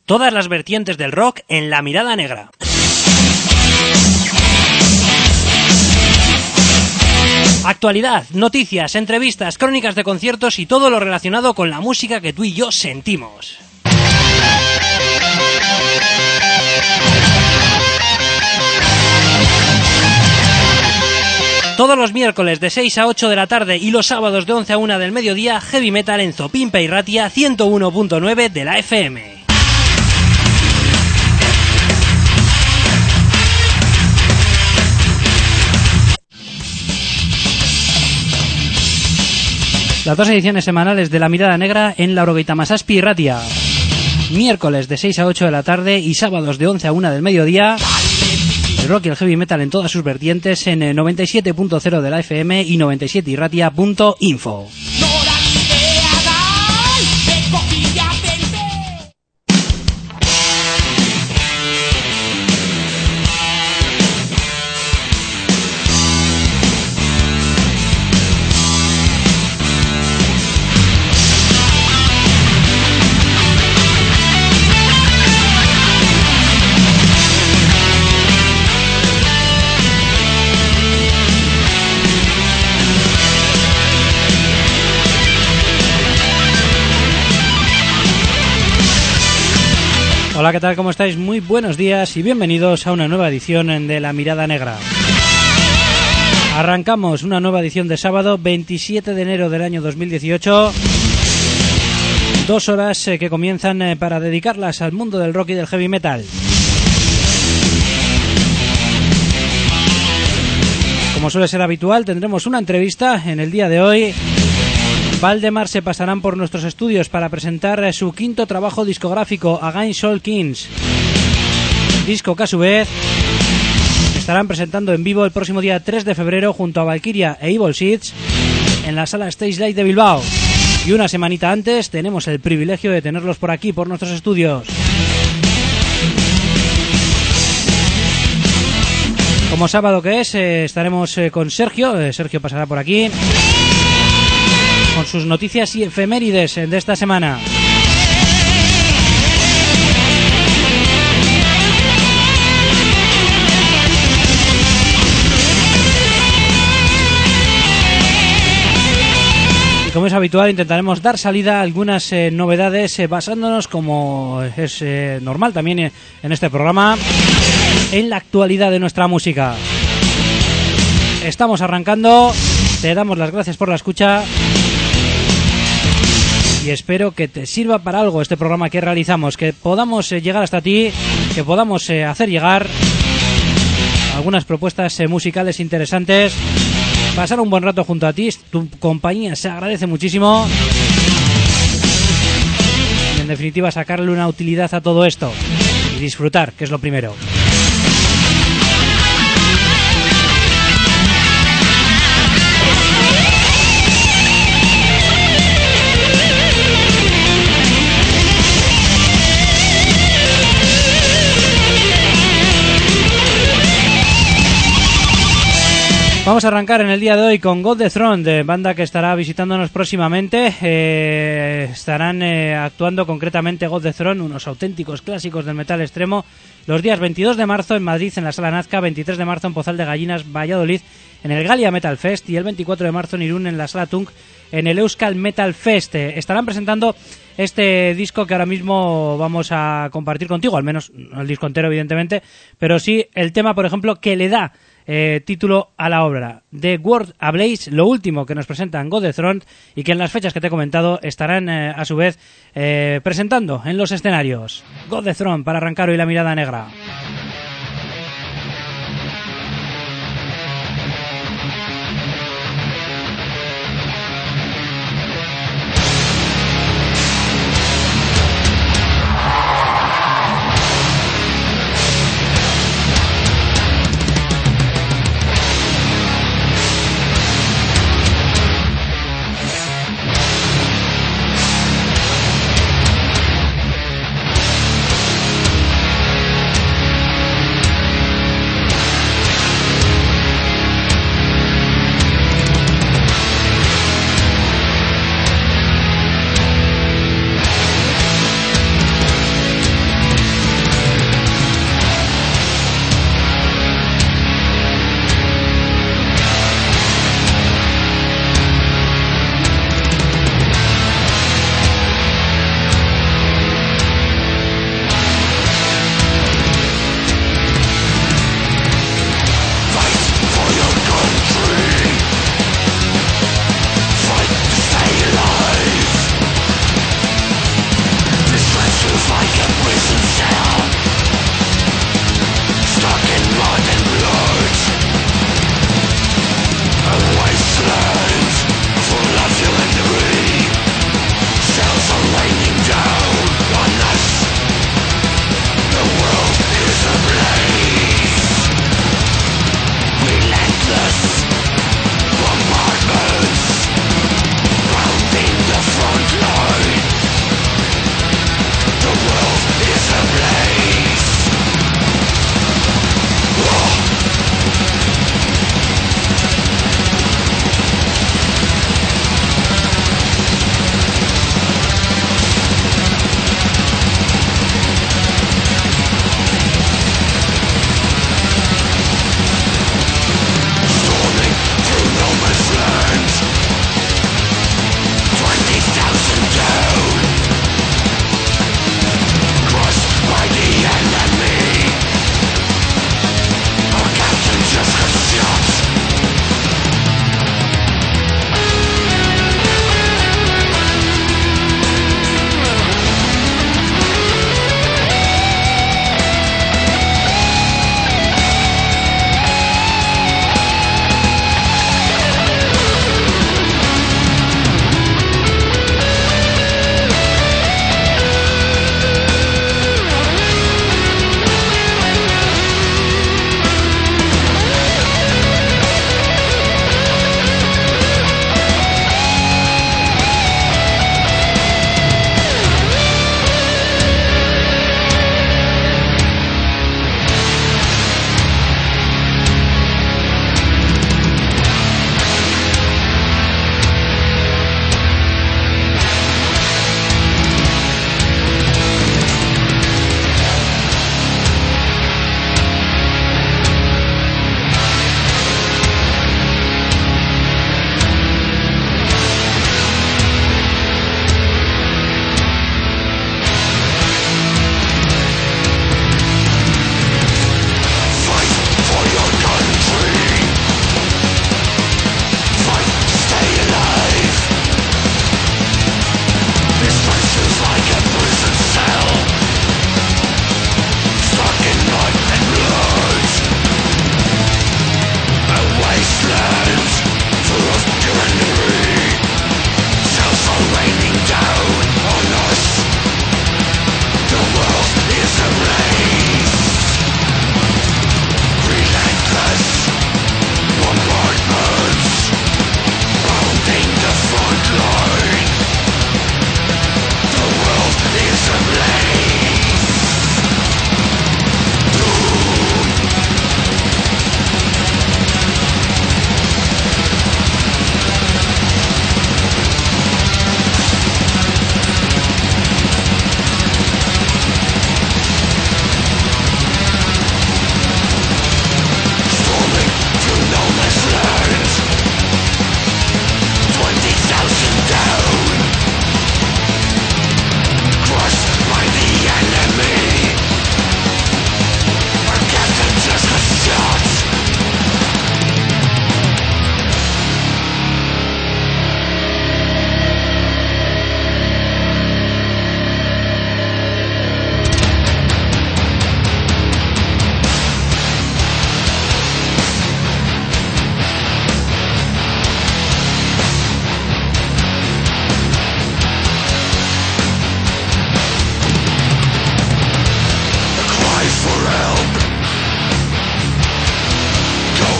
Todas las vertientes del rock en La Mirada Negra. Actualidad, noticias, entrevistas, crónicas de conciertos y todo lo relacionado con la música que tú y yo sentimos. Todos los miércoles de 6 a 8 de la tarde y los sábados de 11 a 1 del mediodía, Heavy Metal en Zopimpa y Ratia 101.9 de la FM. Las dos ediciones semanales de La Mirada Negra en Laurogeita Masazpi y Ratia. Miércoles de 6 a 8 de la tarde y sábados de 11 a 1 del mediodía. El rock y el heavy metal en todas sus vertientes en 97.0 de la FM y 97irratia.info. Hola, ¿qué tal? ¿Cómo estáis? Muy buenos días y bienvenidos a una nueva edición de La Mirada Negra. Arrancamos una nueva edición de sábado 27 de enero del año 2018. 2 horas que comienzan para dedicarlas al mundo del rock y del heavy metal. Como suele ser habitual, tendremos una entrevista en el día de hoy. Valdemar se pasarán por nuestros estudios para presentar su quinto trabajo discográfico, Against All Kings. Disco que a su vez estarán presentando en vivo el próximo día 3 de febrero junto a Valkyria e Evil Seeds en la sala Stage Light de Bilbao. Y una semanita antes tenemos el privilegio de tenerlos por aquí, por nuestros estudios. Como sábado que es, estaremos con Sergio. Sergio pasará por aquí con sus noticias y efemérides de esta semana. Y como es habitual, intentaremos dar salida a algunas novedades basándonos, como es normal también en este programa, en la actualidad de nuestra música. Estamos arrancando, te damos las gracias por la escucha y espero que te sirva para algo este programa que realizamos, que podamos llegar hasta ti, que podamos hacer llegar algunas propuestas musicales interesantes, pasar un buen rato junto a ti. Tu compañía se agradece muchísimo y en definitiva sacarle una utilidad a todo esto y disfrutar, que es lo primero. Vamos a arrancar en el día de hoy con God the Throne, de banda que estará visitándonos próximamente. Estarán actuando concretamente God the Throne, unos auténticos clásicos del metal extremo, los días 22 de marzo en Madrid en la Sala Nazca, 23 de marzo en Pozal de Gallinas, Valladolid, en el Galia Metal Fest, y el 24 de marzo en Irún en la Sala Tunk en el Euskal Metal Fest. Estarán presentando este disco que ahora mismo vamos a compartir contigo, al menos no el disco entero evidentemente, pero sí el tema, por ejemplo, que le da título a la obra, The World Ablaze, lo último que nos presentan God the Throne, y que en las fechas que te he comentado estarán a su vez presentando en los escenarios. God the Throne para arrancar hoy La Mirada Negra.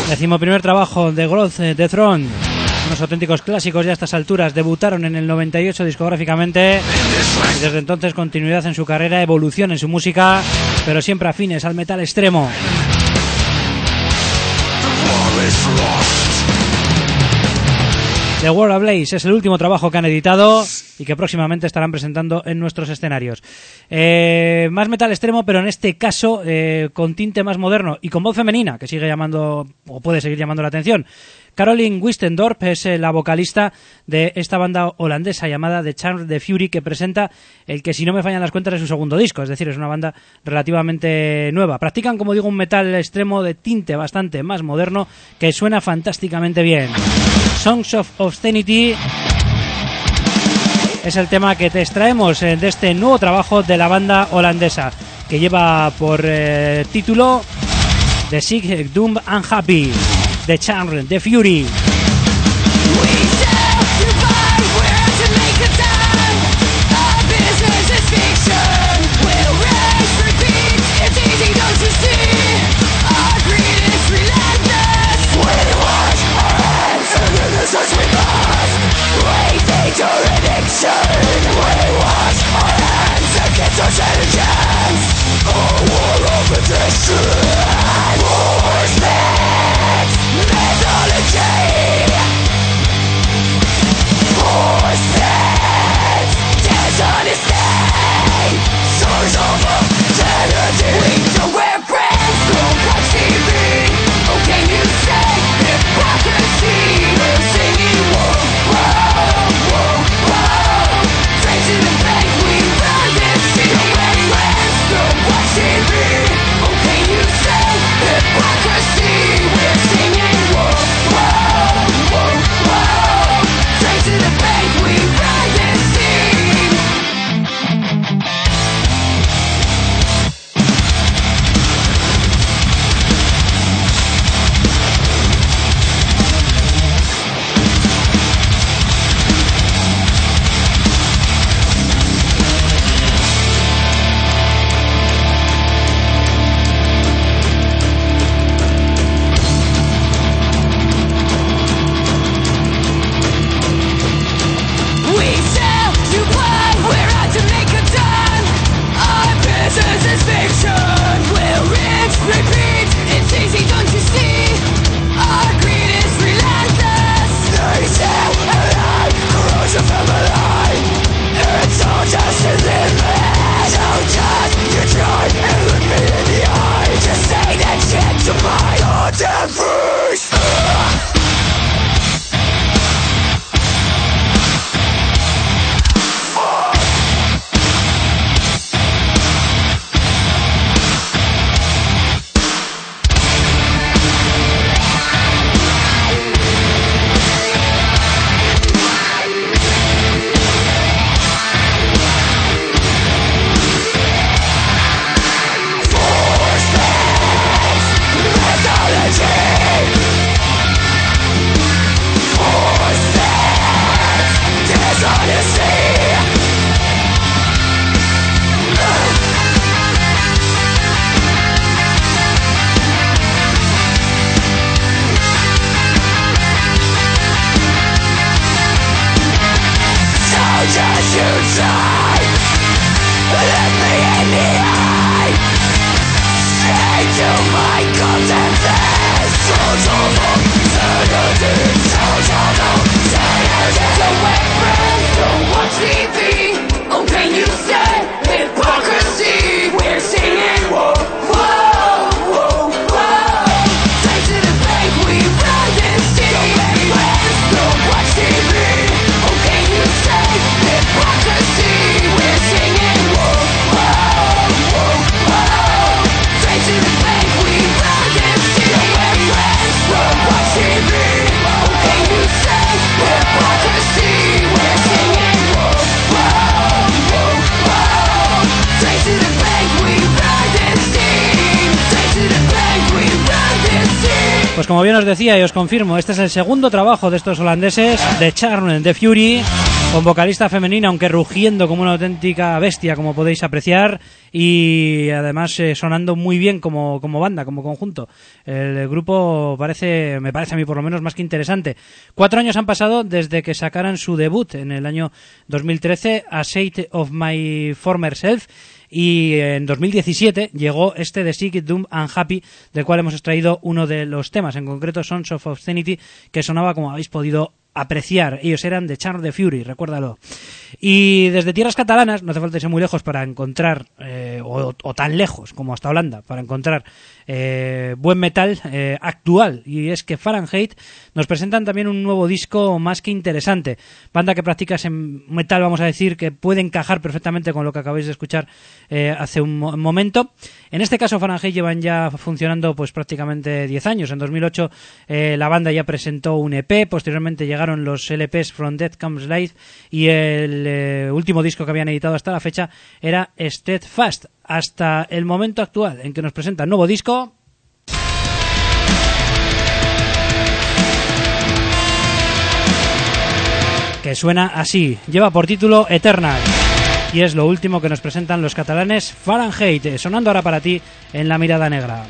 11º trabajo de God the Throne. Unos auténticos clásicos ya a estas alturas. Debutaron en el 98 discográficamente y desde entonces continuidad en su carrera, evolución en su música, pero siempre afines al metal extremo. The World Ablaze es el último trabajo que han editado y que próximamente estarán presentando en nuestros escenarios. Más metal extremo, pero en este caso con tinte más moderno y con voz femenina, que sigue llamando, o puede seguir llamando la atención. Caroline Wistendorp es la vocalista de esta banda holandesa llamada The Charm the Fury, que presenta el que, si no me fallan las cuentas, es su segundo disco, es decir, es una banda relativamente nueva. Practican, como digo, un metal extremo de tinte bastante más moderno que suena fantásticamente bien. Songs of Obscenity es el tema que te extraemos de este nuevo trabajo de la banda holandesa, que lleva por título The Sick, Doom and Happy, The Charm, The Fury. Pues como bien os decía y os confirmo, este es el segundo trabajo de estos holandeses, The Charm, The Fury, con vocalista femenina, aunque rugiendo como una auténtica bestia, como podéis apreciar, y además sonando muy bien como banda, como conjunto. El grupo me parece a mí por lo menos más que interesante. 4 años han pasado desde que sacaran su debut en el año 2013, A Shade of My Former Self, y en 2017 llegó este The Sick, Dumb and Happy, del cual hemos extraído uno de los temas, en concreto Sons of Obscenity, que sonaba como habéis podido apreciar. Ellos eran de Charm the Fury, recuérdalo. Y desde tierras catalanas, no hace falta irse muy lejos para encontrar, o tan lejos como hasta Holanda, para encontrar buen metal actual. Y es que Fahrenheit nos presentan también un nuevo disco más que interesante. Banda que practica ese metal, vamos a decir, que puede encajar perfectamente con lo que acabáis de escuchar hace un momento. En este caso, Fahrenheit llevan ya funcionando pues prácticamente 10 años. En 2008 la banda ya presentó un EP, posteriormente llegaron los LPs From Death Comes Life, y el último disco que habían editado hasta la fecha era Steadfast, hasta el momento actual en que nos presenta el nuevo disco. Que suena así, lleva por título Eternal, y es lo último que nos presentan los catalanes Fahrenheit, sonando ahora para ti en La Mirada Negra.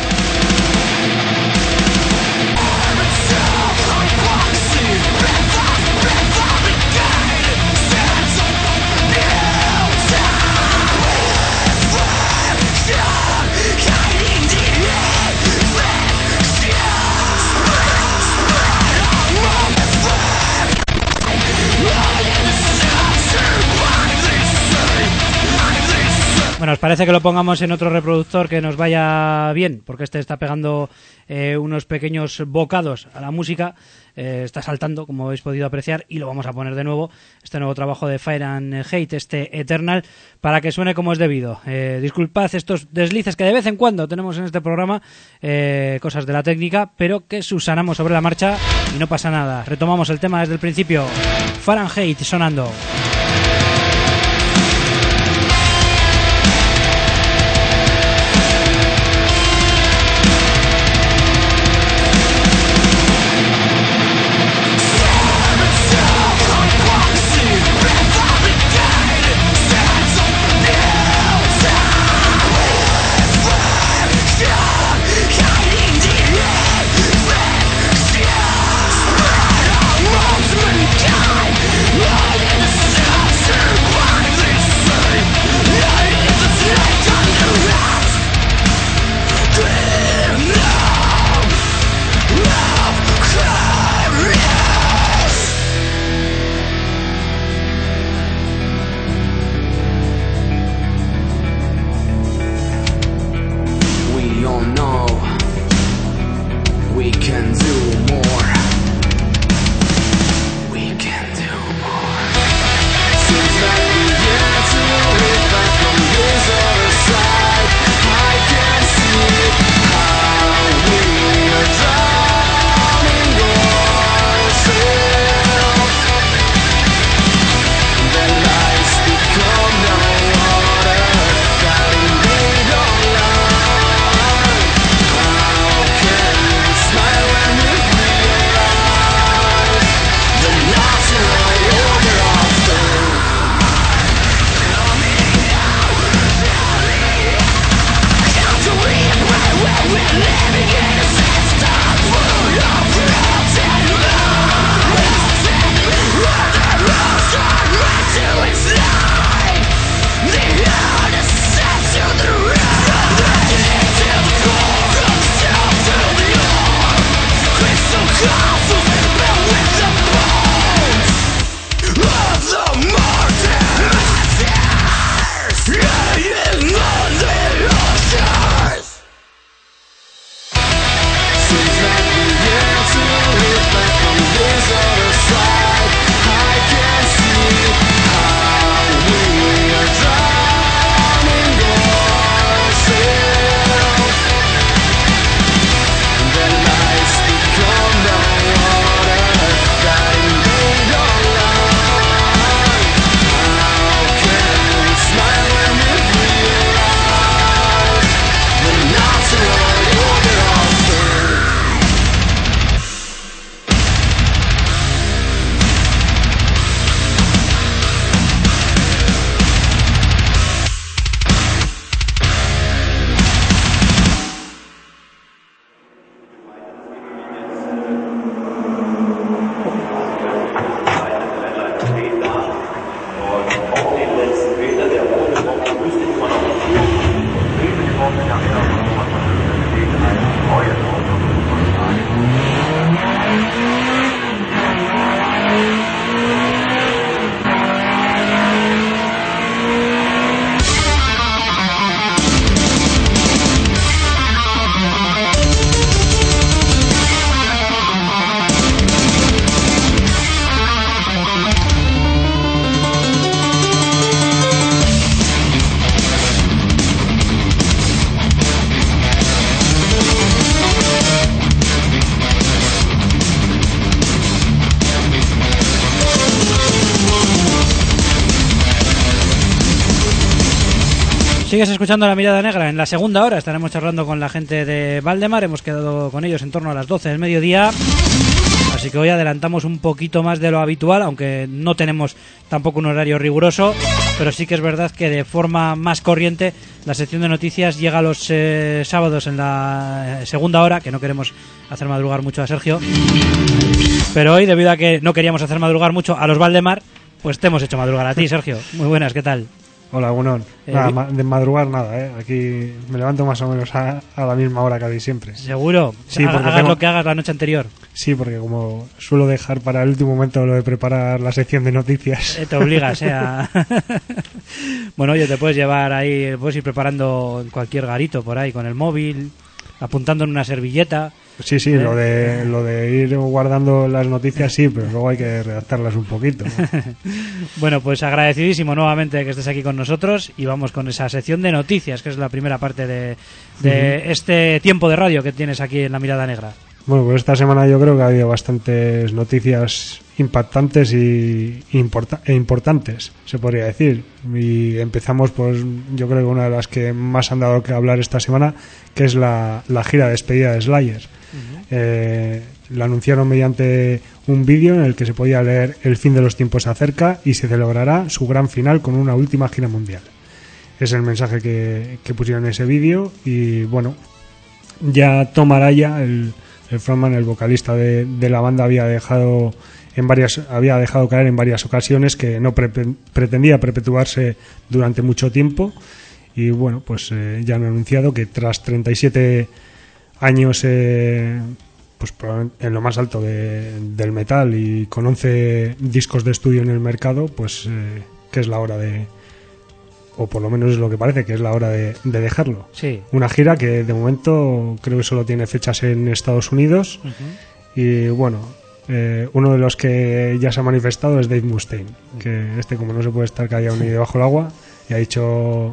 Bueno, os parece que lo pongamos en otro reproductor que nos vaya bien, porque este está pegando unos pequeños bocados a la música, está saltando, como habéis podido apreciar, y lo vamos a poner de nuevo, este nuevo trabajo de Fahrenheit, este Eternal, para que suene como es debido. Disculpad estos deslices que de vez en cuando tenemos en este programa, cosas de la técnica, pero que subsanamos sobre la marcha y no pasa nada. Retomamos el tema desde el principio. Fahrenheit sonando. Mankind, all in the Sigues escuchando La Mirada Negra. En la segunda hora estaremos charlando con la gente de Valdemar. Hemos quedado con ellos en torno a las 12 del mediodía. Así que hoy adelantamos un poquito más de lo habitual, aunque no tenemos tampoco un horario riguroso. Pero sí que es verdad que de forma más corriente la sección de noticias llega los sábados en la segunda hora, que no queremos hacer madrugar mucho a Sergio. Pero hoy, debido a que no queríamos hacer madrugar mucho a los Valdemar, pues te hemos hecho madrugar a ti, Sergio. Muy buenas, ¿qué tal? Hola, bueno, nada, de madrugar nada, Aquí me levanto más o menos a la misma hora casi siempre. ¿Seguro? Sí, porque hagas lo que hagas la noche anterior. Sí, porque como suelo dejar para el último momento lo de preparar la sección de noticias. Te obligas, Bueno, oye, te puedes llevar ahí, puedes ir preparando en cualquier garito por ahí con el móvil, apuntando en una servilleta. Sí, lo de ir guardando las noticias sí, pero luego hay que redactarlas un poquito, ¿no? Bueno, pues agradecidísimo nuevamente que estés aquí con nosotros y vamos con esa sección de noticias, que es la primera parte de este tiempo de radio que tienes aquí en La Mirada Negra. Bueno, pues esta semana yo creo que ha habido bastantes noticias impactantes e importantes, se podría decir. Y empezamos, pues yo creo que una de las que más han dado que hablar esta semana, que es la gira de despedida de Slayer. La anunciaron mediante un vídeo en el que se podía leer: el fin de los tiempos se acerca y se celebrará su gran final con una última gira mundial. Es el mensaje que pusieron en ese vídeo. Y bueno, ya Tom Araya, el frontman, el vocalista de la banda, había dejado caer en varias ocasiones que no pretendía perpetuarse durante mucho tiempo. Y bueno, pues ya han anunciado que tras 37 años pues en lo más alto del metal y con 11 discos de estudio en el mercado, pues que es la hora o por lo menos es lo que parece, que es la hora de dejarlo. Sí. Una gira que de momento creo que solo tiene fechas en Estados Unidos. Y bueno, uno de los que ya se ha manifestado es Dave Mustaine, que como no se puede estar callado ni debajo del agua, y ha dicho,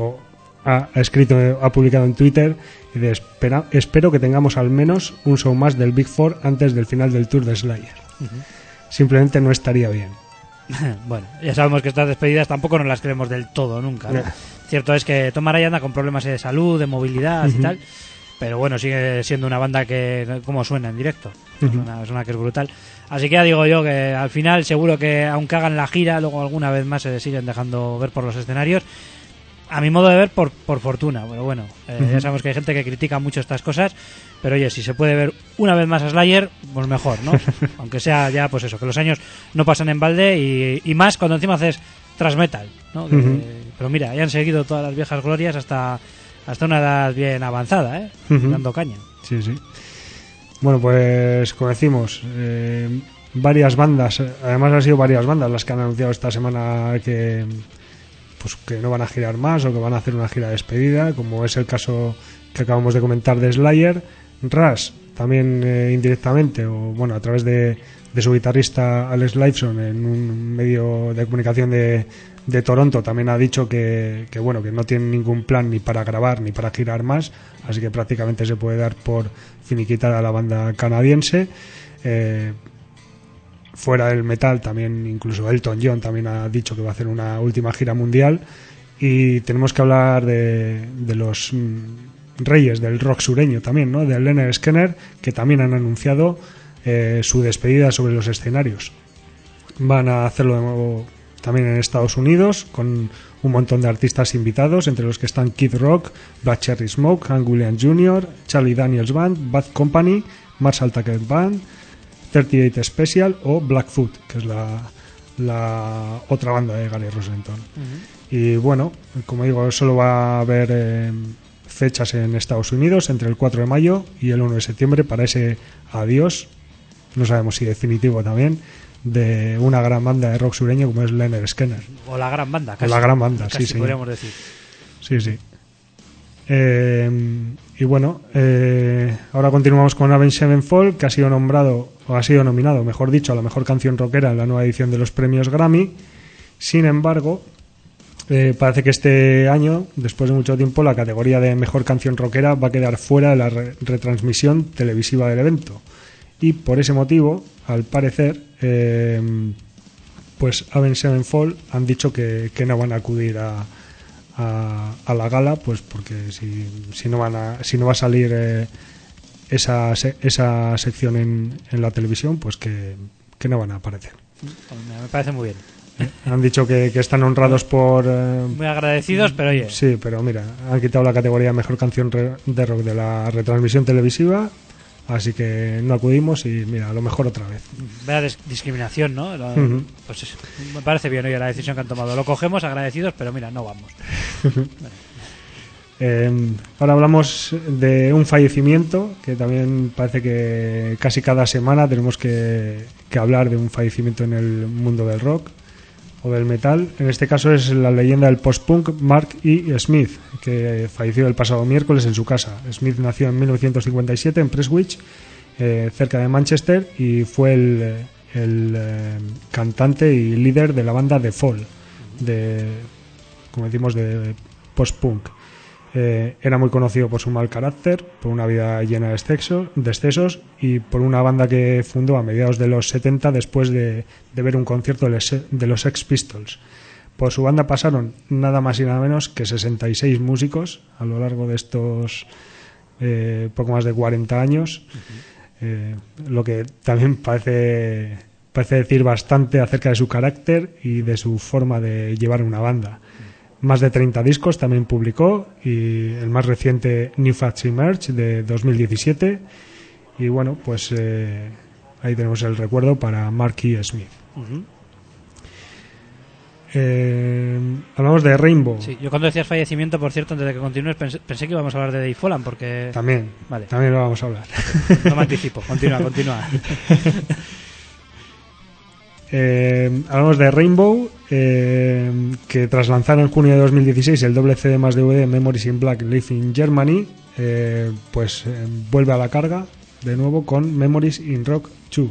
ha publicado en Twitter, y espero que tengamos al menos un show más del Big Four antes del final del tour de Slayer. Simplemente no estaría bien. Bueno, ya sabemos que estas despedidas tampoco nos las creemos del todo nunca, ¿no? Cierto es que Tom Araya anda con problemas de salud, de movilidad y tal, pero bueno, sigue siendo una banda que como suena en directo, es una que es brutal. Así que ya digo yo que al final seguro que aunque hagan la gira, luego alguna vez más se siguen dejando ver por los escenarios. A mi modo de ver, por fortuna, pero bueno, ya sabemos que hay gente que critica mucho estas cosas, pero oye, si se puede ver una vez más a Slayer, pues mejor, ¿no? Aunque sea ya, pues eso, que los años no pasan en balde y más cuando encima haces thrash metal, ¿no? Pero mira, ya han seguido todas las viejas glorias hasta una edad bien avanzada, dando caña. Sí. Bueno, pues como decimos, varias bandas, además han sido varias bandas las que han anunciado esta semana que no van a girar más o que van a hacer una gira de despedida, como es el caso que acabamos de comentar de Slayer. Rush también indirectamente, o bueno, a través de su guitarrista Alex Lifeson, en un medio de comunicación de Toronto, también ha dicho que bueno, que no tienen ningún plan ni para grabar ni para girar más, así que prácticamente se puede dar por finiquitada a la banda canadiense. Fuera del metal también, incluso Elton John también ha dicho que va a hacer una última gira mundial. Y tenemos que hablar de los reyes del rock sureño también, ¿no? De Lynyrd Skynyrd, que también han anunciado su despedida sobre los escenarios. Van a hacerlo de nuevo también en Estados Unidos, con un montón de artistas invitados, entre los que están Kid Rock, Black Cherry Smoke, Hank Williams Jr., Charlie Daniels Band, Bad Company, Marshall Tucker Band, 38 Special o Blackfoot, que es la otra banda de Gary Rossington. Y bueno, como digo, solo va a haber fechas en Estados Unidos entre el 4 de mayo y el 1 de septiembre para ese adiós, no sabemos si definitivo también, de una gran banda de rock sureño como es Lynyrd Skynyrd. O la gran banda, casi. O la gran banda, casi sí, podríamos decir. Sí. Y bueno, ahora continuamos con Avenged Sevenfold, que ha sido nominado, mejor dicho, a la mejor canción rockera en la nueva edición de los premios Grammy. Sin embargo, parece que este año, después de mucho tiempo, la categoría de mejor canción rockera va a quedar fuera de la retransmisión televisiva del evento. Y por ese motivo, al parecer, pues Avenged Sevenfold han dicho que no van a acudir a la gala, pues porque si no va a salir esa sección en la televisión, pues que no van a aparecer. Me parece muy bien. Han dicho que están honrados por... muy agradecidos, pero oye... Sí, pero mira, han quitado la categoría Mejor Canción de Rock de la retransmisión televisiva, así que no acudimos y mira, a lo mejor otra vez. Vea discriminación, ¿no? Pues eso, me parece bien, oye, la decisión que han tomado. Lo cogemos agradecidos, pero mira, no vamos. Ahora hablamos de un fallecimiento, que también parece que casi cada semana tenemos que hablar de un fallecimiento en el mundo del rock o del metal. En este caso es la leyenda del post-punk Mark E. Smith, que falleció el pasado miércoles en su casa. Smith nació en 1957 en Prestwich, cerca de Manchester, y fue el cantante y líder de la banda The Fall, como decimos, de post-punk. Era muy conocido por su mal carácter, por una vida llena de excesos y por una banda que fundó a mediados de los 70 después de ver un concierto de los Sex Pistols. Por su banda pasaron nada más y nada menos que 66 músicos a lo largo de estos poco más de 40 años, lo que también parece decir bastante acerca de su carácter y de su forma de llevar una banda. Más de 30 discos también publicó, y el más reciente New Facts Emerge de 2017. Y bueno, pues ahí tenemos el recuerdo para Mark E. Smith. Hablamos de Rainbow. Sí, yo cuando decías fallecimiento, por cierto, antes de que continúes, pensé que íbamos a hablar de Dave Folland, porque... También lo vamos a hablar. No me anticipo, continúa. Hablamos de Rainbow, que tras lanzar en junio de 2016 el doble CD más DVD Memories in Black Live in Germany, vuelve a la carga de nuevo con Memories in Rock 2.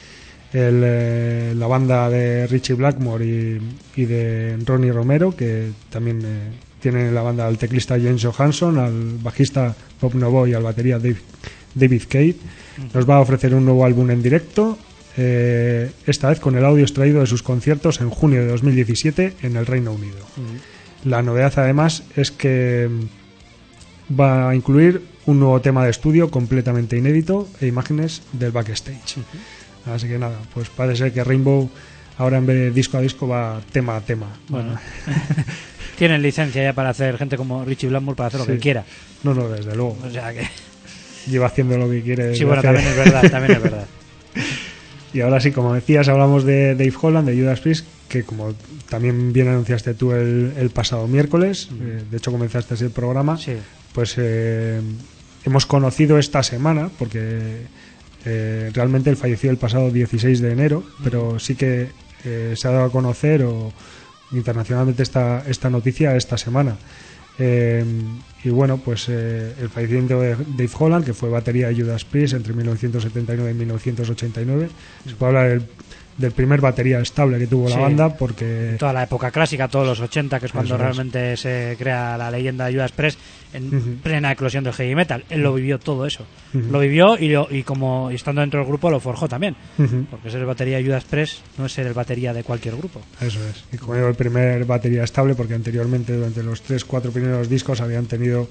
La banda de Richie Blackmore y de Ronnie Romero, que también tienen en la banda al teclista James Johansson, al bajista Bob Novo y al batería David Cade, nos va a ofrecer un nuevo álbum en directo, esta vez con el audio extraído de sus conciertos en junio de 2017 en el Reino Unido. La novedad además es que va a incluir un nuevo tema de estudio completamente inédito e imágenes del backstage. Así que nada, pues parece ser que Rainbow ahora en vez de disco a disco va tema a tema. Bueno, tienen licencia ya para hacer, gente como Richie Blackmore, para hacer lo que quiera. No, desde luego. O sea que... lleva haciendo lo que quiere. Sí, bueno, también es verdad. Y ahora sí, como decías, hablamos de Dave Holland, de Judas Priest, que como también bien anunciaste tú el pasado miércoles, de hecho comenzaste así el programa, sí. Pues hemos conocido esta semana, porque realmente él falleció el pasado 16 de enero, pero sí que se ha dado a conocer internacionalmente esta noticia esta semana. Y bueno, pues el fallecimiento de Dave Holland, que fue batería de Judas Priest entre 1979 y 1989. Se puede hablar del primer batería estable que tuvo la banda, porque... Toda la época clásica, todos los 80, que es cuando realmente se crea la leyenda de Judas Priest en plena eclosión del heavy metal. Él lo vivió todo eso. Lo vivió y como estando dentro del grupo lo forjó también. Porque ser el batería de Judas Priest no es ser el batería de cualquier grupo. Eso es. Y como digo, el primer batería estable, porque anteriormente durante los 3-4 primeros discos habían tenido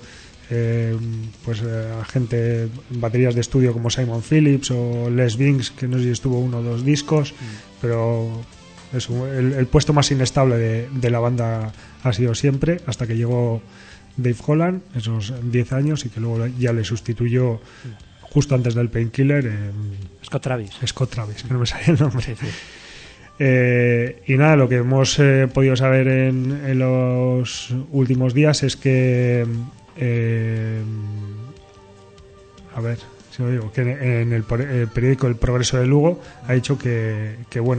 gente, baterías de estudio como Simon Phillips o Les Binks, que no sé si estuvo 1 o 2 discos, pero es el puesto más inestable de la banda ha sido siempre, hasta que llegó Dave Holland, esos 10 años, y que luego ya le sustituyó justo antes del Painkiller Scott Travis, que no me salía el nombre. Y nada, lo que hemos podido saber en los últimos días es que a ver si lo digo, que en el periódico El Progreso de Lugo ha dicho que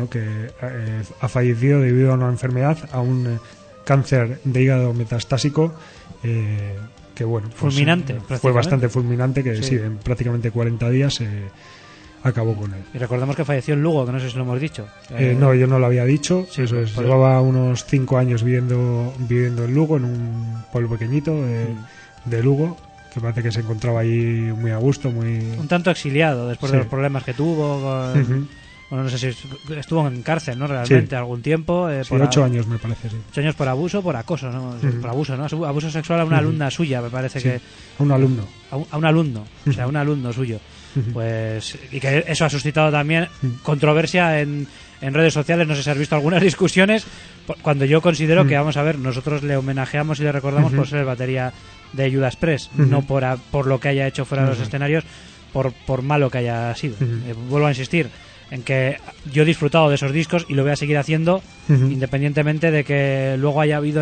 ha fallecido debido a una enfermedad, a un cáncer de hígado metastásico, que bueno, pues, fulminante, fue bastante fulminante, que sí, Sí, en prácticamente 40 días acabó con él. Y recordemos que falleció en Lugo, que no sé si lo hemos dicho. No, yo no lo había dicho. Sí, eso es, por- llevaba unos 5 años viviendo en Lugo, en un pueblo pequeñito de Lugo, que parece que se encontraba ahí muy a gusto, muy... Un tanto exiliado después de Sí. los problemas que tuvo. Con, Ujú. bueno, no sé si estuvo en cárcel, ¿no? Realmente, Sí. algún tiempo. Sí, Por 8 años me parece, sí. 8 años por abuso, por acoso, ¿no? Ujú. Por abuso, ¿no? Abuso sexual a una Ujú. alumna suya, me parece Sí. que. A un alumno. A un alumno, o sea, Ujú. un alumno suyo. Ujú. Pues, y que eso ha suscitado también Ujú. controversia en redes sociales. No sé si has visto algunas discusiones. Cuando yo considero Ujú. que, vamos a ver, nosotros le homenajeamos y le recordamos Ujú. por ser el batería de Judas Priest, Ujú. no por lo que haya hecho fuera de los Ujú. escenarios, por malo que haya sido. Ujú. Vuelvo a insistir en que yo he disfrutado de esos discos y lo voy a seguir haciendo, Ujú. independientemente de que luego haya habido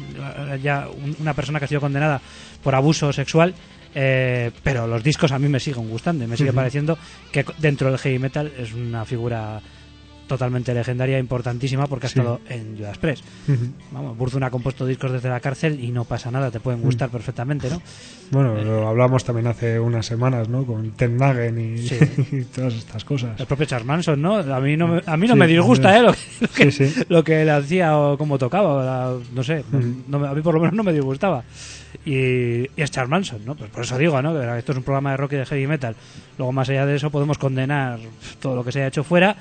una persona que ha sido condenada por abuso sexual. Pero los discos a mí me siguen gustando y me sigue Ujú. pareciendo que dentro del heavy metal es una figura totalmente legendaria, importantísima, porque ha Sí. estado en Judas Priest. Ujú. Vamos, Burzum ha compuesto discos desde la cárcel y no pasa nada, te pueden gustar perfectamente, ¿no? Bueno, lo hablamos también hace unas semanas, ¿no? Con Ted Nugent y, Sí. y todas estas cosas. El propio Charles Manson, ¿no? A mí no Sí, me disgusta, lo que, Sí, sí. lo que él hacía o cómo tocaba, no sé, Ujú. a mí por lo menos no me disgustaba. Y es Charles Manson, ¿no? Pues por eso digo, ¿no? Que esto es un programa de rock y de heavy metal. Luego, más allá de eso, podemos condenar todo lo que se haya hecho fuera,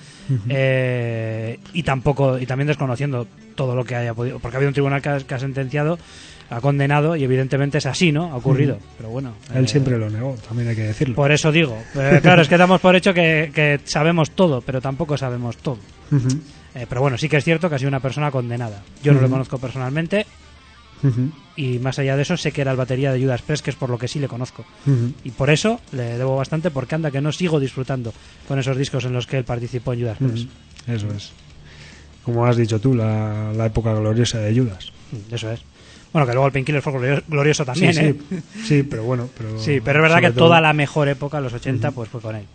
y también desconociendo todo lo que haya podido, porque ha habido un tribunal que ha sentenciado, ha condenado, y evidentemente es así, ¿no? Ha ocurrido. Pero bueno, Él siempre lo negó, también hay que decirlo. por eso digo, claro, es que damos por hecho que sabemos todo, pero tampoco sabemos todo. Ujú. Pero bueno, sí que es cierto que ha sido una persona condenada. Yo no lo Ujú. conozco personalmente, Ujú. y más allá de eso sé que era el batería de Judas Priest, que es por lo que sí le conozco. Ujú. Y por eso le debo bastante, porque anda que no sigo disfrutando con esos discos en los que él participó en Judas Priest. Ujú. Eso es. Como has dicho tú, la época gloriosa de Judas. Eso es. Bueno, que luego el Painkiller fue glorioso también, sí, ¿eh? sí, sí, pero bueno. Sí, pero es verdad sobre que todo- toda la mejor época, los 80, pues fue con él.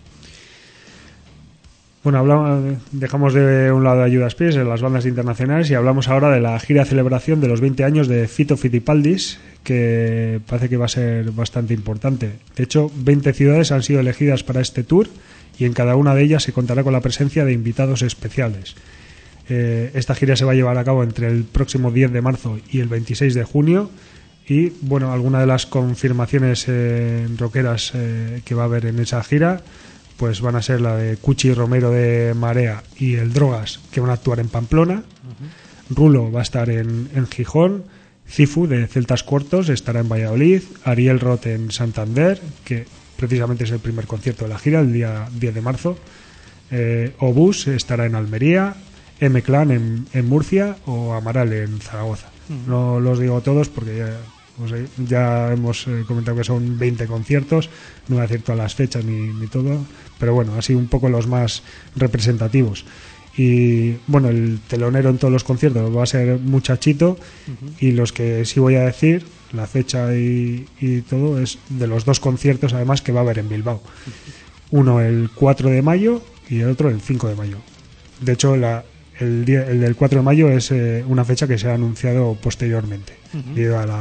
Bueno, dejamos de un lado a Judas Priest en las bandas internacionales y hablamos ahora de la gira celebración de los 20 años de Fito Fitipaldis, que parece que va a ser bastante importante. De hecho, 20 ciudades han sido elegidas para este tour y en cada una de ellas se contará con la presencia de invitados especiales. Esta gira se va a llevar a cabo entre el próximo 10 de marzo y el 26 de junio. Y bueno, algunas de las confirmaciones rockeras que va a haber en esa gira pues van a ser la de Cuchi Romero de Marea y el Drogas, que van a actuar en Pamplona. Rulo va a estar en Gijón. Cifu de Celtas Cortos estará en Valladolid. Ariel Roth en Santander, que precisamente es el primer concierto de la gira, el día 10 de marzo. Obús estará en Almería. M-Clan en Murcia o Amaral en Zaragoza. No los digo todos porque ya hemos comentado que son 20 conciertos, no voy a decir todas las fechas ni todo, pero bueno, así un poco los más representativos. Y bueno, el telonero en todos los conciertos va a ser Muchachito, y los que sí voy a decir, la fecha y todo, es de los dos conciertos además que va a haber en Bilbao. Uno el 4 de mayo y el otro el 5 de mayo. De hecho, el del 4 de mayo es una fecha que se ha anunciado posteriormente, debido a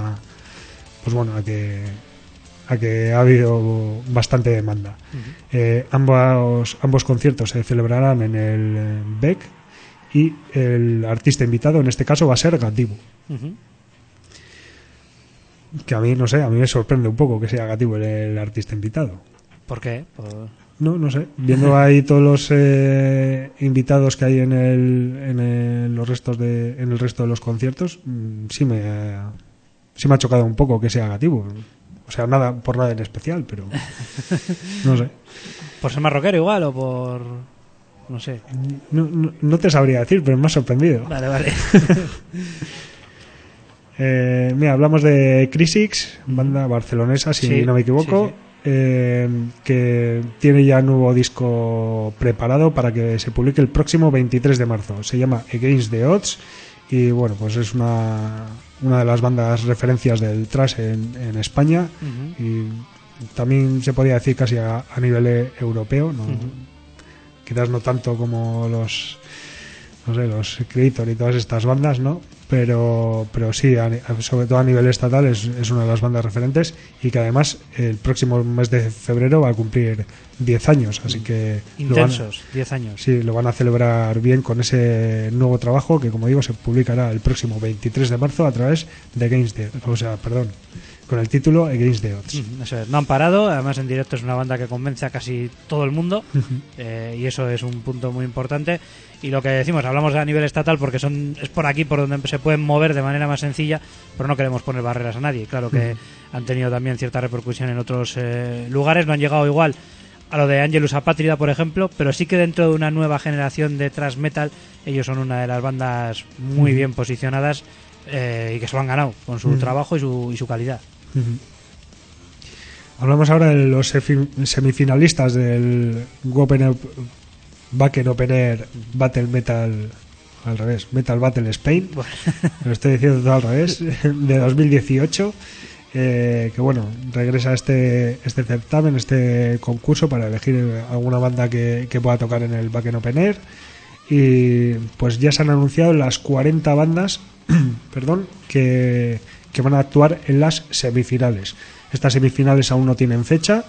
que ha habido bastante demanda. Ambos conciertos se celebrarán en el BEC y el artista invitado en este caso va a ser Gatibu. Que a mí, no sé, a mí me sorprende un poco que sea Gatibu el artista invitado. ¿Por qué? No sé. Viendo ahí todos los invitados que hay en el resto de los conciertos, sí me ha chocado un poco que sea Gatibu. O sea, por nada en especial, pero no sé. ¿Por ser más rockero igual o por...? No sé. No te sabría decir, pero me ha sorprendido. Vale. Mira, hablamos de Crisix, banda barcelonesa, si no me equivoco. Sí. Que tiene ya nuevo disco preparado para que se publique el próximo 23 de marzo. Se llama Against the Odds y bueno, pues es una una de las bandas referencias del thrash en España. Y también se podría decir casi a nivel europeo, ¿no? Quizás no tanto como los Creator y todas estas bandas, ¿no? Pero sí, sobre todo a nivel estatal es una de las bandas referentes, y que además el próximo mes de febrero va a cumplir 10 años, así que intensos, 10 años. Sí, lo van a celebrar bien con ese nuevo trabajo que, como digo, se publicará el próximo 23 de marzo a través de Against the Odds, o sea, perdón, con el título Against the Odds. Eso es, no han parado, además en directo es una banda que convence a casi todo el mundo, y eso es un punto muy importante. Y lo que decimos, hablamos a nivel estatal porque es por aquí por donde se pueden mover de manera más sencilla, pero no queremos poner barreras a nadie. Claro que han tenido también cierta repercusión en otros lugares, no han llegado igual a lo de Angelus Apátrida, por ejemplo, pero sí que dentro de una nueva generación de thrash metal ellos son una de las bandas muy bien posicionadas, y que se lo han ganado con su trabajo y su calidad. Hablamos ahora de los semifinalistas del Wacken Opener Battle Metal, al revés, Metal Battle Spain, lo estoy diciendo todo al revés, de 2018, que bueno, regresa este certamen, este concurso para elegir alguna banda que pueda tocar en el Wacken Opener, y pues ya se han anunciado las 40 bandas que van a actuar en las semifinales. Estas semifinales aún no tienen fecha,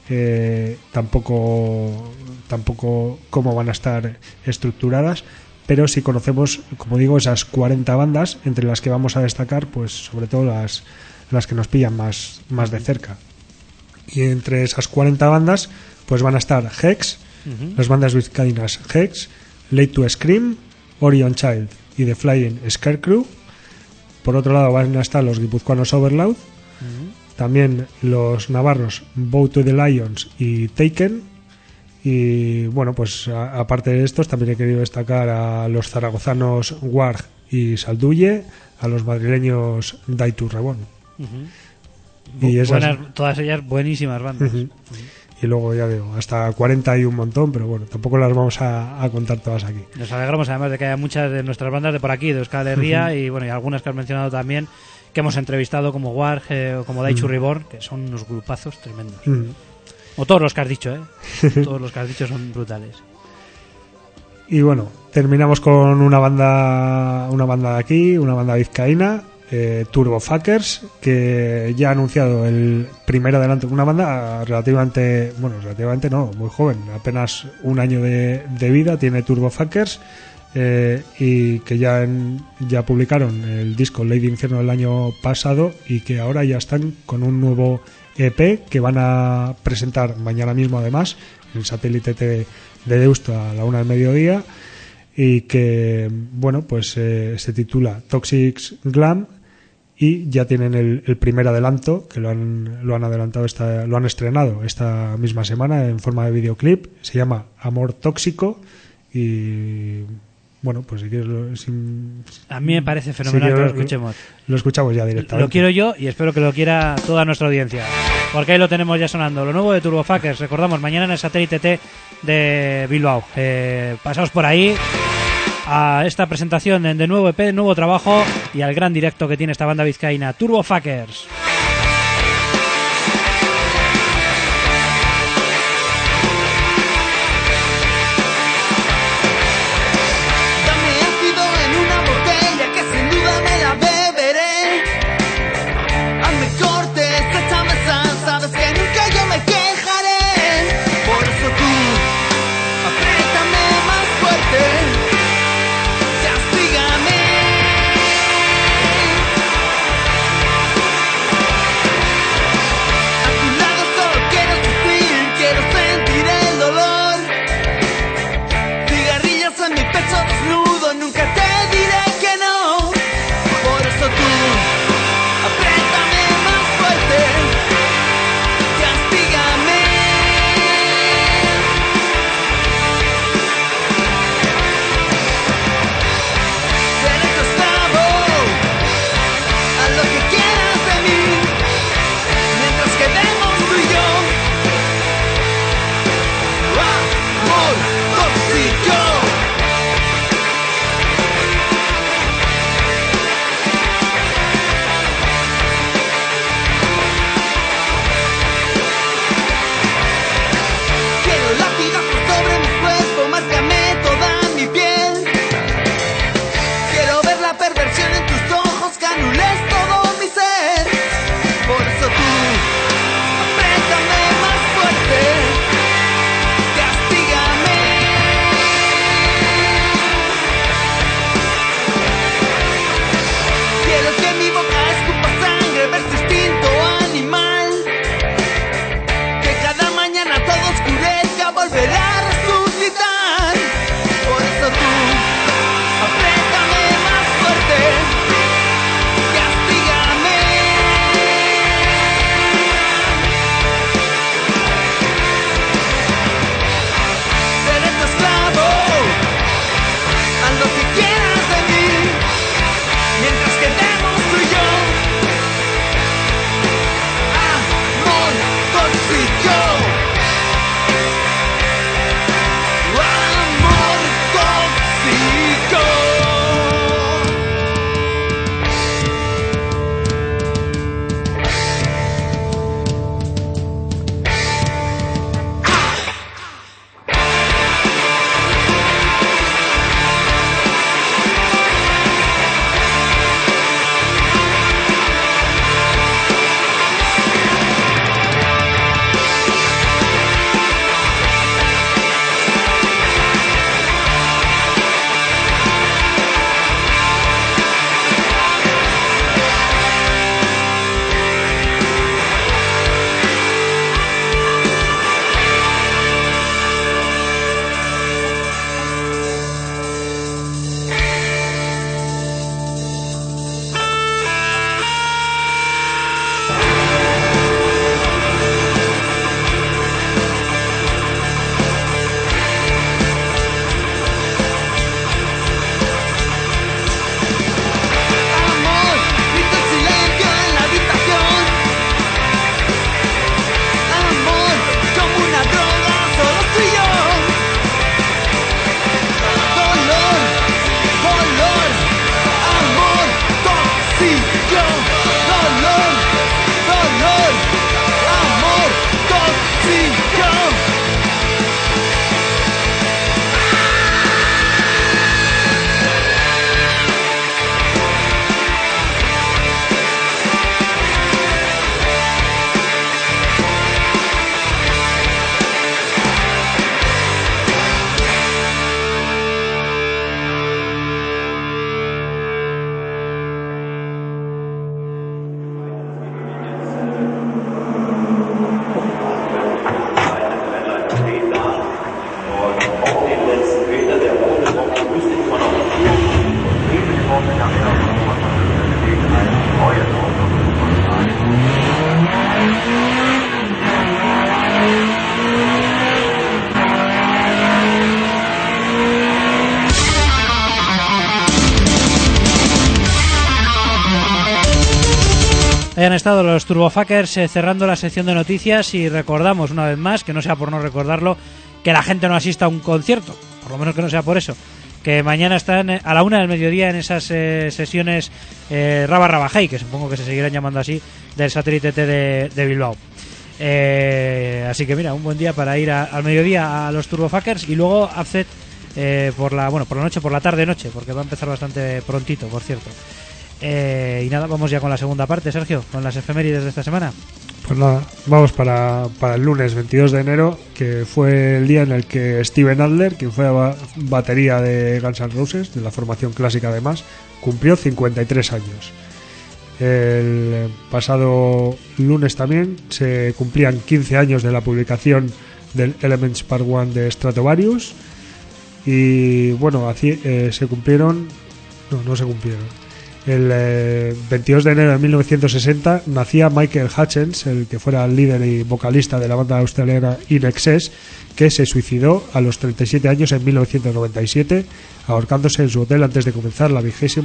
tampoco cómo van a estar estructuradas, pero sí conocemos, como digo, esas 40 bandas, entre las que vamos a destacar pues sobre todo las que nos pillan más de cerca. Y entre esas 40 bandas pues van a estar Hex, las bandas vizcaínas Hex, Late to Scream, Orion Child y The Flying Scarecrow. Por otro lado van a estar los guipuzcoanos Overloud, también los navarros Bow to the Lions y Taken. Y bueno, pues aparte de estos también he querido destacar a los zaragozanos Warg y Salduye, a los madrileños Die to Reborn. Y todas ellas buenísimas bandas. Y luego ya digo, hasta 40 hay un montón, pero bueno, tampoco las vamos a contar todas aquí. Nos alegramos además de que haya muchas de nuestras bandas de por aquí, de Euskal Herria, y bueno, y algunas que has mencionado también, que hemos entrevistado, como Warg o como Die to Reborn, que son unos grupazos tremendos. O todos los que has dicho, todos los que has dicho son brutales. Y bueno, terminamos con una banda de aquí, una banda vizcaína, Turbofuckers, que ya ha anunciado el primer adelanto. Una banda relativamente no, muy joven, apenas un año de vida tiene Turbofuckers, y que ya publicaron el disco Lady Infierno el año pasado, y que ahora ya están con un nuevo EP que van a presentar mañana mismo, además en el satélite de Deusto a la 1 del mediodía, y que bueno, pues se titula Toxic Glam, y ya tienen el primer adelanto, que lo han adelantado, lo han estrenado esta misma semana en forma de videoclip. Se llama Amor Tóxico, y bueno, pues si quieres a mí me parece fenomenal que lo escuchemos. Lo escuchamos ya directamente. Lo quiero yo y espero que lo quiera toda nuestra audiencia, porque ahí lo tenemos ya sonando, lo nuevo de Turbofuckers. Recordamos, mañana en el satélite T de Bilbao. Pasaos por ahí a esta presentación de nuevo EP, nuevo trabajo, y al gran directo que tiene esta banda vizcaína, Turbofuckers. hayan estado los Turbofuckers cerrando la sección de noticias, y recordamos una vez más, que no sea por no recordarlo, que la gente no asista a un concierto, por lo menos que no sea por eso, que mañana están a la 1 del mediodía en esas sesiones Raba Raba Hey, que supongo que se seguirán llamando así, del Satélite T de Bilbao. Así que mira, un buen día para ir al mediodía a los Turbofuckers, y luego Upset por la noche, por la tarde-noche, porque va a empezar bastante prontito, por cierto. Y nada, vamos ya con la segunda parte, Sergio, con las efemérides de esta semana. Pues nada, vamos para el lunes 22 de enero, que fue el día en el que Steven Adler, quien fue batería de Guns N' Roses, de la formación clásica además, cumplió 53 años. El pasado lunes también se cumplían 15 años de la publicación del Elements Part 1 de Stratovarius, y bueno, se cumplieron... No se cumplieron. El 22 de enero de 1960 nacía Michael Hutchence, el que fuera el líder y vocalista de la banda australiana In Excess, que se suicidó a los 37 años en 1997, ahorcándose en su hotel antes de comenzar la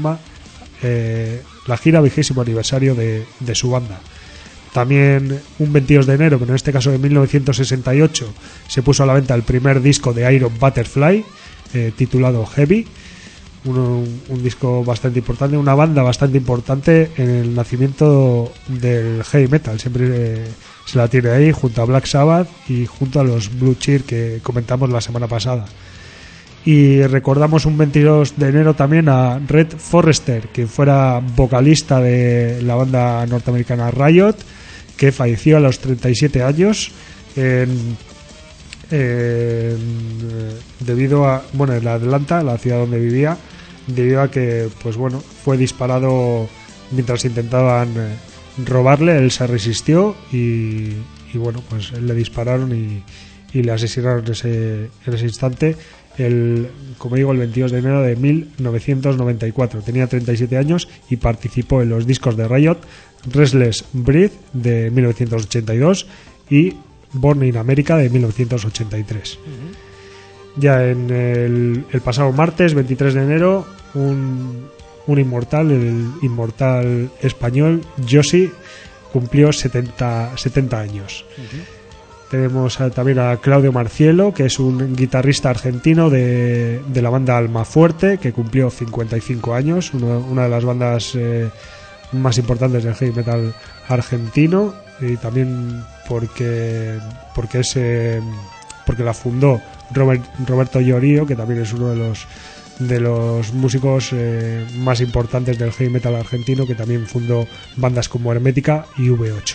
gira 20º aniversario de su banda. También un 22 de enero, pero en este caso de 1968, se puso a la venta el primer disco de Iron Butterfly, titulado Heavy. Un disco bastante importante, una banda bastante importante en el nacimiento del heavy metal. Siempre se la tiene ahí, junto a Black Sabbath y junto a los Blue Cheer que comentamos la semana pasada. Y recordamos un 22 de enero también a Red Forrester, quien fuera vocalista de la banda norteamericana Riot, que falleció a los 37 años debido a, en Atlanta, la ciudad donde vivía, debido a que fue disparado mientras intentaban robarle. Él se resistió y le dispararon y le asesinaron en ese instante, como digo, el 22 de enero de 1994. Tenía 37 años y participó en los discos de Riot, Restless Breed de 1982 y Born in America de 1983. Ya en el pasado martes 23 de enero, un inmortal, el inmortal español Josi, cumplió 70 años. Tenemos también a Claudio Marcielo, que es un guitarrista argentino de la banda Almafuerte, que cumplió 55 años, una de las bandas más importantes del heavy metal argentino, y también porque la fundó Roberto Llorio, que también es uno de los músicos más importantes del heavy metal argentino, que también fundó bandas como Hermética y V8.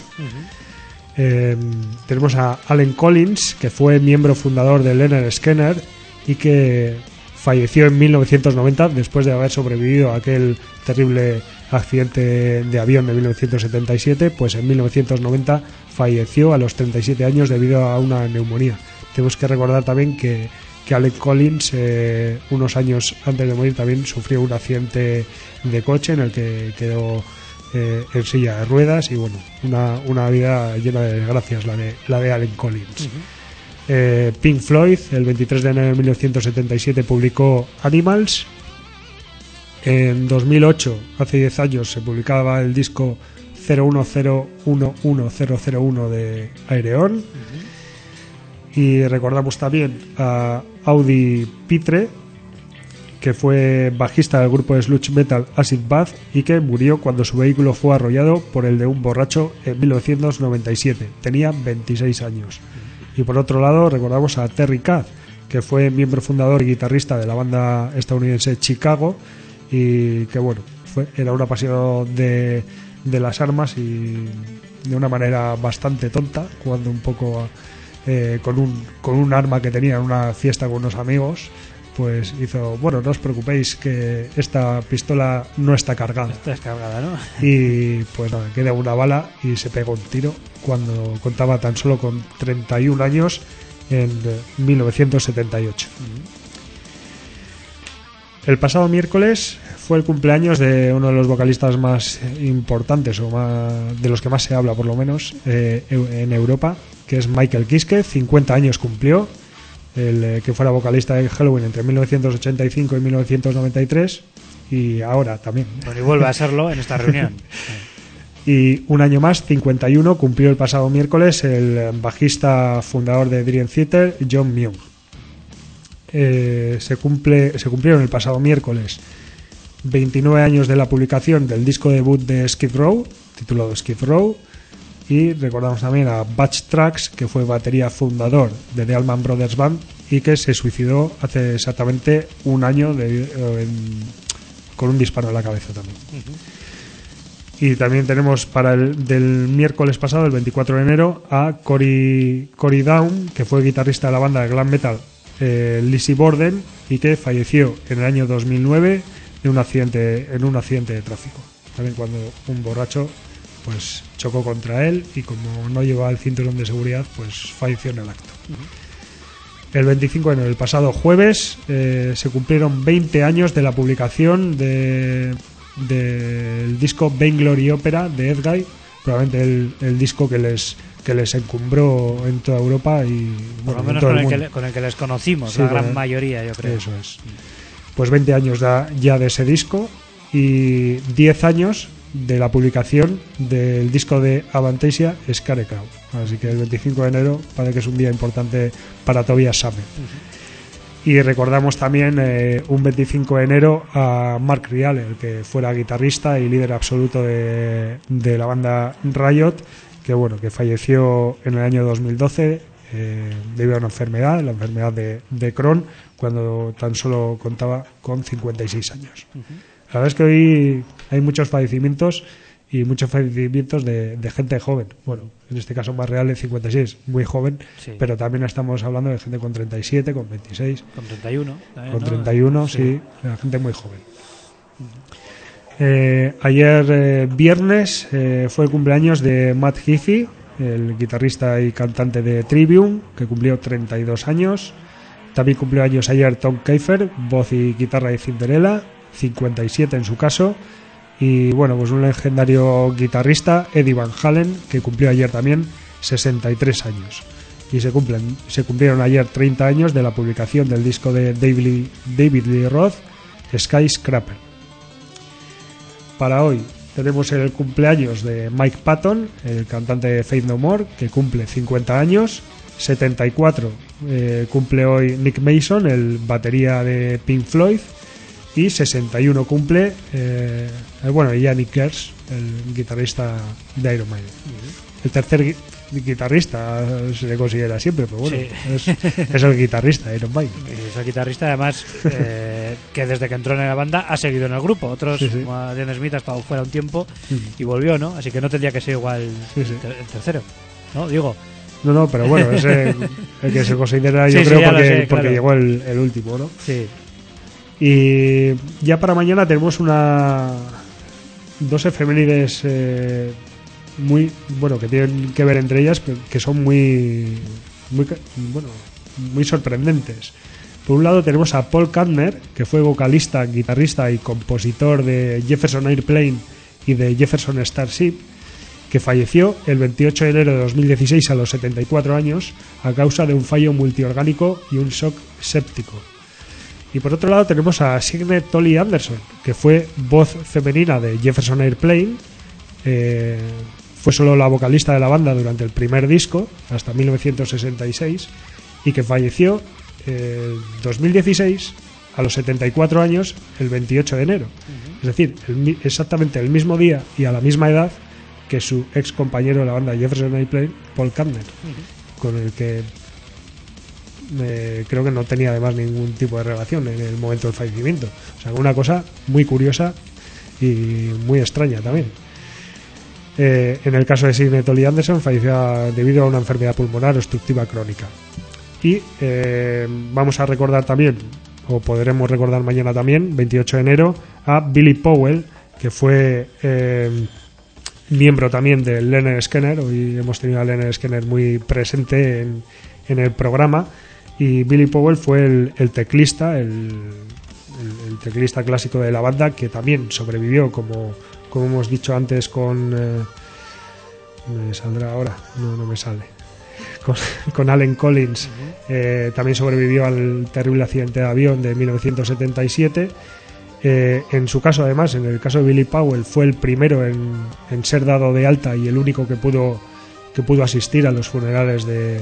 Tenemos a Allen Collins, que fue miembro fundador de Lynyrd Skynyrd y que falleció en 1990 después de haber sobrevivido a aquel terrible accidente de avión de 1977. Pues en 1990 falleció a los 37 años debido a una neumonía. Tenemos que recordar también que Allen Collins, unos años antes de morir, también sufrió un accidente de coche en el que quedó en silla de ruedas, y una vida llena de desgracias la de Allen Collins. Pink Floyd, el 23 de enero de 1977, publicó Animals. En 2008, hace 10 años, se publicaba el disco 0101101 de Aireon. Y recordamos también a Audi Pitre, que fue bajista del grupo de sludge metal Acid Bath y que murió cuando su vehículo fue arrollado por el de un borracho en 1997. Tenía 26 años. Y por otro lado recordamos a Terry Kath, que fue miembro fundador y guitarrista de la banda estadounidense Chicago, y que era un apasionado de las armas, y de una manera bastante tonta, jugando un poco con un arma que tenía en una fiesta con unos amigos. Pues hizo, no os preocupéis, que esta pistola no está cargada. Está descargada, ¿no? Y pues nada, queda una bala y se pegó un tiro cuando contaba tan solo con 31 años en 1978. El pasado miércoles fue el cumpleaños de uno de los vocalistas más importantes, de los que más se habla por lo menos, en Europa, que es Michael Kiske. 50 años cumplió, el que fuera vocalista de Helloween entre 1985 y 1993, y ahora también. Y vuelve a serlo en esta reunión. Y un año más, 51, cumplió el pasado miércoles el bajista fundador de Dream Theater, John Myung. Se cumplieron el pasado miércoles 29 años de la publicación del disco debut de Skid Row, titulado Skid Row, y recordamos también a Butch Trax, que fue batería fundador de The Allman Brothers Band y que se suicidó hace exactamente un año con un disparo en la cabeza también. Y también tenemos para del miércoles pasado, el 24 de enero, a Cory Down, que fue guitarrista de la banda de glam metal Lizzy Borden, y que falleció en el año 2009 en un accidente de tráfico. También cuando un borracho pues chocó contra él y como no llevaba el cinturón de seguridad, pues falleció en el acto. El 25 de enero, el pasado jueves, se cumplieron 20 años de la publicación del disco Vainglory Opera de Edguy, probablemente el disco que les encumbró en toda Europa y por lo menos con el que les conocimos, sí, la gran mayoría, yo creo. Eso es. Pues 20 años ya de ese disco y 10 años de la publicación del disco de Avantasia, Scarecrow. Así que el 25 de enero parece que es un día importante para Tobias Sammet. Y recordamos también un 25 de enero a Mark Rial, el que fuera guitarrista y líder absoluto de la banda Riot, que falleció en el año 2012 debido a una enfermedad, la enfermedad de Crohn, cuando tan solo contaba con 56 años. La verdad es que hoy hay muchos fallecimientos y muchos fallecimientos de gente joven. Bueno, en este caso más real de 56, muy joven, sí. Pero también estamos hablando de gente con 37, con 26, con 31, también, con 31, sí, la gente muy joven. Ayer viernes fue el cumpleaños de Matt Heafy, el guitarrista y cantante de Trivium, que cumplió 32 años. También cumplió años ayer Tom Kiefer, voz y guitarra de Cinderella, 57 en su caso. Y bueno, pues un legendario guitarrista, Eddie Van Halen, que cumplió ayer también 63 años. Y se cumplieron ayer 30 años de la publicación del disco de David Lee Roth, Skyscraper. Para hoy tenemos el cumpleaños de Mike Patton, el cantante de Faith No More, que cumple 50 años. 74 cumple hoy Nick Mason, el batería de Pink Floyd. Y 61 cumple Yannick Gers, el guitarrista de Iron Maiden. El tercer guitarrista se le considera siempre, pero bueno, sí. es el guitarrista de Iron Maiden. Es el guitarrista, además, que desde que entró en la banda ha seguido en el grupo. Otros, sí. Como Adrian Smith, ha estado fuera un tiempo y volvió, ¿no? Así que no tendría que ser igual el tercero, ¿no? Digo. No, pero bueno, es el que se considera, yo creo, porque claro. Llegó el último, ¿no? Sí. Y ya para mañana tenemos dos efemérides que tienen que ver entre ellas, que son muy sorprendentes. Por un lado tenemos a Paul Kantner, que fue vocalista, guitarrista y compositor de Jefferson Airplane y de Jefferson Starship, que falleció el 28 de enero de 2016 a los 74 años a causa de un fallo multiorgánico y un shock séptico. Y por otro lado tenemos a Signe Tolly Anderson, que fue voz femenina de Jefferson Airplane, fue solo la vocalista de la banda durante el primer disco, hasta 1966, y que falleció en 2016 a los 74 años, el 28 de enero. Es decir, exactamente el mismo día y a la misma edad que su ex compañero de la banda Jefferson Airplane, Paul Kantner, con el que creo que no tenía además ningún tipo de relación en el momento del fallecimiento. O sea, una cosa muy curiosa y muy extraña también. En el caso de Signe Tolly Anderson, falleció debido a una enfermedad pulmonar obstructiva crónica. Y vamos a recordar también, o podremos recordar mañana también, 28 de enero, a Billy Powell, que fue miembro también del Lynyrd Skynyrd. Hoy hemos tenido a Lynyrd Skynyrd muy presente en el programa. Y Billy Powell fue el teclista, el teclista clásico de la banda, que también sobrevivió, como hemos dicho antes, me saldrá ahora, no me sale, con Allen Collins. También sobrevivió al terrible accidente de avión de 1977. En su caso, además, en el caso de Billy Powell, fue el primero en ser dado de alta y el único que pudo asistir a los funerales de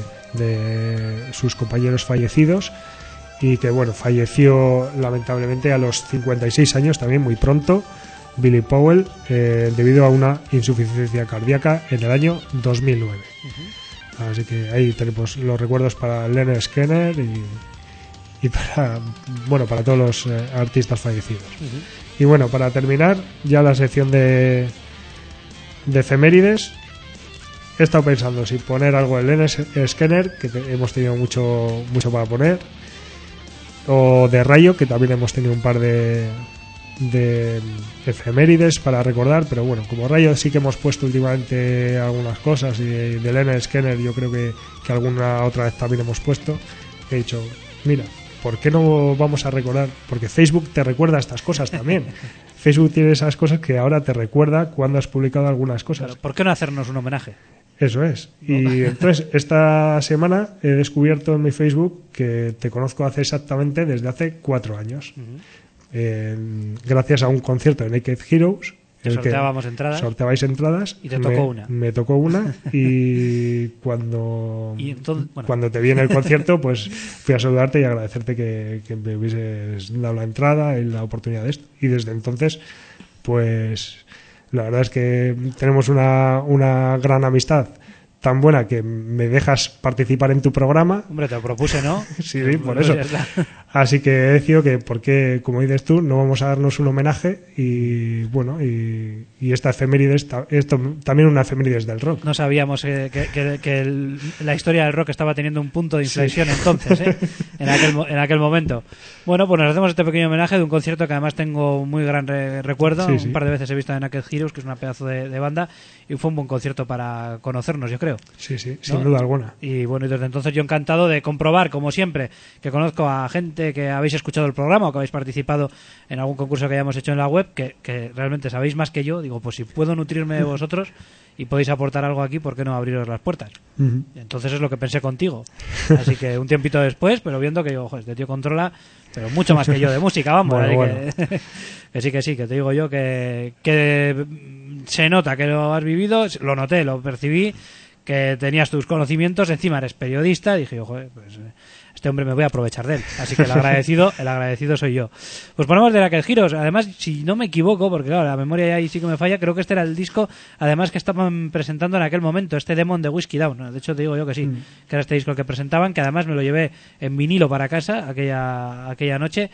sus compañeros fallecidos, y que bueno, falleció lamentablemente a los 56 años, también muy pronto, Billy Powell, debido a una insuficiencia cardíaca en el año 2009. Así que ahí tenemos los recuerdos para Leonard Skinner y para todos los artistas fallecidos. Y bueno, para terminar ya la sección de efemérides, he estado pensando si poner algo de Leonard Skinner, que hemos tenido mucho para poner, o de Rayo, que también hemos tenido un par de efemérides para recordar, pero bueno, como Rayo sí que hemos puesto últimamente algunas cosas, y de Leonard Skinner yo creo que alguna otra vez también hemos puesto. He dicho, mira, ¿por qué no vamos a recordar? Porque Facebook te recuerda estas cosas también. Facebook tiene esas cosas que ahora te recuerda cuando has publicado algunas cosas. Claro, ¿por qué no hacernos un homenaje? Eso es. Y entonces esta semana he descubierto en mi Facebook que te conozco desde hace 4 años. Gracias a un concierto de Naked Heroes. Sorteábamos entradas. Sorteabais entradas. Y te tocó una. Me tocó una. Y cuando te vi en el concierto, pues fui a saludarte y agradecerte que me hubieses dado la entrada y la oportunidad de esto. Y desde entonces, pues la verdad es que tenemos una gran amistad, tan buena que me dejas participar en tu programa. Hombre, te lo propuse, ¿no? Sí, por eso. Así que he decidido que, porque, como dices tú, no vamos a darnos un homenaje, y bueno, y esta efeméride es también una efeméride del rock. No sabíamos que la historia del rock estaba teniendo un punto de inflexión, sí. Entonces, en aquel momento. Bueno, pues nos hacemos este pequeño homenaje de un concierto que además tengo muy gran recuerdo. Sí. Un par de veces he visto en Naked Heroes, que es una pedazo de banda, y fue un buen concierto para conocernos, yo creo. Sí, ¿no? Sin duda alguna. Y bueno, y desde entonces yo encantado de comprobar, como siempre, que conozco a gente que habéis escuchado el programa o que habéis participado en algún concurso que hayamos hecho en la web, que realmente sabéis más que yo. Digo, pues si puedo nutrirme de vosotros y podéis aportar algo aquí, ¿por qué no abriros las puertas? Entonces es lo que pensé contigo. Así que un tiempito después, pero viendo que digo, este tío controla, pero mucho más que yo de música, vamos. Bueno. Que sí, que te digo yo que se nota que lo has vivido, lo noté, lo percibí, que tenías tus conocimientos, encima eres periodista, y dije yo, joder, pues este hombre me voy a aprovechar de él. Así que el agradecido soy yo. Pues ponemos de Naked Heroes. Además, si no me equivoco, porque claro, la memoria ya ahí sí que me falla, creo que este era el disco, además, que estaban presentando en aquel momento, este Demon de Whiskey Down. De hecho, te digo yo que sí, que era este disco que presentaban, que además me lo llevé en vinilo para casa aquella noche,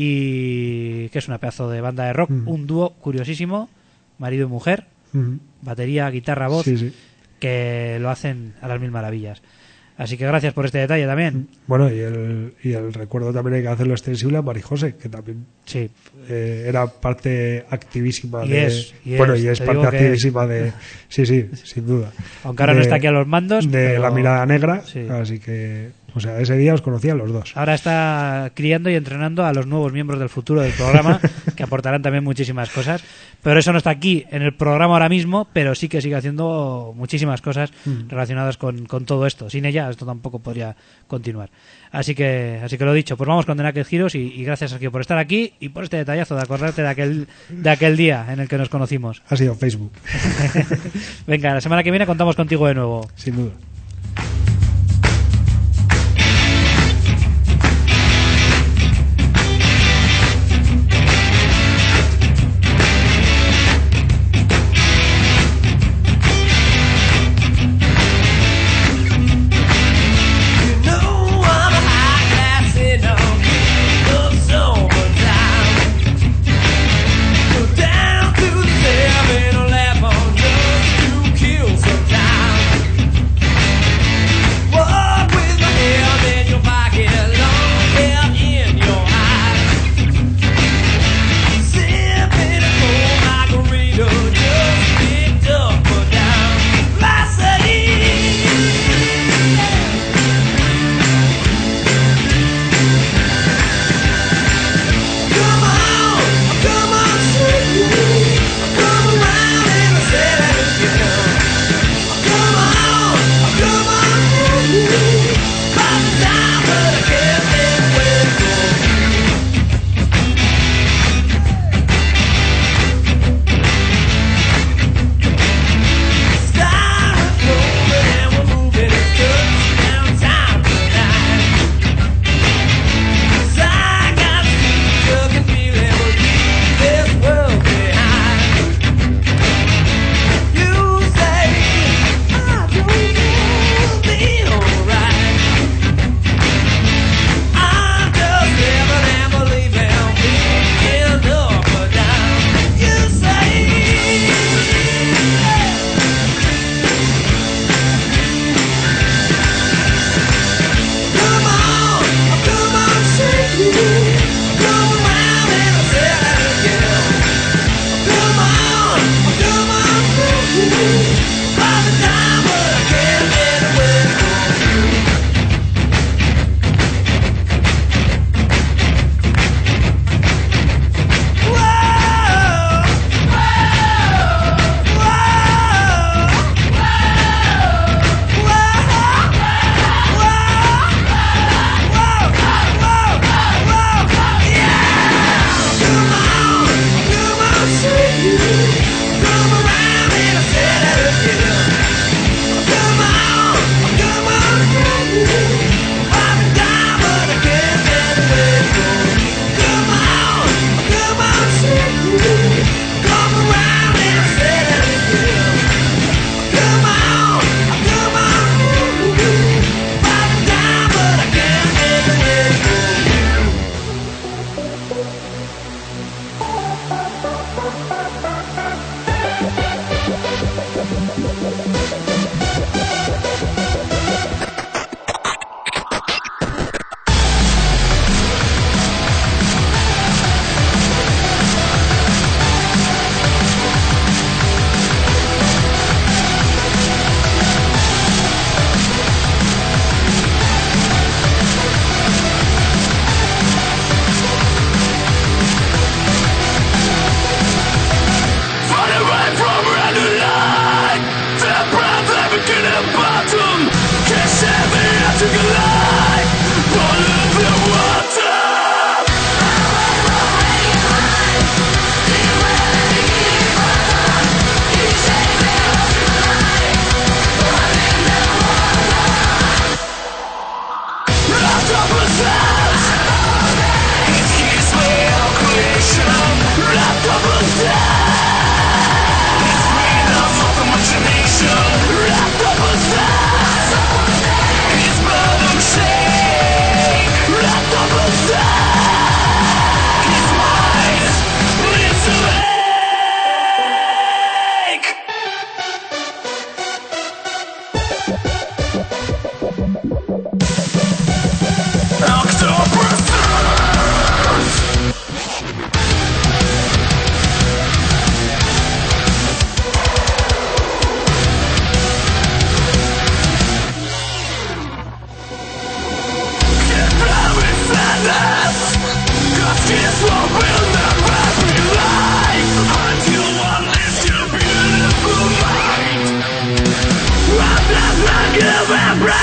y que es una pedazo de banda de rock, un dúo curiosísimo, marido y mujer, batería, guitarra, voz, sí. Que lo hacen a las mil maravillas. Así que gracias por este detalle también. Bueno, y el recuerdo también hay que hacerlo extensible a Mari José, que también sí. Era parte activísima y es parte activísima de... Sí, sin duda. Aunque ahora no está aquí a los mandos. De la mirada negra, sí. Así que... O sea, ese día os conocía a los dos. Ahora está criando y entrenando a los nuevos miembros del futuro del programa, que aportarán también muchísimas cosas. Pero eso no está aquí en el programa ahora mismo, pero sí que sigue haciendo muchísimas cosas relacionadas con todo esto. Sin ella esto tampoco podría continuar. Así que lo dicho, pues vamos con The Naked Heroes, y gracias, Sergio, por estar aquí y por este detallazo de acordarte de aquel día en el que nos conocimos. Ha sido Facebook. Venga, la semana que viene contamos contigo de nuevo. Sin duda.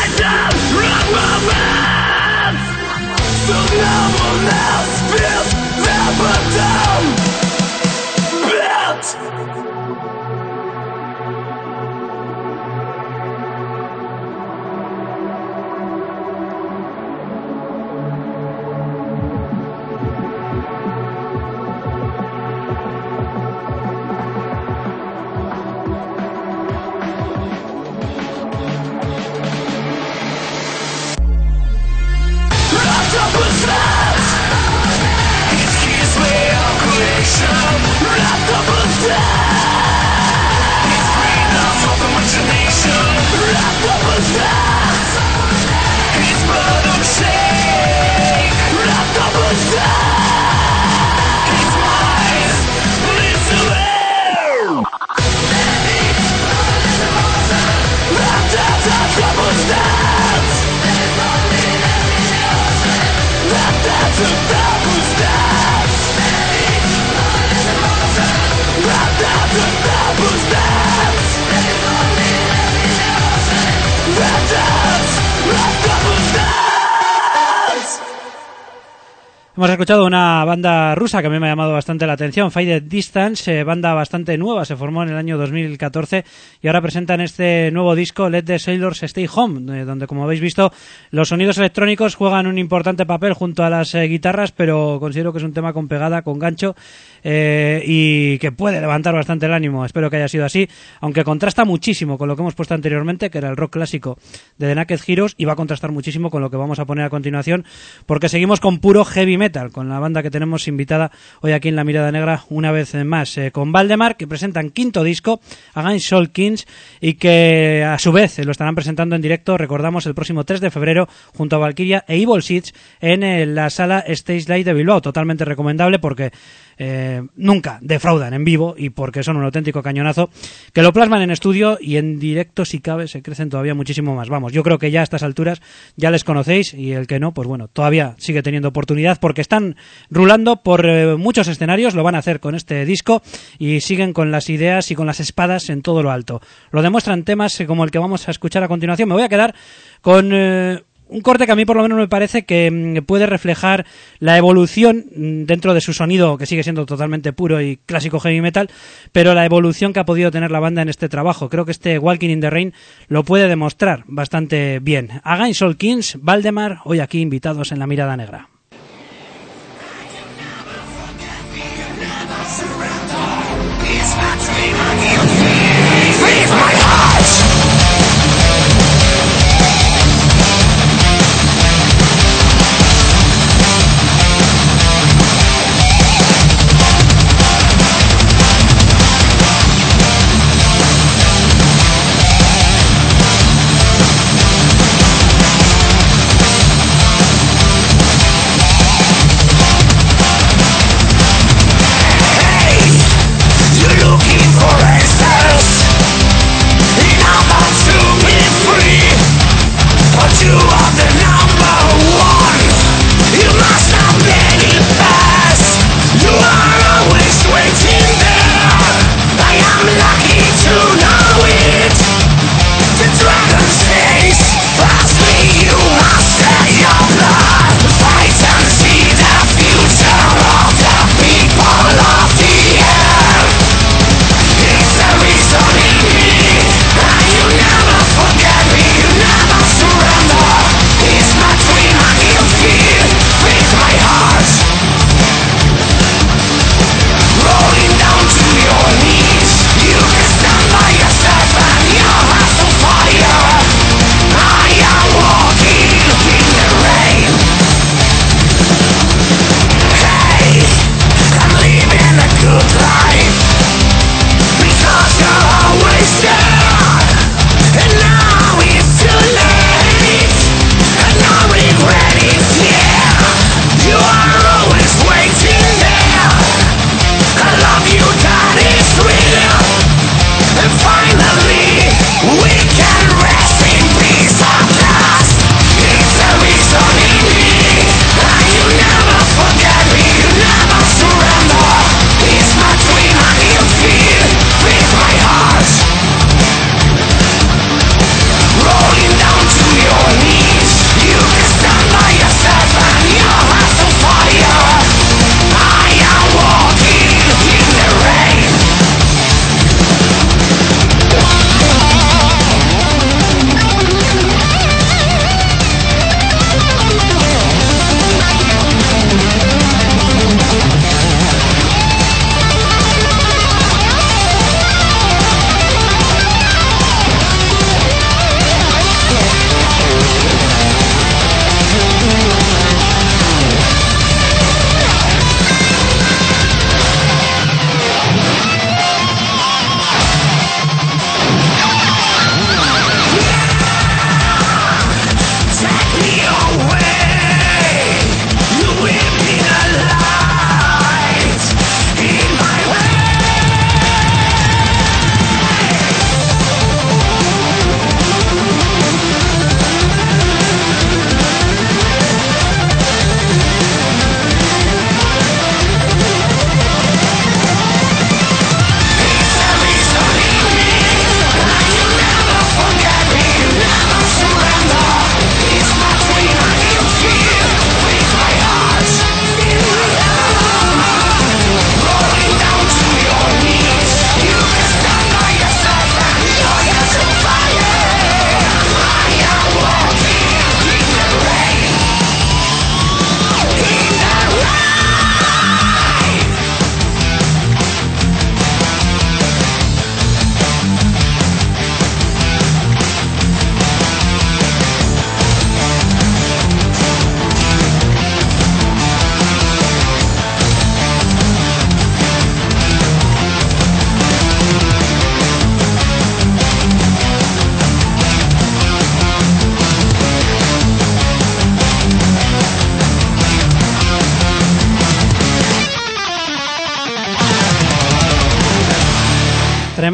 Hemos escuchado una banda rusa que a mí me ha llamado bastante la atención, Faded Distance, banda bastante nueva, se formó en el año 2014 y ahora presentan este nuevo disco, Let the Sailors Stay Home, donde, como habéis visto, los sonidos electrónicos juegan un importante papel junto a las guitarras, pero considero que es un tema con pegada, con gancho, y que puede levantar bastante el ánimo. Espero que haya sido así, aunque contrasta muchísimo con lo que hemos puesto anteriormente, que era el rock clásico de The Naked Heroes, y va a contrastar muchísimo con lo que vamos a poner a continuación, porque seguimos con puro heavy metal, con la banda que tenemos invitada hoy aquí en La Mirada Negra una vez más, con Valdemar, que presentan quinto disco, Against All Kings, y que a su vez lo estarán presentando en directo, recordamos, el próximo 3 de febrero junto a Valkyria e Evil Seeds en la sala Stage Light de Bilbao. Totalmente recomendable porque nunca defraudan en vivo y porque son un auténtico cañonazo, que lo plasman en estudio y en directo, si cabe, se crecen todavía muchísimo más. Vamos, yo creo que ya a estas alturas ya les conocéis, y el que no, pues bueno, todavía sigue teniendo oportunidad porque están rulando por muchos escenarios, lo van a hacer con este disco y siguen con las ideas y con las espadas en todo lo alto. Lo demuestran temas como el que vamos a escuchar a continuación. Me voy a quedar con un corte que a mí por lo menos me parece que puede reflejar la evolución dentro de su sonido, que sigue siendo totalmente puro y clásico heavy metal, pero la evolución que ha podido tener la banda en este trabajo. Creo que este Walking in the Rain lo puede demostrar bastante bien. Against All Kings, Valdemar, hoy aquí invitados en La Mirada Negra. Looking for answers.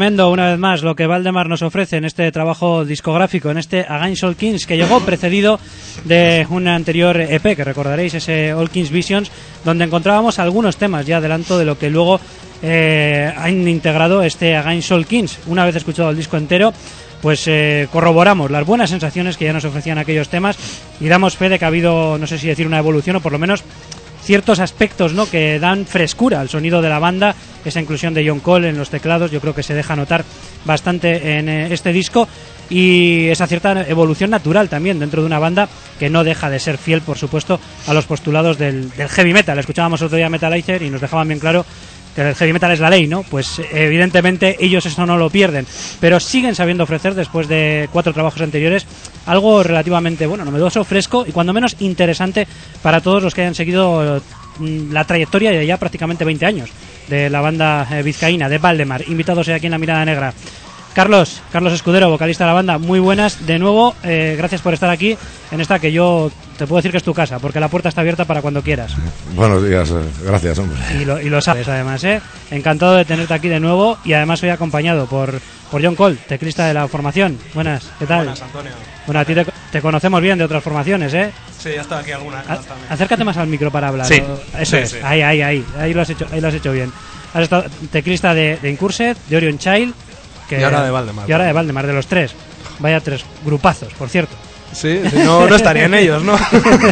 tremendo una vez más lo que Valdemar nos ofrece en este trabajo discográfico, en este Against All Kings, que llegó precedido de un anterior EP, que recordaréis, ese All Kings Visions, donde encontrábamos algunos temas, ya adelanto de lo que luego han integrado este Against All Kings. Una vez escuchado el disco entero, pues corroboramos las buenas sensaciones que ya nos ofrecían aquellos temas y damos fe de que ha habido, no sé si decir una evolución o por lo menos ciertos aspectos, ¿no?, que dan frescura al sonido de la banda. Esa inclusión de John Cole en los teclados yo creo que se deja notar bastante en este disco, y esa cierta evolución natural también dentro de una banda que no deja de ser fiel, por supuesto, a los postulados del heavy metal. Escuchábamos otro día Metalizer y nos dejaban bien claro que el heavy metal es la ley, ¿no? Pues evidentemente ellos eso no lo pierden, pero siguen sabiendo ofrecer, después de 4 trabajos anteriores, algo relativamente, bueno, novedoso, fresco y cuando menos interesante para todos los que hayan seguido la trayectoria de ya prácticamente 20 años de la banda vizcaína, de Valdemar. Invitados hoy aquí en La Mirada Negra. Carlos Escudero, vocalista de la banda, muy buenas de nuevo, gracias por estar aquí en esta que yo te puedo decir que es tu casa, porque la puerta está abierta para cuando quieras. Buenos días, gracias, hombre. Y lo sabes además, encantado de tenerte aquí de nuevo, y además hoy acompañado por John Cole, teclista de la formación. Buenas, ¿qué tal? Buenas, Antonio. Bueno, a ti te conocemos bien de otras formaciones, ¿eh? Sí, ya estaba aquí alguna vez también. Acércate más al micro para hablar. Sí. ¿No? Eso Sí, es, sí. Ahí lo has hecho bien. Has estado teclista de Incursed, de Orion Child, Y ahora de Valdemar. Y ahora de Valdemar, de los 3. Vaya 3 grupazos, por cierto. Sí, si no estarían ellos, ¿no?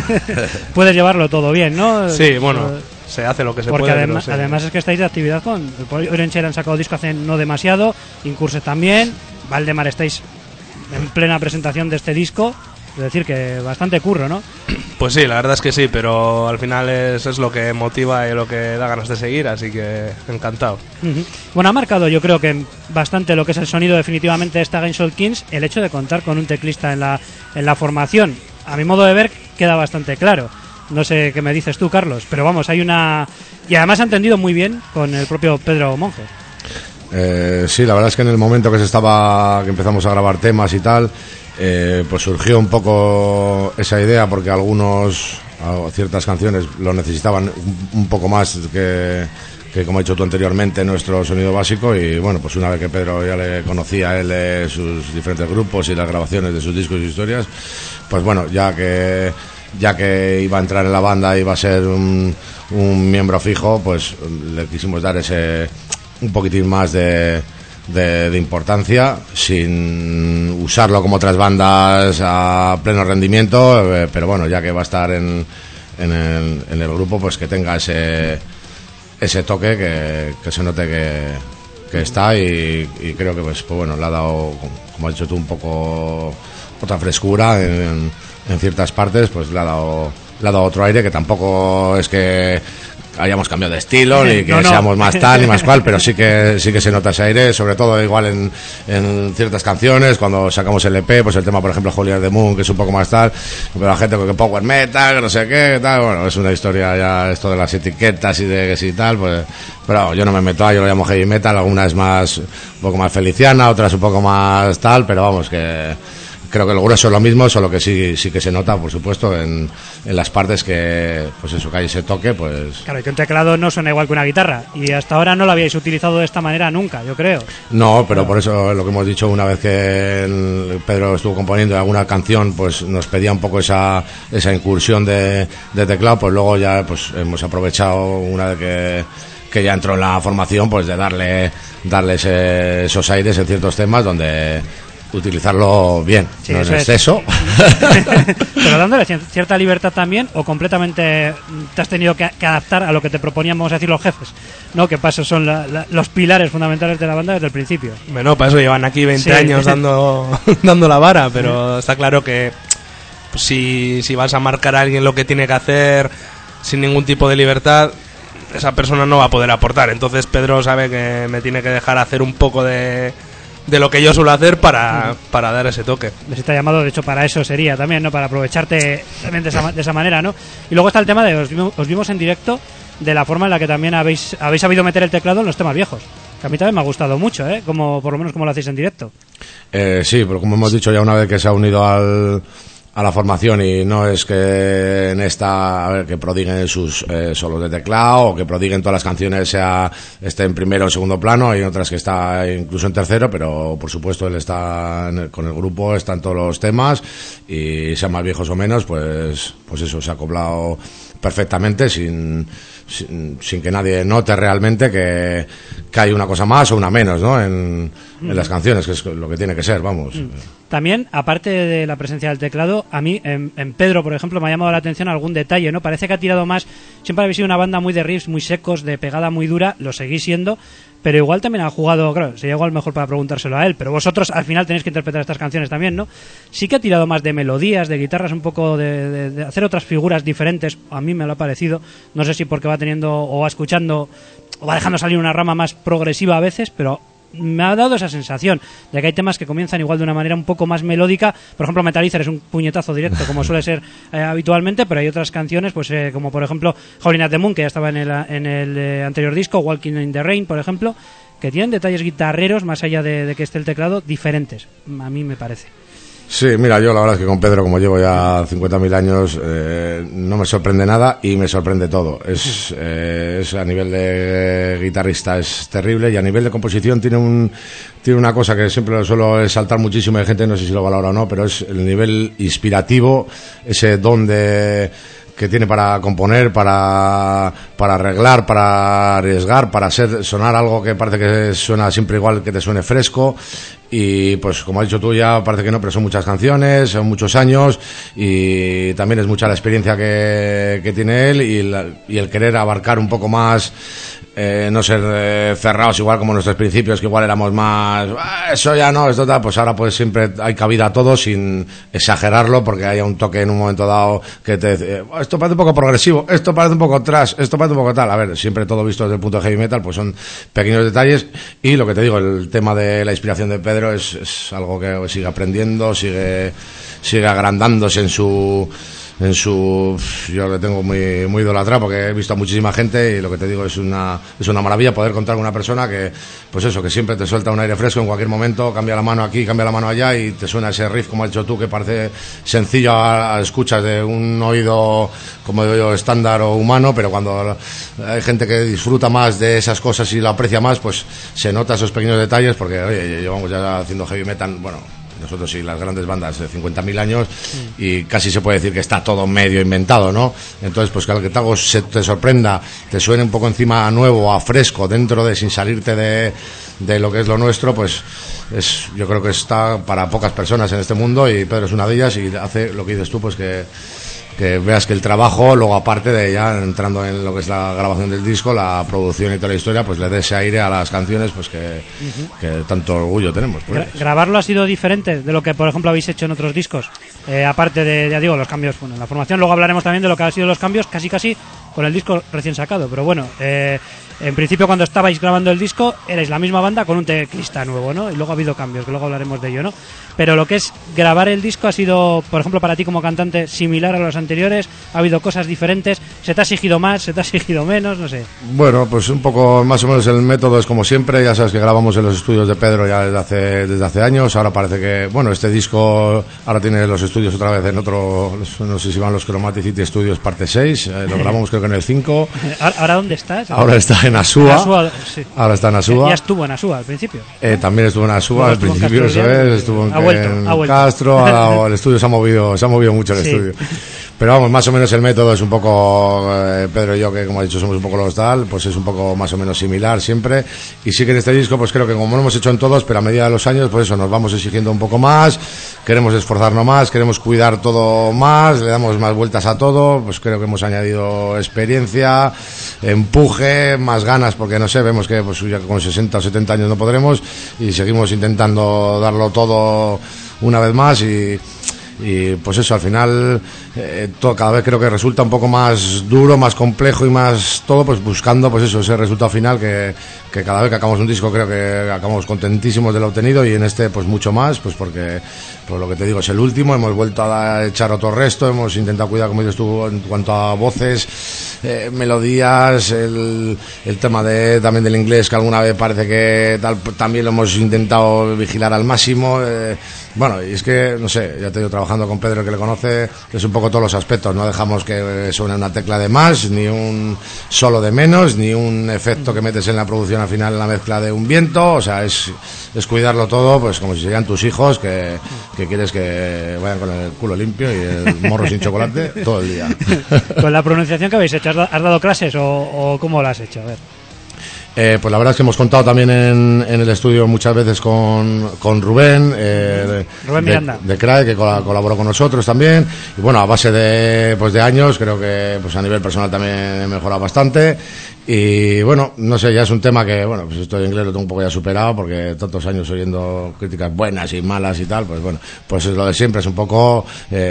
Puedes llevarlo todo bien, ¿no? Sí, bueno, se hace lo que se porque puede. además es que estáis de actividad con Orion Child, han sacado disco hace no demasiado, Incursed también, Valdemar estáis en plena presentación de este disco. Es decir, que bastante curro, ¿no? Pues sí, la verdad es que sí, pero al final es lo que motiva y lo que da ganas de seguir, así que encantado. Bueno, ha marcado yo creo que bastante lo que es el sonido definitivamente de esta Against All Kings, el hecho de contar con un teclista en la formación. A mi modo de ver queda bastante claro. No sé qué me dices tú, Carlos, pero vamos, hay una... Y además ha entendido muy bien con el propio Pedro Monge. Sí, la verdad es que en el momento que empezamos a grabar temas y tal, pues surgió un poco esa idea, porque ciertas canciones lo necesitaban un poco más que como he dicho tú anteriormente, nuestro sonido básico. Y bueno, pues una vez que Pedro ya le conocía a él, sus diferentes grupos y las grabaciones de sus discos y historias, pues bueno, ya que iba a entrar en la banda, iba a ser un miembro fijo, pues le quisimos dar un poquitín más de importancia, sin usarlo como otras bandas a pleno rendimiento, pero bueno, ya que va a estar en el grupo, pues que tenga ese toque, que se note que está, y creo que pues bueno, le ha dado, como has dicho tú, un poco otra frescura en ciertas partes, pues le ha dado otro aire, que tampoco es que hayamos cambiado de estilo ni que seamos más tal ni más cual, pero sí que se nota ese aire, sobre todo igual en ciertas canciones. Cuando sacamos el EP, pues el tema, por ejemplo, Holy Are the Moon, que es un poco más tal, pero la gente que power metal, que no sé qué, tal, bueno, es una historia ya esto de las etiquetas y de que sí tal, pues, pero yo no me meto ahí, yo lo llamo heavy metal. Alguna es más, un poco más feliciana, otras un poco más tal, pero vamos, que creo que el grueso es lo mismo, solo que sí que se nota, por supuesto, en las partes que, pues eso, que hay ese toque, pues... Claro, y que un teclado no suena igual que una guitarra, y hasta ahora no lo habíais utilizado de esta manera nunca, yo creo. No, pero por eso lo que hemos dicho, una vez que Pedro estuvo componiendo alguna canción, pues nos pedía un poco esa incursión de teclado, pues luego ya pues hemos aprovechado, una vez que ya entró en la formación, pues de darle esos aires en ciertos temas donde utilizarlo bien, sí, no en exceso. Pero dándole cierta libertad también, o completamente te has tenido que adaptar a lo que te proponían, vamos a decir, los jefes, ¿no? Que pasos son los pilares fundamentales de la banda desde el principio. Bueno, para eso llevan aquí 20 años dando la vara, pero está claro que pues, si vas a marcar a alguien lo que tiene que hacer sin ningún tipo de libertad, esa persona no va a poder aportar. Entonces Pedro sabe que me tiene que dejar hacer un poco de lo que yo suelo hacer para dar ese toque. Les está llamado, de hecho, para eso sería también, ¿no? Para aprovecharte también de esa manera, ¿no? Y luego está el tema de os vimos en directo, de la forma en la que también habéis sabido meter el teclado en los temas viejos. Que a mí también me ha gustado mucho, por lo menos como lo hacéis en directo. Sí, pero como hemos dicho ya, una vez que se ha unido al a la formación, y no es que en esta, a ver, que prodiguen sus solos de teclado o que prodiguen todas las canciones, esté en primero o segundo plano. Hay otras que está incluso en tercero, pero por supuesto él está con el grupo, está en todos los temas, y sean más viejos o menos, pues eso, se ha acoplado perfectamente sin que nadie note realmente que hay una cosa más o una menos, ¿no? En las canciones, que es lo que tiene que ser, vamos. También, aparte de la presencia del teclado, a mí, en Pedro, por ejemplo, me ha llamado la atención algún detalle, ¿no? Parece que ha tirado más, siempre habéis sido una banda muy de riffs, muy secos, de pegada muy dura, lo seguís siendo, pero igual también ha jugado, claro, sería igual mejor para preguntárselo a él, pero vosotros al final tenéis que interpretar estas canciones también, ¿no? Sí que ha tirado más de melodías, de guitarras, un poco de hacer otras figuras diferentes, a mí me lo ha parecido, no sé si porque va teniendo o va escuchando o va dejando salir una rama más progresiva a veces, pero me ha dado esa sensación de que hay temas que comienzan igual de una manera un poco más melódica. Por ejemplo, Metalizer es un puñetazo directo, como suele ser habitualmente, pero hay otras canciones, pues como por ejemplo Howling at the Moon, que ya estaba en el anterior disco, Walking in the Rain, por ejemplo, que tienen detalles guitarreros, más allá de que esté el teclado, diferentes, a mí me parece. Sí, mira, yo la verdad es que con Pedro, como llevo ya 50.000 años, no me sorprende nada y me sorprende todo. Es a nivel de guitarrista es terrible, y a nivel de composición tiene una cosa que siempre lo suelo exaltar muchísimo, hay gente, no sé si lo valora o no, pero es el nivel inspirativo, ese don que tiene para componer, para arreglar, para arriesgar, para sonar algo que parece que suena siempre igual, que te suene fresco. Y pues como has dicho tú, ya parece que no, pero son muchas canciones, son muchos años, y también es mucha la experiencia que tiene él, y el querer abarcar un poco más, no ser cerrados igual como nuestros principios, que igual éramos más eso ya no, esto tal. Pues ahora pues siempre hay cabida a todo sin exagerarlo, porque haya un toque en un momento dado que te dice, esto parece un poco progresivo, esto parece un poco trash, esto parece un poco tal. A ver, siempre todo visto desde el punto de heavy metal, pues son pequeños detalles. Y lo que te digo, el tema de la inspiración de Pedro es algo que sigue aprendiendo, sigue agrandándose en su yo le tengo muy, muy idolatrado, porque he visto a muchísima gente, y lo que te digo es una maravilla poder contar con una persona que, pues eso, que siempre te suelta un aire fresco en cualquier momento, cambia la mano aquí, cambia la mano allá, y te suena ese riff, como has dicho tú, que parece sencillo a escuchas de un oído, como digo yo, estándar o humano, pero cuando hay gente que disfruta más de esas cosas y lo aprecia más, pues se nota esos pequeños detalles, porque oye, llevamos ya haciendo heavy metal, bueno, nosotros y las grandes bandas de 50.000 años, y casi se puede decir que está todo medio inventado, ¿no? Entonces, pues que algo que te sorprenda, te suene un poco encima nuevo, a fresco, dentro de, sin salirte de lo que es lo nuestro, pues yo creo que está para pocas personas en este mundo, y Pedro es una de ellas, y hace lo que dices tú, pues que veas que el trabajo, luego aparte de ya entrando en lo que es la grabación del disco, la producción y toda la historia, pues le dé ese aire a las canciones, pues que tanto orgullo tenemos. Pues. ¿Grabarlo ha sido diferente de lo que, por ejemplo, habéis hecho en otros discos? Aparte de, ya digo, los cambios, bueno, en la formación, luego hablaremos también de lo que han sido los cambios, casi con el disco recién sacado, pero bueno, en principio cuando estabais grabando el disco erais la misma banda con un teclista nuevo, ¿no? Y luego ha habido cambios, que luego hablaremos de ello, ¿no? Pero lo que es grabar el disco ha sido, por ejemplo, para ti como cantante, similar a los anteriores, ha habido cosas diferentes, ¿se te ha exigido más, se te ha exigido menos? No sé. Bueno, pues un poco más o menos el método es como siempre, ya sabes que grabamos en los estudios de Pedro ya desde hace años, ahora parece que, bueno, este disco ahora tiene los estudios otra vez en otro, no sé si van los Chromatic City Studios parte 6, lo grabamos creo que en el 5. ¿Ahora dónde estás? Ahora está en Asúa. Sí. Ahora está en Asúa. Ya estuvo en Asúa al principio. También estuvo en Asúa al principio, eso es, estuvo en vuelto. Castro, ahora el estudio se ha movido mucho el estudio. Pero vamos, más o menos el método es un poco, Pedro y yo, que como he dicho somos un poco los tal, pues es un poco más o menos similar siempre. Y sí que en este disco, pues creo que como lo hemos hecho en todos, pero a medida de los años, pues eso, nos vamos exigiendo un poco más, queremos esforzarnos más, queremos cuidar todo más, le damos más vueltas a todo, pues creo que hemos añadido experiencia, empuje, más ganas, porque no sé, vemos que pues ya con 60 o 70 años no podremos, y seguimos intentando darlo todo una vez más, y pues eso, al final todo cada vez creo que resulta un poco más duro, más complejo y más todo, pues buscando pues eso, ese resultado final que cada vez que acabamos un disco creo que acabamos contentísimos de lo obtenido, y en este pues mucho más, pues porque pues lo que te digo es el último, hemos vuelto a echar otro resto, hemos intentado cuidar, como dices tú, en cuanto a voces, melodías, el tema también del inglés, que alguna vez parece que también lo hemos intentado vigilar al máximo, Bueno, y es que, no sé, ya te digo, trabajando con Pedro, que le conoce, es un poco todos los aspectos. No dejamos que suene una tecla de más, ni un solo de menos, ni un efecto que metes en la producción al final en la mezcla de un viento. O sea, es cuidarlo todo, pues como si serían tus hijos, que quieres que vayan con el culo limpio y el morro sin chocolate todo el día. ¿Con la pronunciación que habéis hecho, has dado clases o cómo lo has hecho? A ver. Pues la verdad es que hemos contado también en el estudio muchas veces con Rubén, Rubén Miranda, de CRAE, que colaboró con nosotros también. Y bueno, a base de años, creo que pues a nivel personal también he mejorado bastante. Y bueno, no sé, ya es un tema que, bueno, pues esto de inglés lo tengo un poco ya superado, porque tantos años oyendo críticas buenas y malas y tal, pues bueno, pues es lo de siempre, es un poco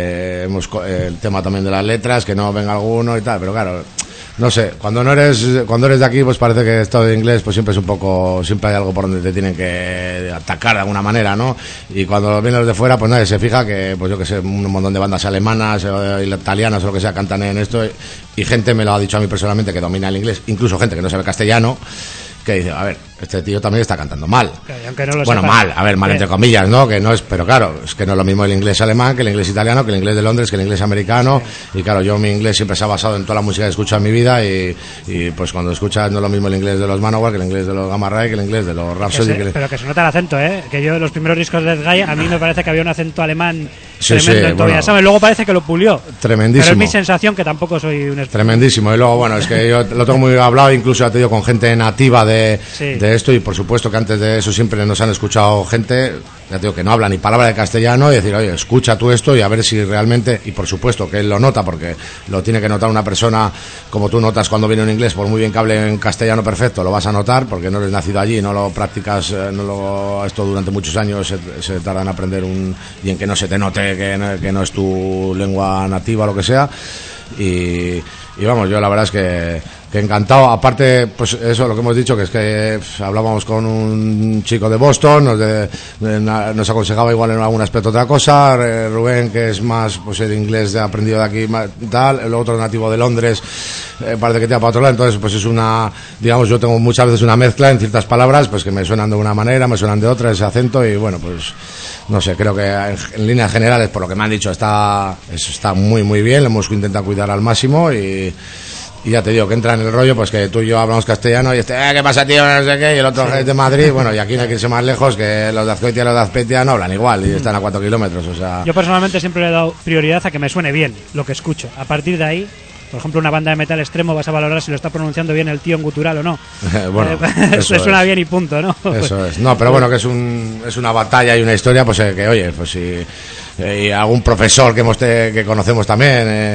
el tema también de las letras, que no venga alguno y tal, pero claro, no sé, cuando eres de aquí, pues parece que esto de inglés pues siempre es un poco, siempre hay algo por donde te tienen que atacar de alguna manera, ¿no? Y cuando vienen los de fuera, pues nadie se fija que, pues yo que sé, un montón de bandas alemanas, italianas o lo que sea, cantan en esto, y gente me lo ha dicho a mí personalmente que domina el inglés, incluso gente que no sabe castellano, que dice, a ver, este tío también está cantando mal. Aunque no lo bueno, sepa. mal entre comillas, ¿no? Que no es, pero claro, es que no es lo mismo el inglés alemán que el inglés italiano, que el inglés de Londres, que el inglés americano. Sí. Y claro, yo mi inglés siempre se ha basado en toda la música que he escuchado en mi vida y pues cuando escuchas no es lo mismo el inglés de los Manowar que el inglés de los Gamma Ray, que el inglés de los Rhapsody. Pero que se nota el acento, ¿eh? Que yo en los primeros discos de Dead Guy a mí me parece que había un acento alemán tremendo en todo. Ya sabes, luego parece que lo pulió. Tremendísimo. Pero es mi sensación, que tampoco soy un experto. Tremendísimo. Y luego, bueno, es que yo lo tengo muy hablado, incluso ya te digo, con gente nativa de esto, y por supuesto que antes de eso siempre nos han escuchado gente, ya te digo, que no habla ni palabra de castellano, y decir, oye, escucha tú esto y a ver si realmente, y por supuesto que él lo nota, porque lo tiene que notar una persona como tú notas cuando viene en inglés, por muy bien que hable en castellano perfecto, lo vas a notar, porque no eres nacido allí, no lo practicas, esto durante muchos años se tarda en aprender y en que no se te note que no es tu lengua nativa o lo que sea. Y vamos, yo la verdad es que encantado. Aparte, pues eso, lo que hemos dicho, que es que hablábamos con un chico de Boston, nos aconsejaba igual en algún aspecto otra cosa. Rubén, que es más, pues el inglés aprendido de aquí y tal. El otro nativo de Londres, parece que te va para otro lado. Entonces, pues es digamos, yo tengo muchas veces una mezcla en ciertas palabras, pues que me suenan de una manera, me suenan de otra, ese acento, y bueno, pues no sé, creo que en líneas generales, por lo que me han dicho, está muy muy bien. Lo hemos intentado cuidar al máximo y ya te digo que entra en el rollo, pues que tú y yo hablamos castellano y ¿qué pasa, tío? No sé qué, y el otro es de Madrid. Bueno, y aquí no hay que irse más lejos, que los de Azcoitia y los de Azpeitia no hablan igual y están a 4 kilómetros, o sea. Yo personalmente siempre le he dado prioridad a que me suene bien lo que escucho. A partir de ahí, por ejemplo, una banda de metal extremo, vas a valorar si lo está pronunciando bien el tío en gutural o no. Bueno, eso suena bien y punto, ¿no? Eso es. No, pero bueno, que es una batalla y una historia, pues que oye, pues si y algún profesor que conocemos también,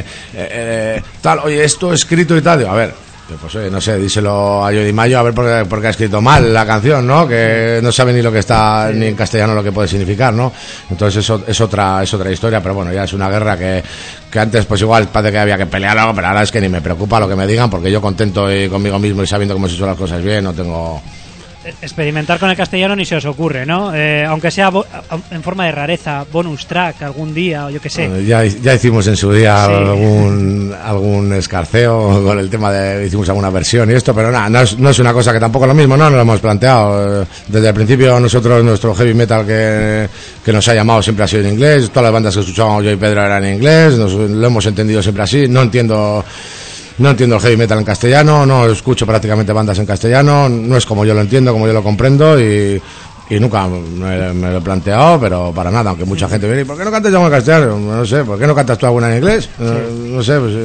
tal, oye, esto escrito y tal, digo, a ver, pues oye, no sé, díselo a Jody Mayo a ver por qué ha escrito mal la canción, ¿no? Que no sabe ni lo que está, ni en castellano lo que puede significar, ¿no? Entonces eso es otra historia, pero bueno, ya es una guerra que antes pues igual parece que había que pelear algo, pero ahora es que ni me preocupa lo que me digan, porque yo contento conmigo mismo y sabiendo cómo se hecho las cosas bien, no tengo. Experimentar con el castellano ni se os ocurre, ¿no? Aunque sea en forma de rareza, bonus track algún día, o yo qué sé. Ya hicimos en su día algún escarceo con el tema hicimos alguna versión y esto, pero nada, no es una cosa que tampoco es lo mismo, no lo hemos planteado. Desde el principio nosotros, nuestro heavy metal que nos ha llamado siempre ha sido en inglés, todas las bandas que escuchábamos yo y Pedro eran en inglés, lo hemos entendido siempre así. No entiendo el heavy metal en castellano, no escucho prácticamente bandas en castellano, no es como yo lo entiendo, como yo lo comprendo, y nunca me lo he planteado, pero para nada, aunque mucha gente viene, ¿por qué no cantas ya en castellano? No sé, ¿por qué no cantas tú alguna en inglés? No sé, pues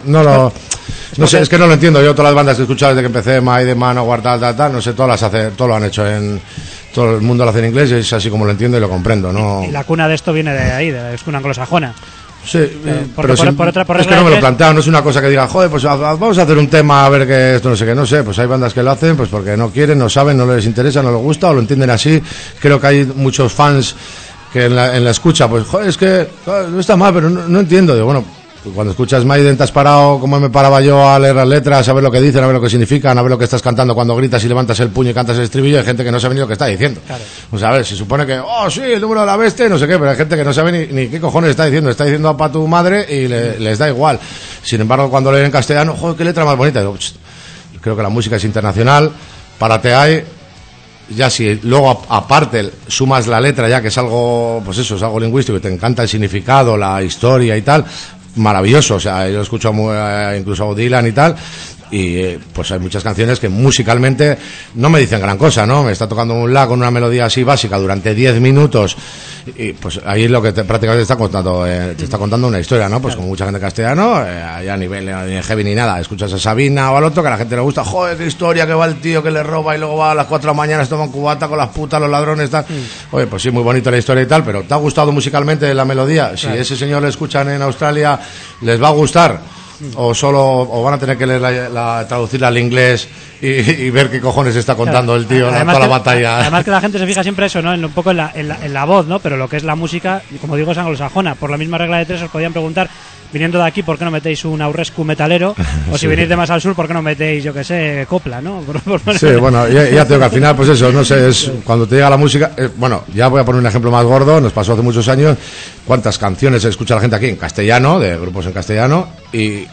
no sé, es que no lo entiendo. Yo todas las bandas que he escuchado desde que empecé, Maiden, Manowar, tal, no sé, todas lo han hecho todo el mundo lo hace en inglés, y es así como lo entiendo y lo comprendo, ¿no? Y la cuna de esto viene de ahí, de la cuna anglosajona. Sí, pero es que no me lo he planteado, no es una cosa que diga, joder, pues vamos a hacer un tema a ver que esto no sé qué, no sé, pues hay bandas que lo hacen pues porque no quieren, no saben, no les interesa, no les gusta o lo entienden así. Creo que hay muchos fans que en la escucha, pues joder, es que no está mal, pero no entiendo. Digo, bueno, cuando escuchas Maiden te has parado como me paraba yo a leer las letras, a ver lo que dicen, a ver lo que significan, a ver lo que estás cantando cuando gritas y levantas el puño y cantas el estribillo. Hay gente que no sabe ni lo que está diciendo. Claro. O sea, a ver, se supone que, sí, el número de la bestia, no sé qué, pero hay gente que no sabe ni qué cojones está diciendo para tu madre y les da igual. Sin embargo, cuando leen en castellano, joder, qué letra más bonita. Digo, creo que la música es internacional, párate ahí ya si luego aparte sumas la letra, ya que es algo, pues eso, es algo lingüístico y te encanta el significado, la historia y tal, maravilloso. O sea, yo escucho incluso a Bob Dylan y tal, y pues hay muchas canciones que musicalmente no me dicen gran cosa, ¿no? Me está tocando un la con una melodía así básica durante 10 minutos, y pues ahí es lo que prácticamente te está contando una historia, ¿no? Pues como mucha gente castellano, allá a nivel ni heavy ni nada, escuchas a Sabina o al otro que a la gente le gusta, joder, qué historia, que va el tío que le roba y luego va a las 4 de la mañana, se toma un cubata con las putas, los ladrones, tal. Oye, pues sí, muy bonito la historia y tal, pero ¿te ha gustado musicalmente la melodía? Si ese señor le escuchan en Australia, ¿les va a gustar? O van a tener que leer traducirla al inglés y ver qué cojones está contando el tío en toda la batalla. Además que la gente se fija siempre eso, ¿no? Un poco en la voz, ¿no? Pero lo que es la música, como digo, es anglosajona. Por la misma regla de 3 os podían preguntar, viniendo de aquí, ¿por qué no metéis un aurrescu metalero? O si venís de más al sur, ¿por qué no metéis, yo que sé, copla, ¿no? Sí, bueno, ya te digo que al final, pues eso, no sé, es cuando te llega la música. Bueno, ya voy a poner un ejemplo más gordo. Nos pasó hace muchos años cuántas canciones escucha la gente aquí en castellano, de grupos en castellano, y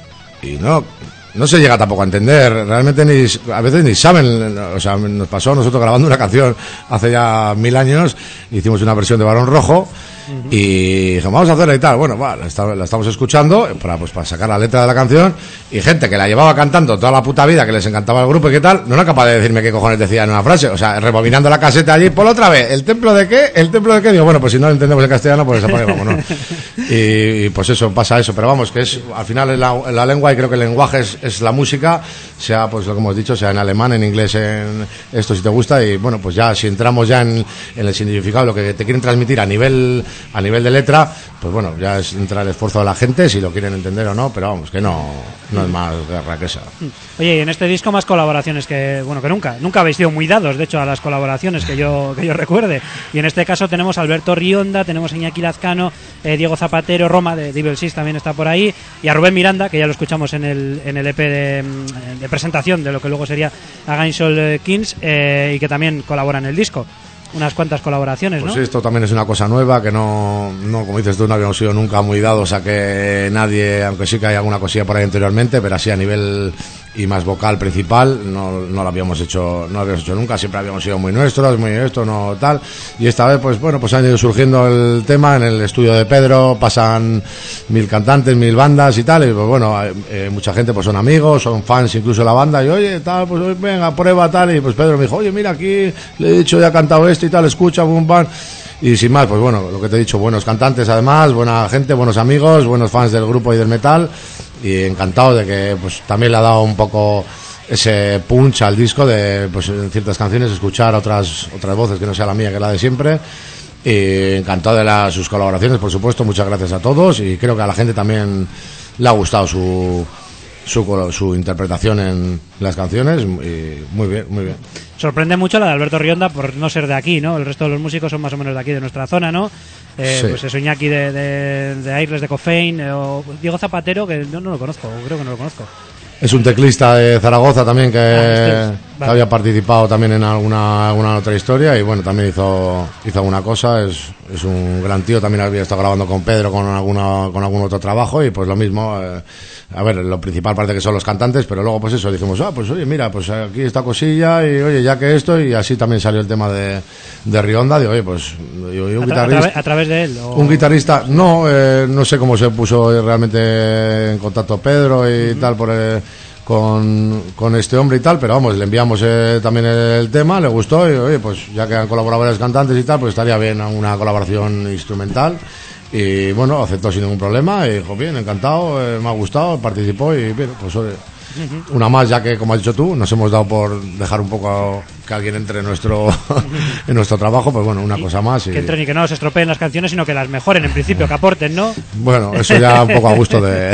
no se llega tampoco a entender, realmente a veces ni saben. O sea, nos pasó a nosotros grabando una canción hace ya 1000 años, hicimos una versión de Barón Rojo y dijimos, vamos a hacerla y tal. Bueno, la estamos escuchando para sacar la letra de la canción, y gente que la llevaba cantando toda la puta vida, que les encantaba el grupo y qué tal, no era capaz de decirme qué cojones decía en una frase. O sea, rebobinando la caseta allí, por otra vez, ¿el templo de qué? ¿El templo de qué? Digo, bueno, pues si no lo entendemos en castellano, pues apague, vámonos. Y pues eso, pasa eso, pero vamos, que es al final es la lengua, y creo que el lenguaje es la música, sea pues lo que hemos dicho, sea en alemán, en inglés, en esto si te gusta. Y bueno, pues ya si entramos ya en el significado, lo que te quieren transmitir a nivel de letra, pues bueno, ya es entrar el esfuerzo de la gente, si lo quieren entender o no, pero vamos, que no es más guerra que esa. Oye, y en este disco más colaboraciones que nunca habéis sido muy dados, de hecho, a las colaboraciones que yo recuerde, y en este caso tenemos a Alberto Rionda, tenemos a Iñaki Lazcano, Diego Zapatero, Roma de Evil Six también está por ahí, y a Rubén Miranda, que ya lo escuchamos en el EP de presentación de lo que luego sería Against All Kings, y que también colabora en el disco. Unas cuantas colaboraciones, ¿no? Pues sí, esto también es una cosa nueva, que no, como dices tú, no habíamos sido nunca muy dados a que nadie, aunque sí que hay alguna cosilla por ahí anteriormente, pero así a nivel y más vocal principal no lo habíamos hecho nunca. Siempre habíamos sido muy nuestros, muy esto, no tal, y esta vez pues bueno, pues han ido surgiendo el tema en el estudio de Pedro, pasan 1000 cantantes, 1000 bandas y tal, y pues bueno, mucha gente pues son amigos, son fans incluso de la banda, y oye, tal, pues venga, prueba tal, y pues Pedro me dijo, oye, mira, aquí le he dicho, ya ha cantado esto y tal, escucha, boom, bam. Y sin más, pues bueno, lo que te he dicho, buenos cantantes además, buena gente, buenos amigos, buenos fans del grupo y del metal, y encantado de que pues también le ha dado un poco ese punch al disco de pues en ciertas canciones escuchar otras voces que no sea la mía, que es la de siempre. Y encantado de sus colaboraciones, por supuesto, muchas gracias a todos, y creo que a la gente también le ha gustado su interpretación en las canciones, y muy bien, muy bien. Sorprende mucho la de Alberto Rionda por no ser de aquí, ¿no? El resto de los músicos son más o menos de aquí, de nuestra zona, ¿no? Sí. Pues eso, Iñaki de Airless, de Coffein, o Diego Zapatero, que no lo conozco, creo que no lo conozco. Es un teclista de Zaragoza también que había participado también en alguna otra historia, y bueno, también hizo alguna cosa. Es un gran tío, también había estado grabando con Pedro con algún otro trabajo, y pues lo mismo. A ver, lo principal parece que son los cantantes, pero luego pues eso, dijimos, pues oye, mira, pues aquí esta cosilla, y oye, ya que esto, y así también salió el tema de Rionda, digo, oye, pues un guitarrista. ¿A través de él? Un guitarrista, no sé cómo se puso realmente en contacto Pedro y tal con este hombre y tal, pero vamos, le enviamos también el tema, le gustó, y oye, pues ya que han colaborado varios cantantes y tal, pues estaría bien una colaboración instrumental. Y bueno, aceptó sin ningún problema, y dijo, bien, encantado, me ha gustado, participó, y bien, pues una más, ya que, como has dicho tú, nos hemos dado por dejar un poco que alguien entre en nuestro trabajo, pues bueno, una cosa más. Que entren y que no se estropeen las canciones, sino que las mejoren, en principio, que aporten, ¿no? Bueno, eso ya un poco a gusto de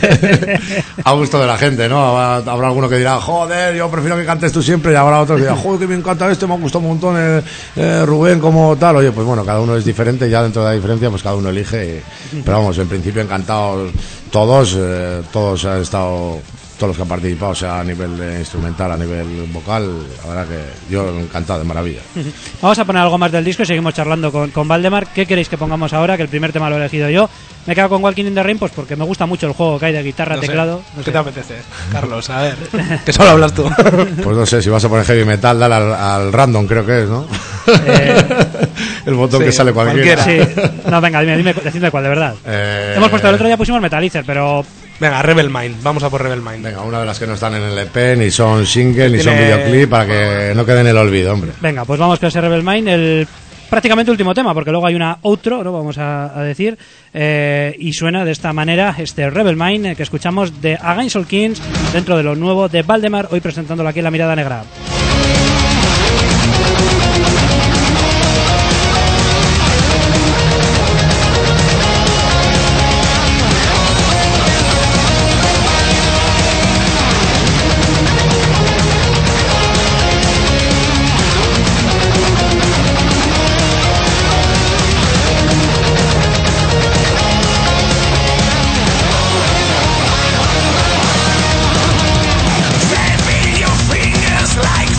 la gente, ¿no? Habrá alguno que dirá, joder, yo prefiero que cantes tú siempre, y habrá otros que dirán, joder, que me encanta me ha gustado un montón Rubén, como tal. Oye, pues bueno, cada uno es diferente, ya dentro de la diferencia, pues cada uno elige, pero vamos, en principio encantados todos han estado todos los que han participado, sea a nivel instrumental, a nivel vocal, la verdad que yo encantado, de maravilla. Vamos a poner algo más del disco y seguimos charlando con Valdemar. ¿Qué queréis que pongamos ahora? Que el primer tema lo he elegido yo. Me he quedado con Walking in the Rain pues porque me gusta mucho el juego que hay de guitarra, teclado. ¿Qué te apetece, Carlos? A ver, que solo hablas tú. Pues no sé, si vas a poner heavy metal, dale al random, creo que es, ¿no? El botón sí, que sale cualquiera. Sí. No, venga, decidme cuál, de verdad. Hemos puesto el otro día, pusimos Metalizer, pero... Venga, Rebel Mind, vamos a por Rebel Mind. Venga, una de las que no están en el EP, ni son single, ni son videoclip, para que no quede en el olvido, hombre. Venga, pues vamos con ese Rebel Mind, el prácticamente último tema, porque luego hay una outro, ¿no? Vamos a decir, y suena de esta manera este Rebel Mind que escuchamos de Against All Kings, dentro de lo nuevo de Valdemar, hoy presentándolo aquí en La Mirada Negra. Like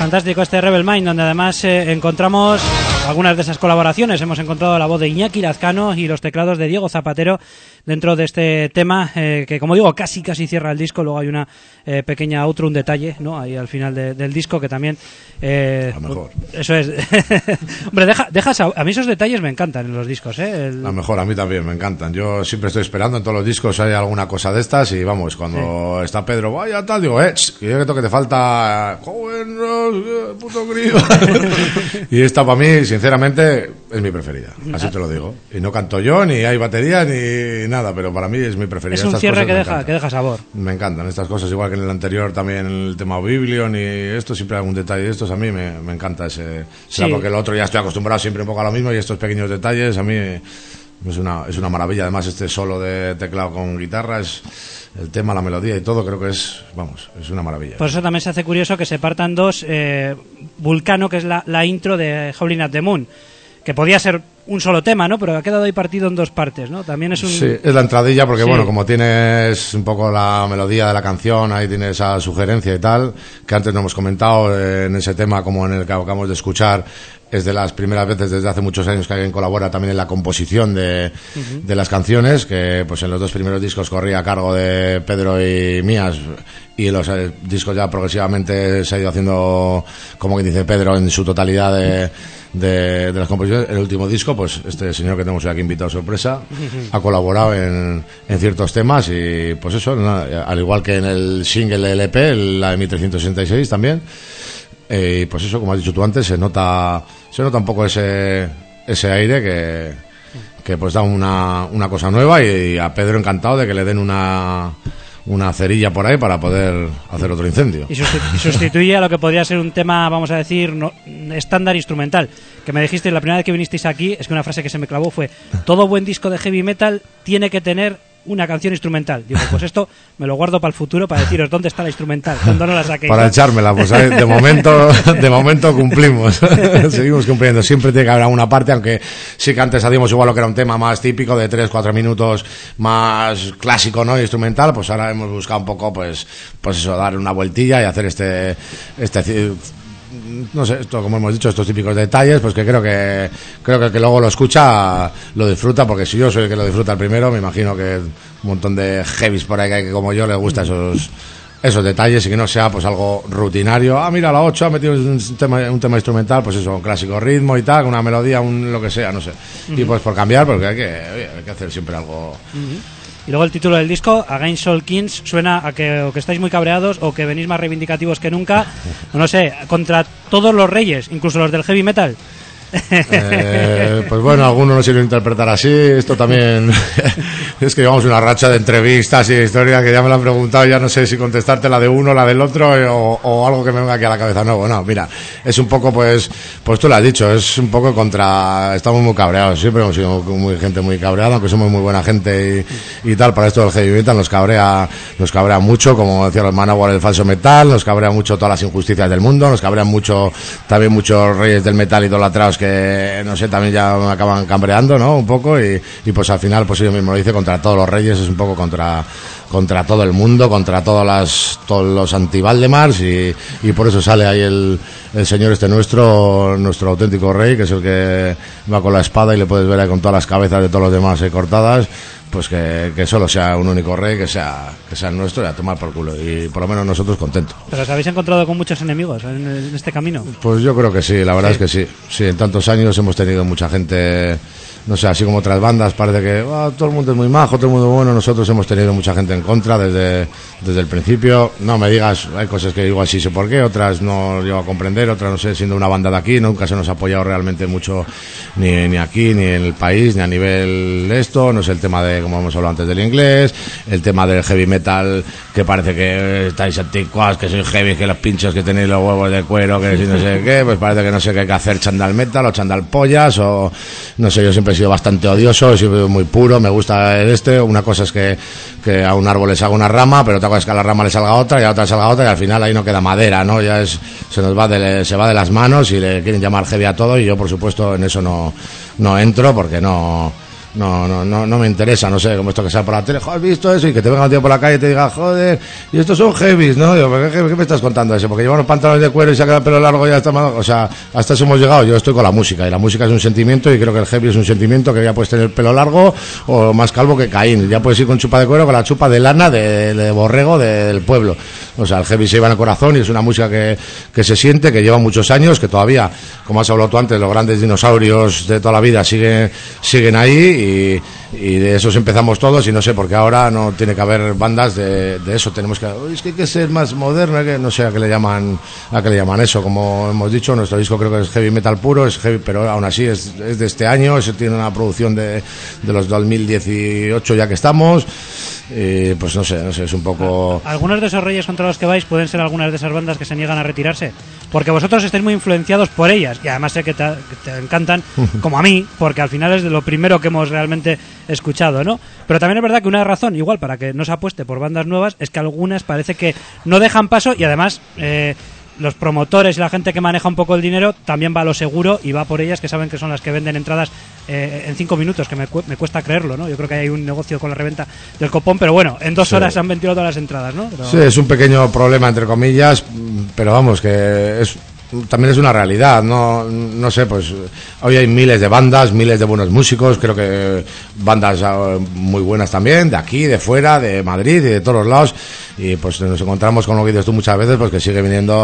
fantástico este Rebel Mind, donde además encontramos algunas de esas colaboraciones. Hemos encontrado la voz de Iñaki Lazcano y los teclados de Diego Zapatero dentro de este tema, que como digo, casi cierra el disco. Luego hay una pequeña outro, un detalle, ¿no? Ahí al final del disco que también... a lo mejor. Eso es. Hombre, dejas a mí esos detalles me encantan en los discos, ¿eh? A lo mejor, a mí también me encantan. Yo siempre estoy esperando en todos los discos hay alguna cosa de estas y vamos, cuando está Pedro, vaya tal, digo, que yo creo que te falta joven, puto crío. Y esta para mí, sinceramente, es mi preferida, así te lo digo. Y no canto yo, ni hay batería, ni nada, pero para mí es mi preferida. Es un estas cierre cosas que deja sabor. Me encantan estas cosas, igual que en el anterior también el tema Biblion y esto, siempre hay algún detalle de estos, a mí me encanta ese. Será porque el otro ya estoy acostumbrado siempre un poco a lo mismo y estos pequeños detalles a mí es una maravilla. Además este solo de teclado con guitarra, el tema, la melodía y todo, creo que es una maravilla. Por eso también se hace curioso que se partan dos. Vulcano, que es la intro de Howling at the Moon, que podía ser un solo tema, ¿no? Pero ha quedado ahí partido en dos partes, ¿no? También es un... Sí, es la entradilla porque, bueno, como tienes un poco la melodía de la canción, ahí tienes esa sugerencia y tal, que antes no hemos comentado en ese tema como en el que acabamos de escuchar. Es de las primeras veces desde hace muchos años que alguien colabora también en la composición de las canciones, que pues en los dos primeros discos corría a cargo de Pedro y mías, y en los discos ya progresivamente se ha ido haciendo, como que dice Pedro, en su totalidad de las composiciones. El último disco, pues este señor que tenemos hoy aquí invitado sorpresa ha colaborado en ciertos temas y pues eso, al igual que en el single LP, la de 1366 también. Pues eso, como has dicho tú antes, se nota un poco ese aire que pues da una cosa nueva, y a Pedro encantado de que le den una cerilla por ahí para poder hacer otro incendio. Y sustituye a lo que podría ser un tema, vamos a decir, estándar instrumental. Que me dijiste la primera vez que vinisteis aquí, es que una frase que se me clavó fue: todo buen disco de heavy metal tiene que tener una canción instrumental. Digo, pues esto me lo guardo para el futuro, para deciros dónde está la instrumental, cuando no la saquéis. Para echármela, pues de momento cumplimos. Seguimos cumpliendo. Siempre tiene que haber alguna parte, aunque sí que antes hacíamos igual lo que era un tema más típico de 3-4 minutos, más clásico, ¿no? Instrumental, pues ahora hemos buscado un poco, pues eso, dar una vueltilla y hacer este no sé, esto, como hemos dicho, estos típicos detalles, pues que creo que luego lo escucha, lo disfruta, porque si yo soy el que lo disfruta el primero, me imagino que un montón de heavies por ahí que como yo les gusta esos detalles, y que no sea pues algo rutinario. Mira, la 8 ha metido un tema instrumental, pues eso, un clásico ritmo y tal, una melodía, lo que sea, no sé. Y pues por cambiar, porque hay que hacer siempre algo. Y luego el título del disco, Against All Kings, suena a que o que estáis muy cabreados o que venís más reivindicativos que nunca, no sé, contra todos los reyes, incluso los del heavy metal. Pues bueno, algunos no se lo interpretar así. Esto también es que llevamos una racha de entrevistas y de historia que ya me lo han preguntado, ya no sé si contestarte la de uno, la del otro, o algo que me venga aquí a la cabeza. No, bueno, mira, es un poco pues tú lo has dicho, es un poco estamos muy cabreados, siempre hemos sido gente muy cabreada, aunque somos muy buena gente y tal. Para esto del heavy metal nos cabrea mucho, como decía el Manowar, el falso metal, nos cabrea mucho todas las injusticias del mundo, nos cabrean mucho también muchos reyes del metal idolatrados que, no sé, también ya me acaban cambreando, ¿no? Un poco, y pues al final, pues yo mismo lo dice, contra todos los reyes, es un poco contra todo el mundo, contra todos los anti-Valdemars, y por eso sale ahí el señor nuestro auténtico rey, que es el que va con la espada y le puedes ver ahí con todas las cabezas de todos los demás cortadas. Pues que solo sea un único rey, que sea el nuestro, y a tomar por culo. Y por lo menos nosotros contentos. ¿Pero os habéis encontrado con muchos enemigos en este camino? Pues yo creo que sí, la verdad es que sí. Sí, en tantos años hemos tenido mucha gente, no sé, así como otras bandas, parece que todo el mundo es muy majo, todo el mundo bueno. Nosotros hemos tenido mucha gente en contra desde el principio. No me digas, hay cosas que igual sí sé por qué, otras no llego a comprender, otras no sé, siendo una banda de aquí, nunca se nos ha apoyado realmente mucho, ni aquí, ni en el país, ni a nivel esto. No sé, el tema de, como hemos hablado antes, del inglés, el tema del heavy metal, que parece que estáis anticuados, que sois heavy, que los pinchos que tenéis los huevos de cuero, que si no sé qué, pues parece que no sé qué hay que hacer, chandal metal o chandal pollas, o no sé. Yo siempre he sido bastante odioso, he sido muy puro, me gusta una cosa es que a un árbol le salga una rama, pero otra cosa es que a la rama le salga otra y a otra le salga otra, y al final ahí no queda madera, ¿no? Ya se va de las manos y le quieren llamar heavy a todo, y yo por supuesto en eso no entro, porque no no me interesa, no sé, como esto que sale por la tele, ¿has visto eso? Y que te venga un tío por la calle y te diga, joder, y estos son heavies, ¿no? Digo, ¿qué me estás contando eso? Porque llevan los pantalones de cuero y se ha quedado el pelo largo y ya está mal. O sea, hasta eso hemos llegado. Yo estoy con la música, y la música es un sentimiento, y creo que el heavy es un sentimiento, que ya puedes tener el pelo largo o más calvo que Caín, ya puedes ir con chupa de cuero, con la chupa de lana de borrego del pueblo. O sea, el heavy se lleva en el corazón, y es una música que se siente, que lleva muchos años, que todavía, como has hablado tú antes, los grandes dinosaurios de toda la vida siguen ahí, y de esos empezamos todos, y no sé por qué ahora no tiene que haber bandas de eso. Tenemos que, es que hay que ser más moderno, que no sé a qué le llaman eso. Como hemos dicho, nuestro disco creo que es heavy metal puro, es heavy, pero aún así es de este año, eso tiene una producción de los 2018 ya que estamos. Pues no sé, es un poco... Algunos de esos reyes contra los que vais pueden ser algunas de esas bandas que se niegan a retirarse, porque vosotros estáis muy influenciados por ellas, y además sé que te encantan, como a mí, porque al final es de lo primero que hemos realmente escuchado, ¿no? Pero también es verdad que una razón, igual, para que no se apueste por bandas nuevas, es que algunas parece que no dejan paso, y además... los promotores y la gente que maneja un poco el dinero también va a lo seguro y va por ellas, que saben que son las que venden entradas en 5 minutos, que me cuesta creerlo, ¿no? Yo creo que hay un negocio con la reventa del copón, pero bueno, en 2 horas se han vendido todas las entradas, ¿no? Pero... Sí, es un pequeño problema, entre comillas, pero vamos, que también es una realidad, no sé, pues hoy hay miles de bandas, miles de buenos músicos, creo que bandas muy buenas también, de aquí, de fuera, de Madrid y de todos los lados, y pues nos encontramos con lo que dices tú muchas veces, pues que sigue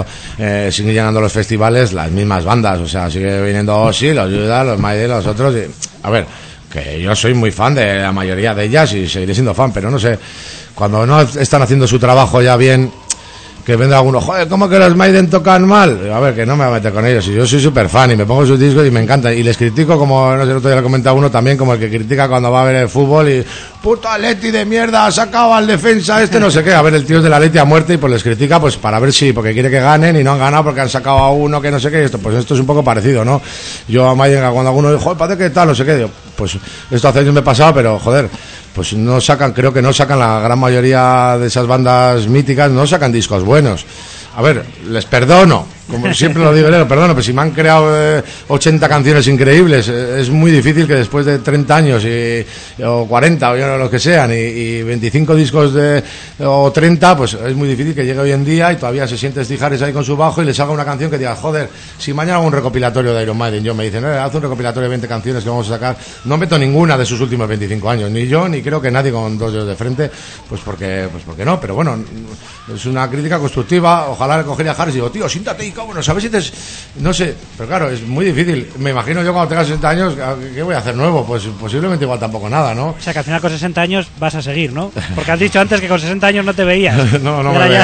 llenando los festivales las mismas bandas, o sea, sigue viniendo sí, los Judas, los Maiden, los otros, y, a ver, que yo soy muy fan de la mayoría de ellas y seguiré siendo fan, pero no sé, cuando no están haciendo su trabajo ya bien, que vendrá alguno, joder, ¿cómo que los Maiden tocan mal? A ver, que no me voy a meter con ellos, y yo soy súper fan y me pongo sus discos y me encantan, y les critico como, no sé, el otro día le comentaba uno también, como el que critica cuando va a ver el fútbol y, puto Atleti de mierda, ha sacado al defensa no sé qué, a ver, el tío es del Atleti a muerte, y pues les critica pues para ver si, porque quiere que ganen, y no han ganado porque han sacado a uno que no sé qué, y esto es un poco parecido, ¿no? Yo a Maiden, cuando alguno dice, joder, ¿para qué tal? No sé qué, digo, pues esto hace años me he pasado, pero joder, pues creo que no sacan, la gran mayoría de esas bandas míticas no sacan discos buenos. A ver, les perdono, como siempre lo digo, les perdono, pero si me han creado 80 canciones increíbles, es muy difícil que después de 30 años o 40 o yo no lo que sean y 25 discos o 30, pues es muy difícil que llegue hoy en día y todavía se siente Stijares ahí con su bajo y les haga una canción que diga, joder, si mañana hago un recopilatorio de Iron Maiden, yo me dicen, haz un recopilatorio de 20 canciones que vamos a sacar, no meto ninguna de sus últimos 25 años, ni yo, ni creo que nadie con 2 dedos de frente, pues porque no, pero bueno, es una crítica constructiva. Ojalá le cogería a Harris y digo, tío, siéntate y cómo, ¿sabes si te...? No sé, pero claro, es muy difícil. Me imagino yo cuando tenga 60 años, ¿qué voy a hacer nuevo? Pues posiblemente igual tampoco nada, ¿no? O sea, que al final con 60 años vas a seguir, ¿no? Porque has dicho antes que con 60 años no te veías. No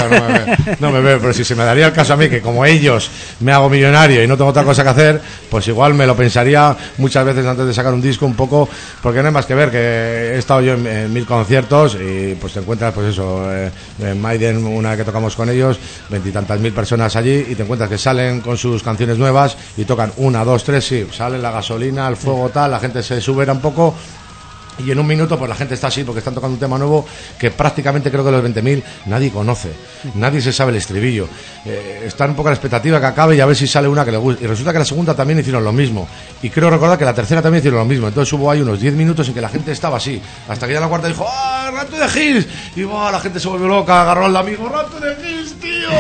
me veo, pero si se me daría el caso a mí, que como ellos me hago millonario y no tengo otra cosa que hacer, pues igual me lo pensaría muchas veces antes de sacar un disco un poco, porque no hay más que ver, que he estado yo en 1000 conciertos y pues te encuentras, pues eso, en Maiden, una que tocamos con ellos, 20 y tantas mil personas allí, y te encuentras que salen con sus canciones nuevas y tocan 1, 2, 3, sí, sale la gasolina, el fuego tal, la gente se sube un poco. Y en un minuto pues la gente está así porque están tocando un tema nuevo que prácticamente creo que los 20.000 nadie conoce, nadie se sabe el estribillo, están un poco a la expectativa que acabe y a ver si sale una que le guste, y resulta que la segunda también hicieron lo mismo, y creo recordar que la tercera también hicieron lo mismo, entonces hubo ahí unos 10 minutos en que la gente estaba así, hasta que ya la cuarta dijo, ¡ah, Rato de Hills! Y la gente se volvió loca, agarró al amigo, ¡Rato de Hills, tío!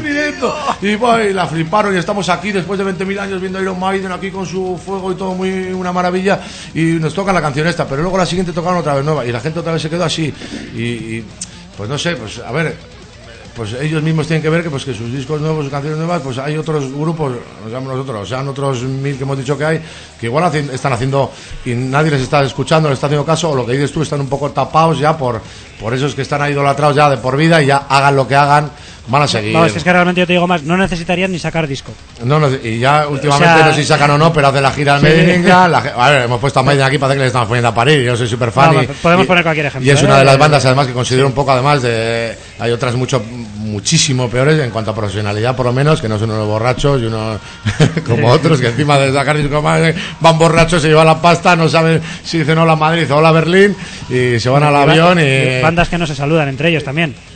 Y la fliparon, y estamos aquí después de 20.000 años viendo a Iron Maiden aquí con su fuego y todo, muy una maravilla, y nos tocan la canción esta, pero luego la siguiente tocaron otra vez nueva y la gente otra vez se quedó así y pues no sé, pues a ver, pues ellos mismos tienen que ver que pues que sus discos nuevos, sus canciones nuevas, pues hay otros grupos, nosotros, o sea, otros 1000 que hemos dicho que hay, que igual están haciendo y nadie les está escuchando, les está haciendo caso, o lo que dices tú, están un poco tapados ya por esos que están ahí idolatrados ya de por vida, y ya hagan lo que hagan, van a seguir. No, es que realmente yo te digo más, no necesitarían ni sacar disco. No, y ya últimamente no sé si sacan o no, pero hace la gira al Made in England. A ver, hemos puesto a Maiden aquí para que le estamos poniendo a parir. Yo soy súper fan. Podemos poner cualquier ejemplo. Y es una de las bandas, además, que considero un poco, además de. Hay otras muchísimo peores en cuanto a profesionalidad, por lo menos, que no son unos borrachos y unos como otros que encima de sacar disco van borrachos, se llevan la pasta, no saben si dicen hola Madrid o hola Berlín y se van al avión y. Bandas que no se saludan entre ellos también.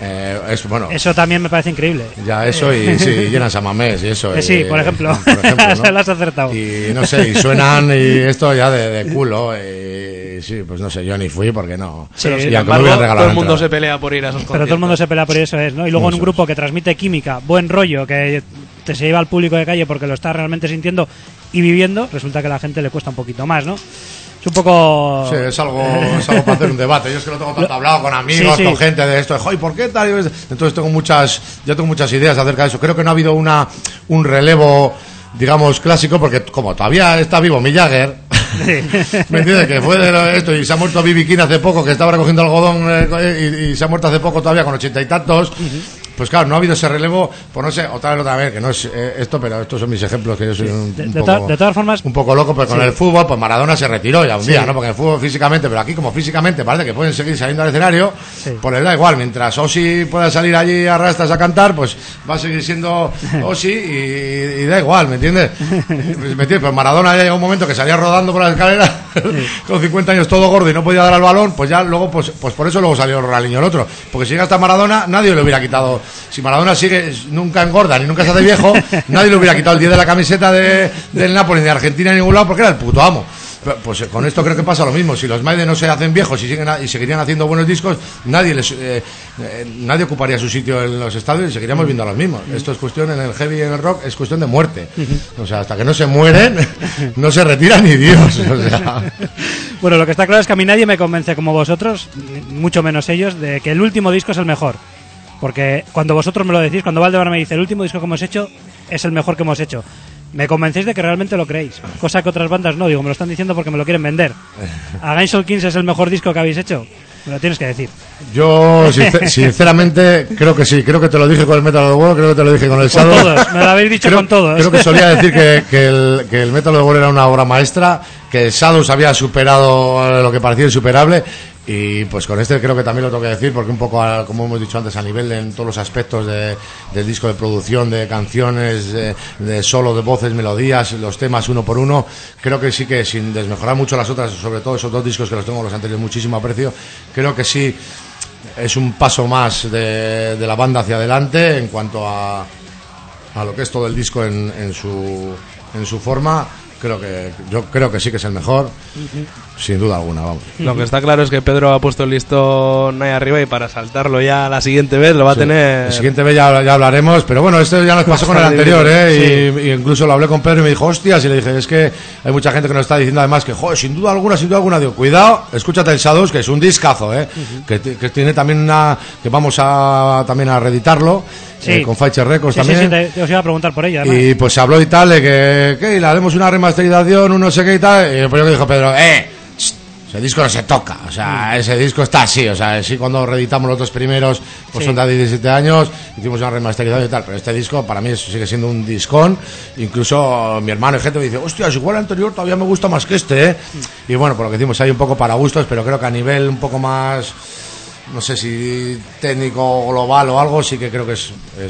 es bueno. Eso también me parece increíble. Ya eso y sí, llenan Samamés y eso. Sí, por ejemplo. ¿no? Se lo has acertado. Y no sé, y suenan y esto ya de culo. Y sí, pues no sé, yo ni fui porque no. Sí, y sin aunque embargo, me hubieran regalado todo el mundo entrada. se pelea por ir a esos conciertos. Pero todo el mundo se pelea por eso, ¿no? Y luego en un grupo que transmite química, buen rollo, que te se lleva al público de calle porque lo está realmente sintiendo y viviendo, resulta que a la gente le cuesta un poquito más, ¿no? Es un poco... Sí, es algo para hacer un debate. Yo es que lo tengo tanto hablado con amigos, Sí. con gente de esto, de, "Joy, ¿por qué tal?" Entonces tengo muchas ideas acerca de eso. Creo que no ha habido un relevo, digamos, clásico, porque como todavía está vivo Mick Jagger, ¿me entiendes? Que fue de esto y se ha muerto B.B. King hace poco, que estaba recogiendo algodón y se ha muerto hace poco todavía con 80 y tantos. Pues claro, no ha habido ese relevo, pues no sé, otra vez, que no es esto, pero estos son mis ejemplos, que yo soy de todas formas, un poco loco, pero con el fútbol, pues Maradona se retiró ya un día, ¿no? Porque el fútbol físicamente, pero aquí como físicamente parece que pueden seguir saliendo al escenario, pues les da igual, mientras Osi pueda salir allí a rastas a cantar, pues va a seguir siendo Osi y da igual, ¿me entiendes? Pues Maradona ya llegó un momento que salía rodando por la escalera con 50 años todo gordo y no podía dar al balón, pues ya luego, pues por eso luego salió Ronaldinho el otro, porque si llega hasta Maradona, nadie le hubiera quitado. Si Maradona sigue, nunca engorda ni nunca se hace viejo, nadie le hubiera quitado el 10 de la camiseta del Napoli ni de Argentina en ningún lado porque era el puto amo. Pues con esto creo que pasa lo mismo. Si los Maiden no se hacen viejos y seguirían haciendo buenos discos, nadie ocuparía su sitio en los estadios y seguiríamos viendo a los mismos. Esto es cuestión, en el heavy y en el rock, es cuestión de muerte. O sea, hasta que no se mueren, no se retira ni Dios. O sea. Bueno, lo que está claro es que a mí nadie me convence como vosotros, mucho menos ellos, de que el último disco es el mejor. Porque cuando vosotros me lo decís, cuando Valdemar me dice el último disco que hemos hecho es el mejor que hemos hecho, me convencéis de que realmente lo creéis. Cosa que otras bandas no, digo, me lo están diciendo porque me lo quieren vender. Against All Kings es el mejor disco que habéis hecho. Me lo tienes que decir. Yo, sinceramente, creo que sí. Creo que te lo dije con el Metal of the World, creo que te lo dije con el Shadow. Con todos, me lo habéis dicho con todos. Creo que solía decir que el Metal of the World era una obra maestra, que el Shadows había superado lo que parecía insuperable. Y pues con este creo que también lo tengo que decir, porque un poco, como hemos dicho antes, a nivel en todos los aspectos del disco, de producción, de canciones, de solo, de voces, melodías, los temas uno por uno, creo que sí, que sin desmejorar mucho las otras, sobre todo esos dos discos que los tengo los anteriores muchísimo aprecio, creo que sí es un paso más de la banda hacia adelante en cuanto a lo que es todo el disco en su forma. Yo creo que sí que es el mejor, sin duda alguna, vamos. Lo que está claro es que Pedro ha puesto el listón ahí arriba y para saltarlo ya la siguiente vez lo va a tener. La siguiente vez ya hablaremos, pero bueno, esto ya nos pasó con el anterior, y incluso lo hablé con Pedro y me dijo, hostias, y le dije, es que hay mucha gente que nos está diciendo además que, joder, sin duda alguna, digo, cuidado, escúchate el Shadows, que es un discazo, que tiene también que vamos también a reeditarlo. Con Faicher Records también. Sí, os iba a preguntar por ella. Y pues se habló y tal de que le haremos una remasterización, un no sé qué y tal. Y después yo que dijo Pedro, ese disco no se toca. O sea, ese disco está así. O sea, sí, cuando reeditamos los dos primeros, pues son de 17 años, hicimos una remasterización y tal. Pero este disco para mí sigue siendo un discón. Incluso mi hermano y gente me dice, hostias, igual el anterior todavía me gusta más que este, Y bueno, por lo que decimos, hay un poco para gustos, pero creo que a nivel un poco más, no sé si técnico, global o algo, sí que creo que es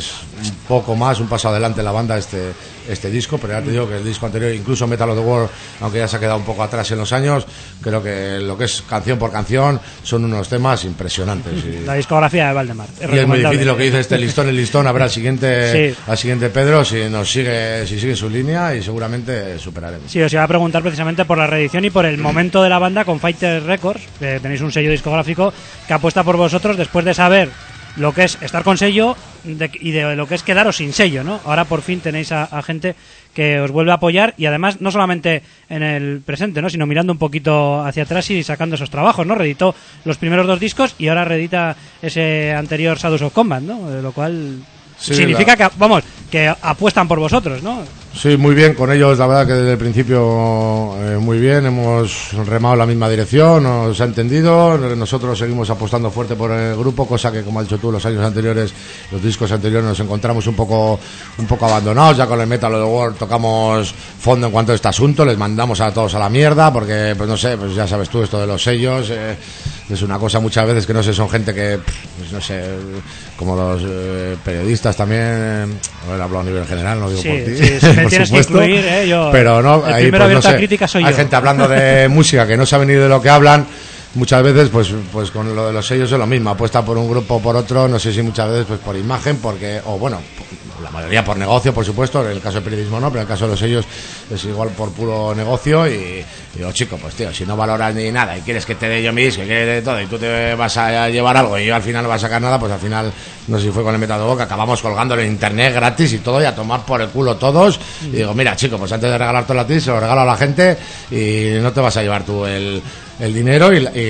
un poco más, un paso adelante la banda este disco, pero ya te digo que el disco anterior, incluso Metal of the World, aunque ya se ha quedado un poco atrás en los años, creo que lo que es canción por canción son unos temas impresionantes. La discografía de Valdemar. Y es muy difícil lo que dice el listón, a ver al siguiente Pedro si sigue su línea, y seguramente superaremos. Sí, os iba a preguntar precisamente por la reedición y por el momento de la banda con Faicher Records, que tenéis un sello discográfico que apuesta por vosotros después de saber lo que es estar con sello y de lo que es quedaros sin sello, ¿no? Ahora por fin tenéis a gente que os vuelve a apoyar, y además no solamente en el presente, ¿no?, sino mirando un poquito hacia atrás y sacando esos trabajos, ¿no? Reeditó los primeros dos discos y ahora reedita ese anterior Shadows of Combat, ¿no? Lo cual significa que apuestan por vosotros, ¿no? Sí, muy bien con ellos, la verdad que desde el principio muy bien, hemos remado en la misma dirección, nos ha entendido, nosotros seguimos apostando fuerte por el grupo, cosa que, como has dicho tú, los años anteriores, los discos anteriores, nos encontramos un poco abandonados. Ya con el Metal of the World tocamos fondo en cuanto a este asunto, les mandamos a todos a la mierda, porque, pues no sé, pues ya sabes tú, esto de los sellos, es una cosa muchas veces que no sé, son gente que, pues no sé, como los periodistas también, hablo a nivel general, no digo por ti. Me tienes supuesto, que incluir, pero no, el ahí, primero pues, no sé, crítica soy hay yo. gente hablando de música que no sabe ni de lo que hablan, muchas veces pues con lo de los sellos es lo mismo, apuesta por un grupo o por otro, no sé si muchas veces pues por imagen, porque o bueno, la mayoría por negocio, por supuesto, en el caso del periodismo no, pero en el caso de los sellos es igual por puro negocio. Y digo, chico, pues tío, si no valoras ni nada y quieres que te dé yo mi disco, que quede todo, y tú te vas a llevar algo y yo al final no vas a sacar nada, pues al final, no sé si fue con el Metal de Boca, acabamos colgándolo en internet gratis y todo, y a tomar por el culo todos. Y digo, mira, chico, pues antes de regalártelo a ti, se lo regalo a la gente y no te vas a llevar tú el dinero y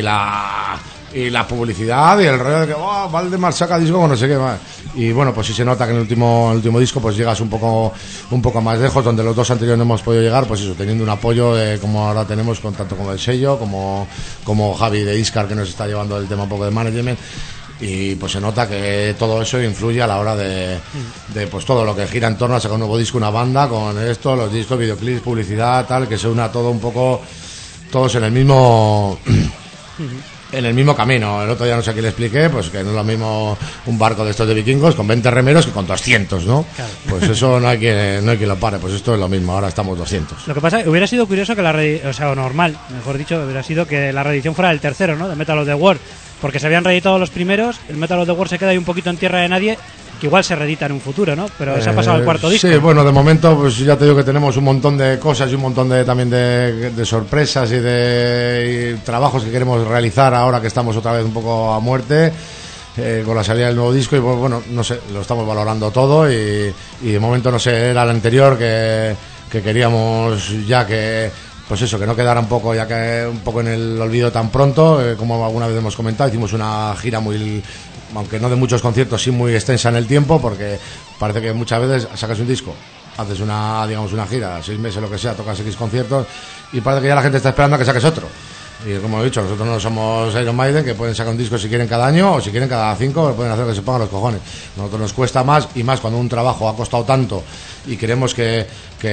la publicidad y el rollo de que Valdemar saca disco con no sé qué más. Y bueno, pues sí se nota que en el último disco pues llegas un poco más lejos, donde los dos anteriores no hemos podido llegar, pues eso, teniendo un apoyo como ahora tenemos, con tanto como el sello como Javi de Iscar, que nos está llevando el tema un poco de management. Y pues se nota que todo eso influye a la hora de pues todo lo que gira en torno a sacar un nuevo disco, una banda, con esto, los discos, videoclips, publicidad, tal, que se una todo un poco, todos en el mismo camino. El otro día no sé a quién le expliqué, pues que no es lo mismo un barco de estos de vikingos con 20 remeros que con 200, ¿no? Claro. Pues eso no hay quien lo pare, pues esto es lo mismo, ahora estamos 200. Lo que pasa, hubiera sido curioso que normal, mejor dicho, hubiera sido que la reedición fuera el tercero, ¿no? De Metal of the World, porque se habían reeditado los primeros, el Metal of the World se queda ahí un poquito en tierra de nadie, que igual se reedita en un futuro, ¿no? Pero se ha pasado al cuarto disco. Sí, bueno, de momento pues ya te digo que tenemos un montón de cosas y un montón también de sorpresas y de trabajos que queremos realizar ahora que estamos otra vez un poco a muerte con la salida del nuevo disco. Y bueno, no sé, lo estamos valorando todo y de momento, no sé, era el anterior que queríamos ya que pues eso, que no quedara un poco en el olvido tan pronto, como alguna vez hemos comentado. Hicimos una gira muy, aunque no de muchos conciertos, sí muy extensa en el tiempo, porque parece que muchas veces sacas un disco, haces una gira, 6 meses, lo que sea, tocas X conciertos y parece que ya la gente está esperando a que saques otro. Y como he dicho, nosotros no somos Iron Maiden, que pueden sacar un disco si quieren cada año o si quieren cada 5, pueden hacer lo que se pongan los cojones. A nosotros nos cuesta más, y más cuando un trabajo ha costado tanto y queremos que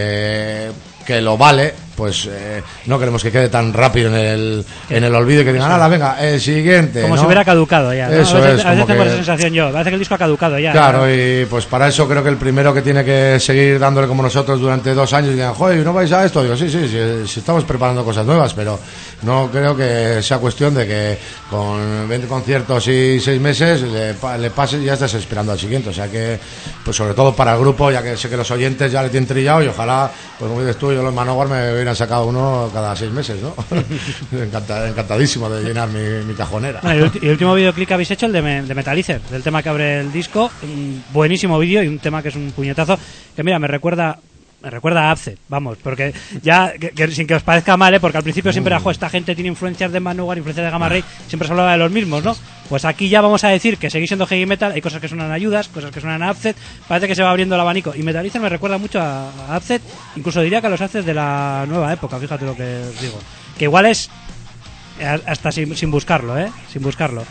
lo vale, pues no queremos que quede tan rápido en el olvido y que digan, venga, el siguiente. Como ¿no? si hubiera caducado ya, ¿no? Eso a veces tengo que... esa sensación yo, parece que el disco ha caducado ya. Claro, ¿no? y pues para eso creo que el primero que tiene que seguir dándole como nosotros durante 2 años y digan, joder, ¿no vais a esto? Digo, sí, estamos preparando cosas nuevas, pero no creo que sea cuestión de que con 20 conciertos y 6 meses le pases y ya estás esperando al siguiente. O sea que, pues sobre todo para el grupo, ya que sé que los oyentes ya le tienen trillado, y ojalá, pues como dices tú, yo los Manowar me hubieran sacado uno cada 6 meses, ¿no? Encantadísimo de llenar mi cajonera. Bueno, y el último videoclip que habéis hecho, el de Metalizer, del tema que abre el disco, un buenísimo vídeo y un tema que es un puñetazo, que mira, me recuerda a Absent, vamos, porque ya, que sin que os parezca mal, porque al principio siempre era, esta gente tiene influencias de Manowar, influencias de Gamma Ray, siempre se hablaba de los mismos, ¿no? Pues aquí ya vamos a decir que seguís siendo heavy metal, hay cosas que suenan a Judas, cosas que suenan a Absent, parece que se va abriendo el abanico, y Metalizer me recuerda mucho a Absent, incluso diría que a los Absent de la nueva época, fíjate lo que os digo, que igual es hasta sin buscarlo, sin buscarlo.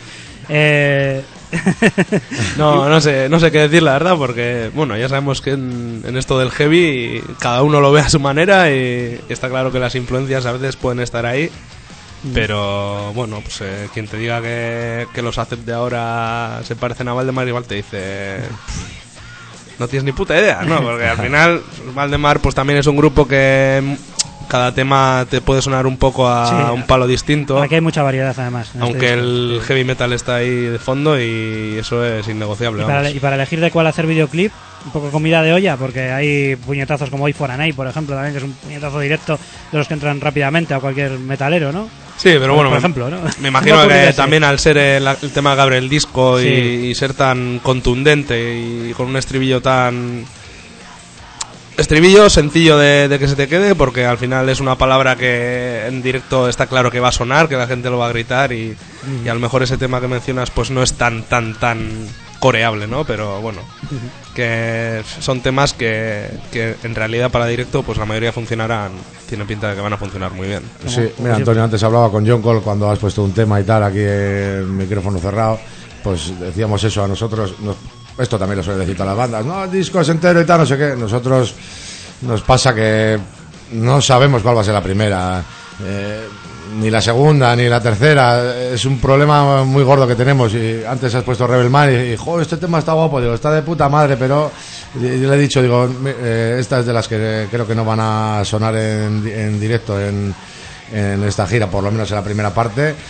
No sé qué decir, la verdad, porque bueno, ya sabemos que en esto del heavy cada uno lo ve a su manera y está claro que las influencias a veces pueden estar ahí, pero bueno, pues quien te diga que los Accept de ahora se parecen a Valdemar, igual te dice no tienes ni puta idea, ¿no? Porque al final Valdemar pues también es un grupo que cada tema te puede sonar un poco a un palo distinto. Aquí hay mucha variedad, además. Aunque el heavy metal está ahí de fondo y eso es innegociable. Y para elegir de cuál hacer videoclip, un poco comida de olla, porque hay puñetazos como Hoy For a Night, por ejemplo, también, que es un puñetazo directo de los que entran rápidamente a cualquier metalero, ¿no? Sí, pero bueno, por ejemplo, ¿no? Me imagino que también al ser el tema que abre el disco y ser tan contundente y con un estribillo sencillo de que se te quede, porque al final es una palabra que en directo está claro que va a sonar, que la gente lo va a gritar y a lo mejor ese tema que mencionas pues no es tan coreable, ¿no? Pero bueno, que son temas que en realidad para directo pues la mayoría funcionarán, tiene pinta de que van a funcionar muy bien. Sí, mira, Antonio, antes hablaba con John Cole cuando has puesto un tema y tal aquí el micrófono cerrado, pues decíamos eso a nosotros. Esto también lo suelen decir todas las bandas, no, el disco es entero y tal, no sé qué. Nosotros nos pasa que no sabemos cuál va a ser la primera, ni la segunda, ni la tercera. Es un problema muy gordo que tenemos. Y antes has puesto Rebel Man y joder, este tema está guapo, digo, está de puta madre, pero yo le he dicho, digo, esta es de las que creo que no van a sonar en directo en esta gira, por lo menos en la primera parte.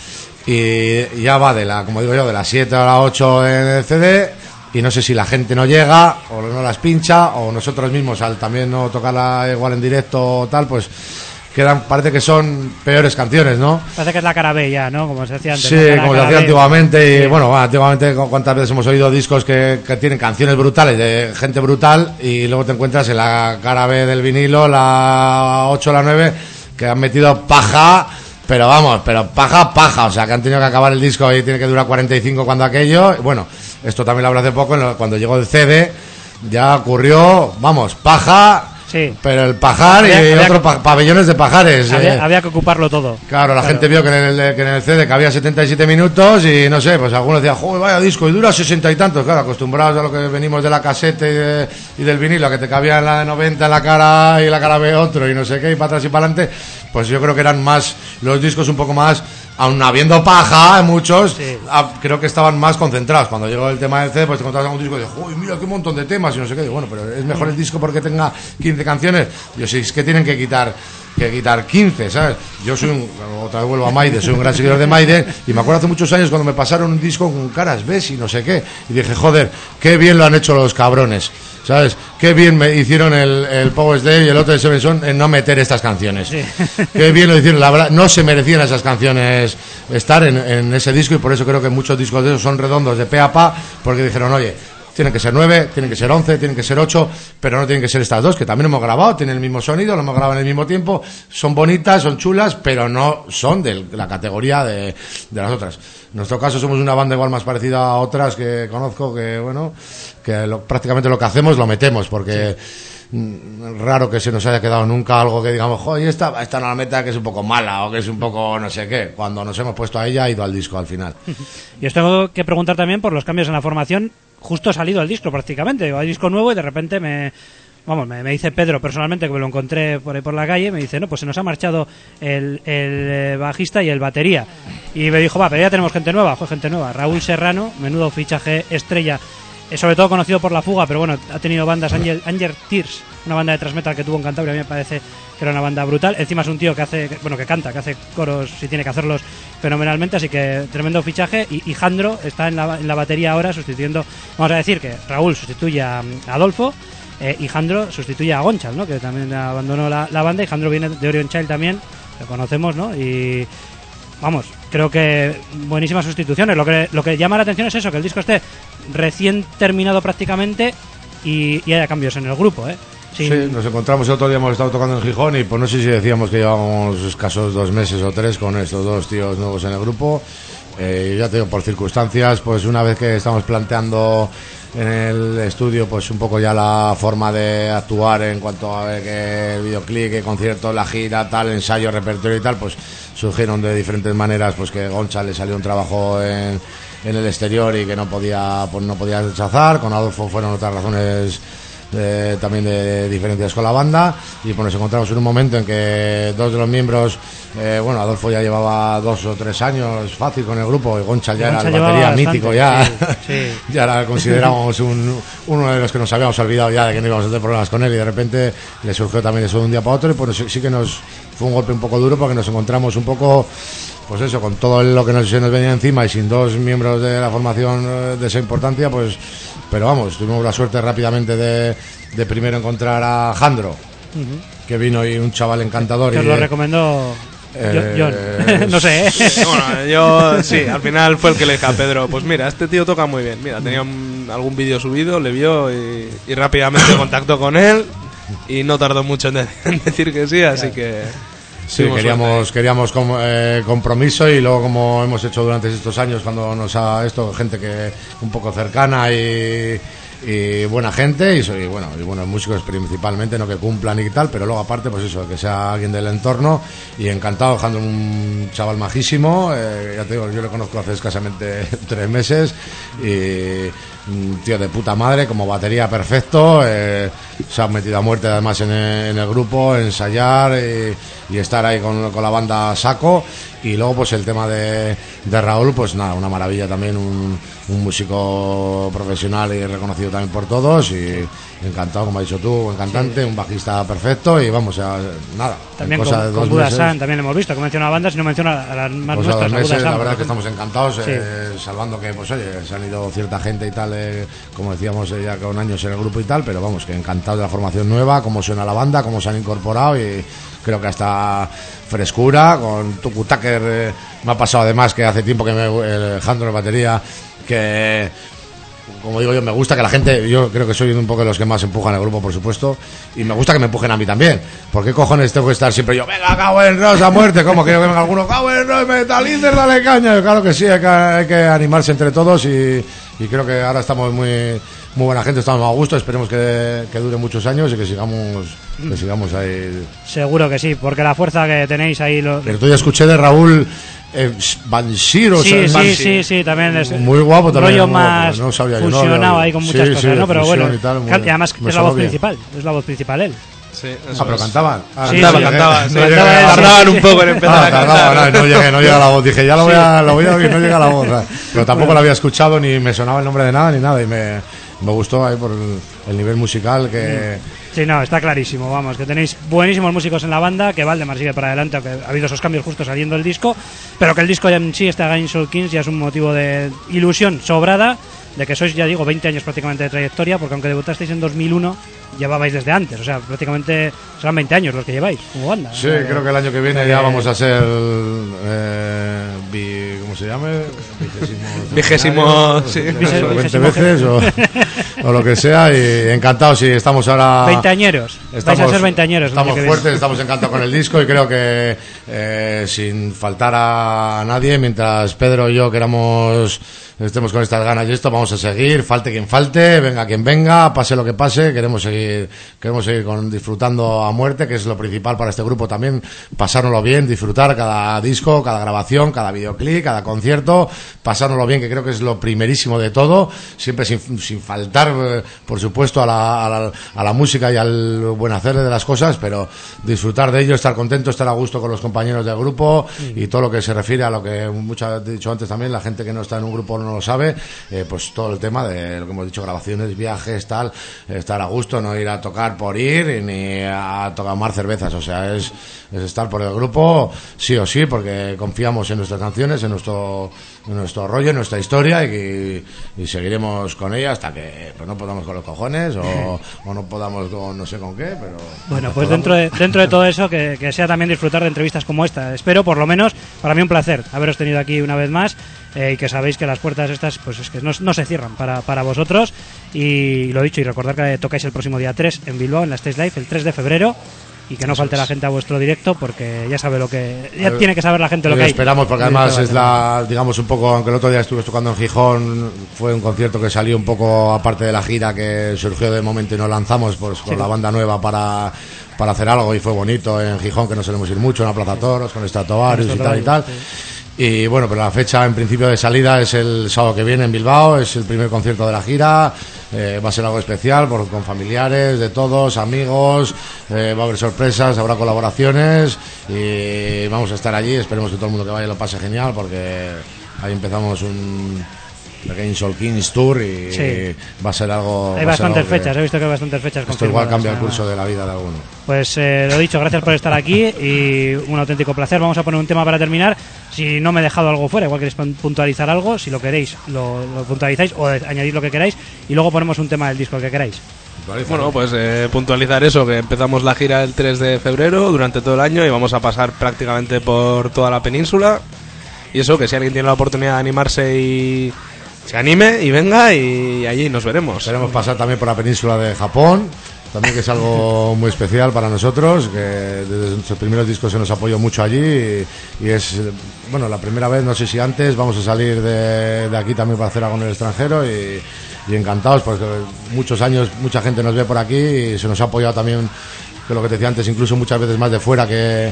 y ya va como digo yo, de las 7 a las 8 en el CD, y no sé si la gente no llega o no las pincha, o nosotros mismos al también no tocarla igual en directo o tal, pues parece que son peores canciones, ¿no? Parece que es la cara B ya, ¿no? Como se decía antes. Sí, como se hacía antiguamente. Y bueno, antiguamente, ¿cuántas veces hemos oído discos que tienen canciones brutales de gente brutal, y luego te encuentras en la cara B del vinilo, la 8 o la 9, que han metido paja, pero vamos, paja, o sea, que han tenido que acabar el disco y tiene que durar 45 cuando aquello. Bueno, esto también lo hablé hace poco, cuando llegó el CD, ya ocurrió, vamos, paja. Sí. Pero el pajar pabellones de pajares. Había que ocuparlo todo. Claro, la gente vio que en el CD cabía 77 minutos y no sé, pues algunos decían, joder, vaya disco, y dura 60 y tantos. Claro, acostumbrados a lo que venimos de la casete y del vinilo, que te cabía en la de 90 en la cara y la cara B otro y no sé qué, y para atrás y para adelante. Pues yo creo que eran más los discos un poco más, aun habiendo paja, muchos, sí. Creo que estaban más concentrados. Cuando llegó el tema del CD, pues te encontrabas un disco y dices, uy, mira qué montón de temas y no sé qué. Digo, bueno, pero es mejor el disco porque tenga 15 canciones. Yo sí, es que tienen que quitar 15, ¿sabes? Yo otra vez vuelvo a Maiden, soy un gran seguidor de Maiden, y me acuerdo hace muchos años cuando me pasaron un disco con caras B y no sé qué, y dije, joder, qué bien lo han hecho los cabrones, ¿sabes? Qué bien me hicieron el Power Slave y el otro de Seven Son en no meter estas canciones. Sí. Qué bien lo hicieron, la verdad, no se merecían esas canciones estar en ese disco, y por eso creo que muchos discos de esos son redondos de pe a pa, porque dijeron, oye, tienen que ser 9, tienen que ser 11, tienen que ser 8, pero no tienen que ser estas dos, que también hemos grabado, tienen el mismo sonido, lo hemos grabado en el mismo tiempo, son bonitas, son chulas, pero no son de la categoría de las otras. En nuestro caso somos una banda igual más parecida a otras que conozco, que bueno, que prácticamente lo que hacemos lo metemos, porque raro que se nos haya quedado nunca algo que digamos, joder, esta no la meta, que es un poco mala o que es un poco no sé qué. Cuando nos hemos puesto a ella, ha ido al disco al final. Y os tengo que preguntar también por los cambios en la formación. Justo ha salido el disco prácticamente, hay disco nuevo y de repente me dice Pedro personalmente, que me lo encontré por ahí por la calle, me dice, no, pues se nos ha marchado el bajista y el batería, y me dijo, pero ya tenemos gente nueva. Raúl Serrano, menudo fichaje estrella, sobre todo conocido por La Fuga, pero bueno, ha tenido bandas, Anger Tears, una banda de thrash metal que tuvo en Cantabria, a mí me parece que era una banda brutal. Encima es un tío que canta, que hace coros si tiene que hacerlos fenomenalmente, así que tremendo fichaje. Y Jandro está en la batería ahora, sustituyendo, vamos a decir que Raúl sustituye a Adolfo, y Jandro sustituye a Gonchal, ¿no? Que también abandonó la banda, y Jandro viene de Orion Child también, lo conocemos, ¿no? Y vamos, creo que buenísimas sustituciones. Lo que llama la atención es eso, que el disco esté recién terminado prácticamente y haya cambios en el grupo, ¿eh? Sí, nos encontramos el otro día, hemos estado tocando en Gijón, y pues no sé si decíamos que llevábamos escasos 2 meses o 3 con estos 2 tíos nuevos en el grupo. Ya te digo, por circunstancias, pues una vez que estamos planteando en el estudio pues un poco ya la forma de actuar en cuanto a que el videoclip, el concierto, la gira, tal, ensayo, repertorio y tal, pues surgieron de diferentes maneras, pues que Goncha le salió un trabajo en el exterior y que no podía rechazar. Con Adolfo fueron otras razones también de diferencias con la banda, y pues nos encontramos en un momento en que 2 de los miembros, Adolfo ya llevaba 2 o 3 años fácil con el grupo, y Goncha ya era el batería mítico, ya ya la consideramos uno de los que nos habíamos olvidado ya de que no íbamos a tener problemas con él, y de repente le surgió también eso de un día para otro, y pues sí que nos fue un golpe un poco duro, porque nos encontramos un poco, pues eso, con todo lo que se nos venía encima y sin 2 miembros de la formación de esa importancia, pues, pero vamos, tuvimos la suerte rápidamente de primero encontrar a Jandro, que vino, y un chaval encantador. Que os lo recomendó John. No sé, ¿eh? Bueno, yo sí, al final fue el que le dije a Pedro, pues mira, este tío toca muy bien. Mira, tenía algún vídeo subido, le vio y rápidamente contactó con él, y no tardó mucho en decir que sí, así que... Sí, queríamos compromiso, y luego, como hemos hecho durante estos años, cuando nos ha gente que un poco cercana y buena gente, y buenos músicos principalmente, no que cumplan y tal, pero luego aparte, pues eso, que sea alguien del entorno, y encantado, dejando un chaval majísimo, ya te digo, yo le conozco hace escasamente 3 meses, y un tío de puta madre, como batería perfecto, se ha metido a muerte además en el grupo, ensayar, y estar ahí con la banda saco. Y luego pues el tema de Raúl, pues nada, una maravilla también, un músico profesional y reconocido también por todos, y encantado, como has dicho tú, buen cantante, un bajista perfecto, y vamos, nada, también cosa de 2 con Buda meses. San también hemos visto que menciona la banda, si no menciona a las más Pues a 2 nuestras, a meses, Buda San, la verdad por que ejemplo. estamos encantados, Sí. salvando que, pues oye, se han ido cierta gente y tal, como decíamos, ya con años en el grupo y tal, pero vamos, que encantados de la formación nueva, cómo suena la banda, cómo se han incorporado, y creo que hasta frescura, con Tuku Tucker, me ha pasado además que hace tiempo que Alejandro de batería, que como digo yo, me gusta que la gente, yo creo que soy un poco de los que más empujan el grupo, por supuesto, y me gusta que me empujen a mí también. ¿Por qué cojones tengo que estar siempre yo, venga, cago en Ross a muerte? ¿Cómo quiero que venga alguno, cago en Ross, Metalizer, dale caña? Claro que sí, hay que animarse entre todos, y creo que ahora estamos muy buena gente, estamos a gusto, esperemos que dure muchos años y que sigamos ahí. Seguro que sí, porque la fuerza que tenéis ahí... Pero tú ya escuché de Raúl Banshir, o sea, sí, también es muy guapo también, rollo más no sabía fusionado ahí con muchas cosas, ¿no? Pero bueno, y tal, y además me es la sonó voz bien. principal él. Sí, eso pero es. cantaban. Sí, Cantaban. No llegué, Tardaban un poco en empezar a cantar. no llega la voz. Dije, ya lo voy a oír, no llega la voz. Pero tampoco lo había escuchado, ni me sonaba el nombre de nada, ni nada. Y me gustó ahí por el nivel musical que... Sí, no, está clarísimo, vamos, que tenéis buenísimos músicos en la banda, que Valdemar sigue para adelante, aunque ha habido esos cambios justo saliendo el disco, pero que el disco ya en sí, este Against All Kings, ya es un motivo de ilusión sobrada, de que sois, ya digo, 20 años prácticamente de trayectoria, porque aunque debutasteis en 2001, llevabais desde antes, o sea, prácticamente serán 20 años los que lleváis como banda. Sí, creo que el año que viene ya vamos a ser... ¿cómo se llama? Vigésimo, sí. 20 veces o lo que sea, y encantados, y estamos ahora... 20 añeros, vais a ser 20 añeros. Estamos fuertes, estamos encantados con el disco, y creo que sin faltar a nadie, mientras Pedro y yo estemos con estas ganas y esto, vamos a seguir, falte quien falte, venga quien venga, pase lo que pase, queremos seguir disfrutando a muerte, que es lo principal para este grupo también, pasárnoslo bien, disfrutar cada disco, cada grabación, cada videoclip, cada concierto, pasárnoslo bien, que creo que es lo primerísimo de todo, siempre sin faltar, por supuesto, a la música y al buen hacer de las cosas, pero disfrutar de ello, estar contento, estar a gusto con los compañeros del grupo, y todo lo que se refiere a lo que mucho he dicho antes también, la gente que no está en un grupo no lo sabe, pues todo el tema de lo que hemos dicho, grabaciones, viajes, tal, estar a gusto, no ir a tocar por ir, ni a tomar cervezas, o sea, es estar por el grupo sí o sí, porque confiamos en nuestras canciones, en nuestro rollo, en nuestra historia, y seguiremos con ella hasta que pues no podamos con los cojones, o no podamos con no sé con qué, pero... Bueno, pues dentro de todo eso, que sea también disfrutar de entrevistas como esta. Espero, por lo menos, para mí un placer haberos tenido aquí una vez más, y que sabéis que las puertas estas, pues es que no se cierran para vosotros, y lo dicho, y recordar que tocáis el próximo día 3 en Bilbao, en la Stage Live, el 3 de febrero, y que no falte la gente a vuestro directo, porque ya sabe ya tiene que saber la gente lo que hay. Esperamos, porque además es digamos un poco, aunque el otro día estuve tocando en Gijón, fue un concierto que salió un poco aparte de la gira que surgió de momento, y nos lanzamos pues con la banda nueva para hacer algo, y fue bonito en Gijón, que no solemos ir mucho, en la Plaza Toros, con Stratovarius y tal. Sí. Y bueno, pero la fecha en principio de salida es el sábado que viene en Bilbao, es el primer concierto de la gira, va a ser algo especial, con familiares de todos, amigos, va a haber sorpresas, habrá colaboraciones, y vamos a estar allí, esperemos que todo el mundo que vaya lo pase genial, porque ahí empezamos un Against All Kings Tour, y sí, va a ser algo... Hay bastantes fechas, he visto que hay bastantes fechas. Esto igual cambia el curso de la vida de alguno. Pues lo dicho, gracias por estar aquí, y un auténtico placer. Vamos a poner un tema para terminar. Si no me he dejado algo fuera, igual queréis puntualizar algo, si lo queréis, lo puntualizáis, o añadir lo que queráis, y luego ponemos un tema del disco que queráis. Bueno, pues puntualizar eso, que empezamos la gira el 3 de febrero durante todo el año, y vamos a pasar prácticamente por toda la península, y eso, que si alguien tiene la oportunidad de animarse y se anime y venga, y allí nos veremos. Queremos pasar también por la península de Japón, también, que es algo muy especial para nosotros, que desde nuestros primeros discos se nos apoyó mucho allí, y es, bueno, la primera vez, no sé si antes, vamos a salir de aquí también para hacer algo en el extranjero, y encantados, porque muchos años mucha gente nos ve por aquí, y se nos ha apoyado también, que lo que te decía antes, incluso muchas veces más de fuera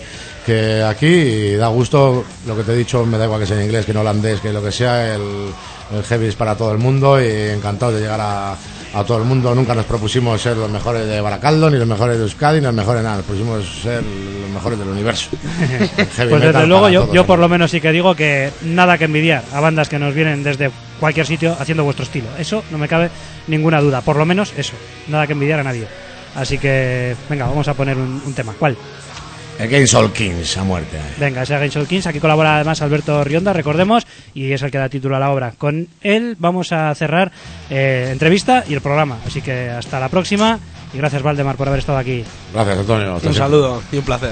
que aquí, y da gusto. Lo que te he dicho, me da igual que sea en inglés, que en holandés, que lo que sea, el heavy es para todo el mundo, y encantados de llegar a a todo el mundo. Nunca nos propusimos ser los mejores de Baracaldo, ni los mejores de Euskadi, ni los mejores de nada. Nos propusimos ser los mejores del universo. Pues desde luego yo por lo menos sí que digo que nada que envidiar a bandas que nos vienen desde cualquier sitio haciendo vuestro estilo. Eso no me cabe ninguna duda. Por lo menos eso. Nada que envidiar a nadie. Así que, venga, vamos a poner un tema. ¿Cuál? Against All Kings, a muerte. Venga, ese Against All Kings. Aquí colabora además Alberto Rionda, recordemos, y es el que da título a la obra. Con él vamos a cerrar entrevista y el programa. Así que hasta la próxima. Y gracias, Valdemar, por haber estado aquí. Gracias, Antonio. Un saludo y un placer.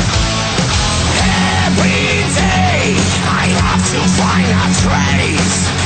Find a trace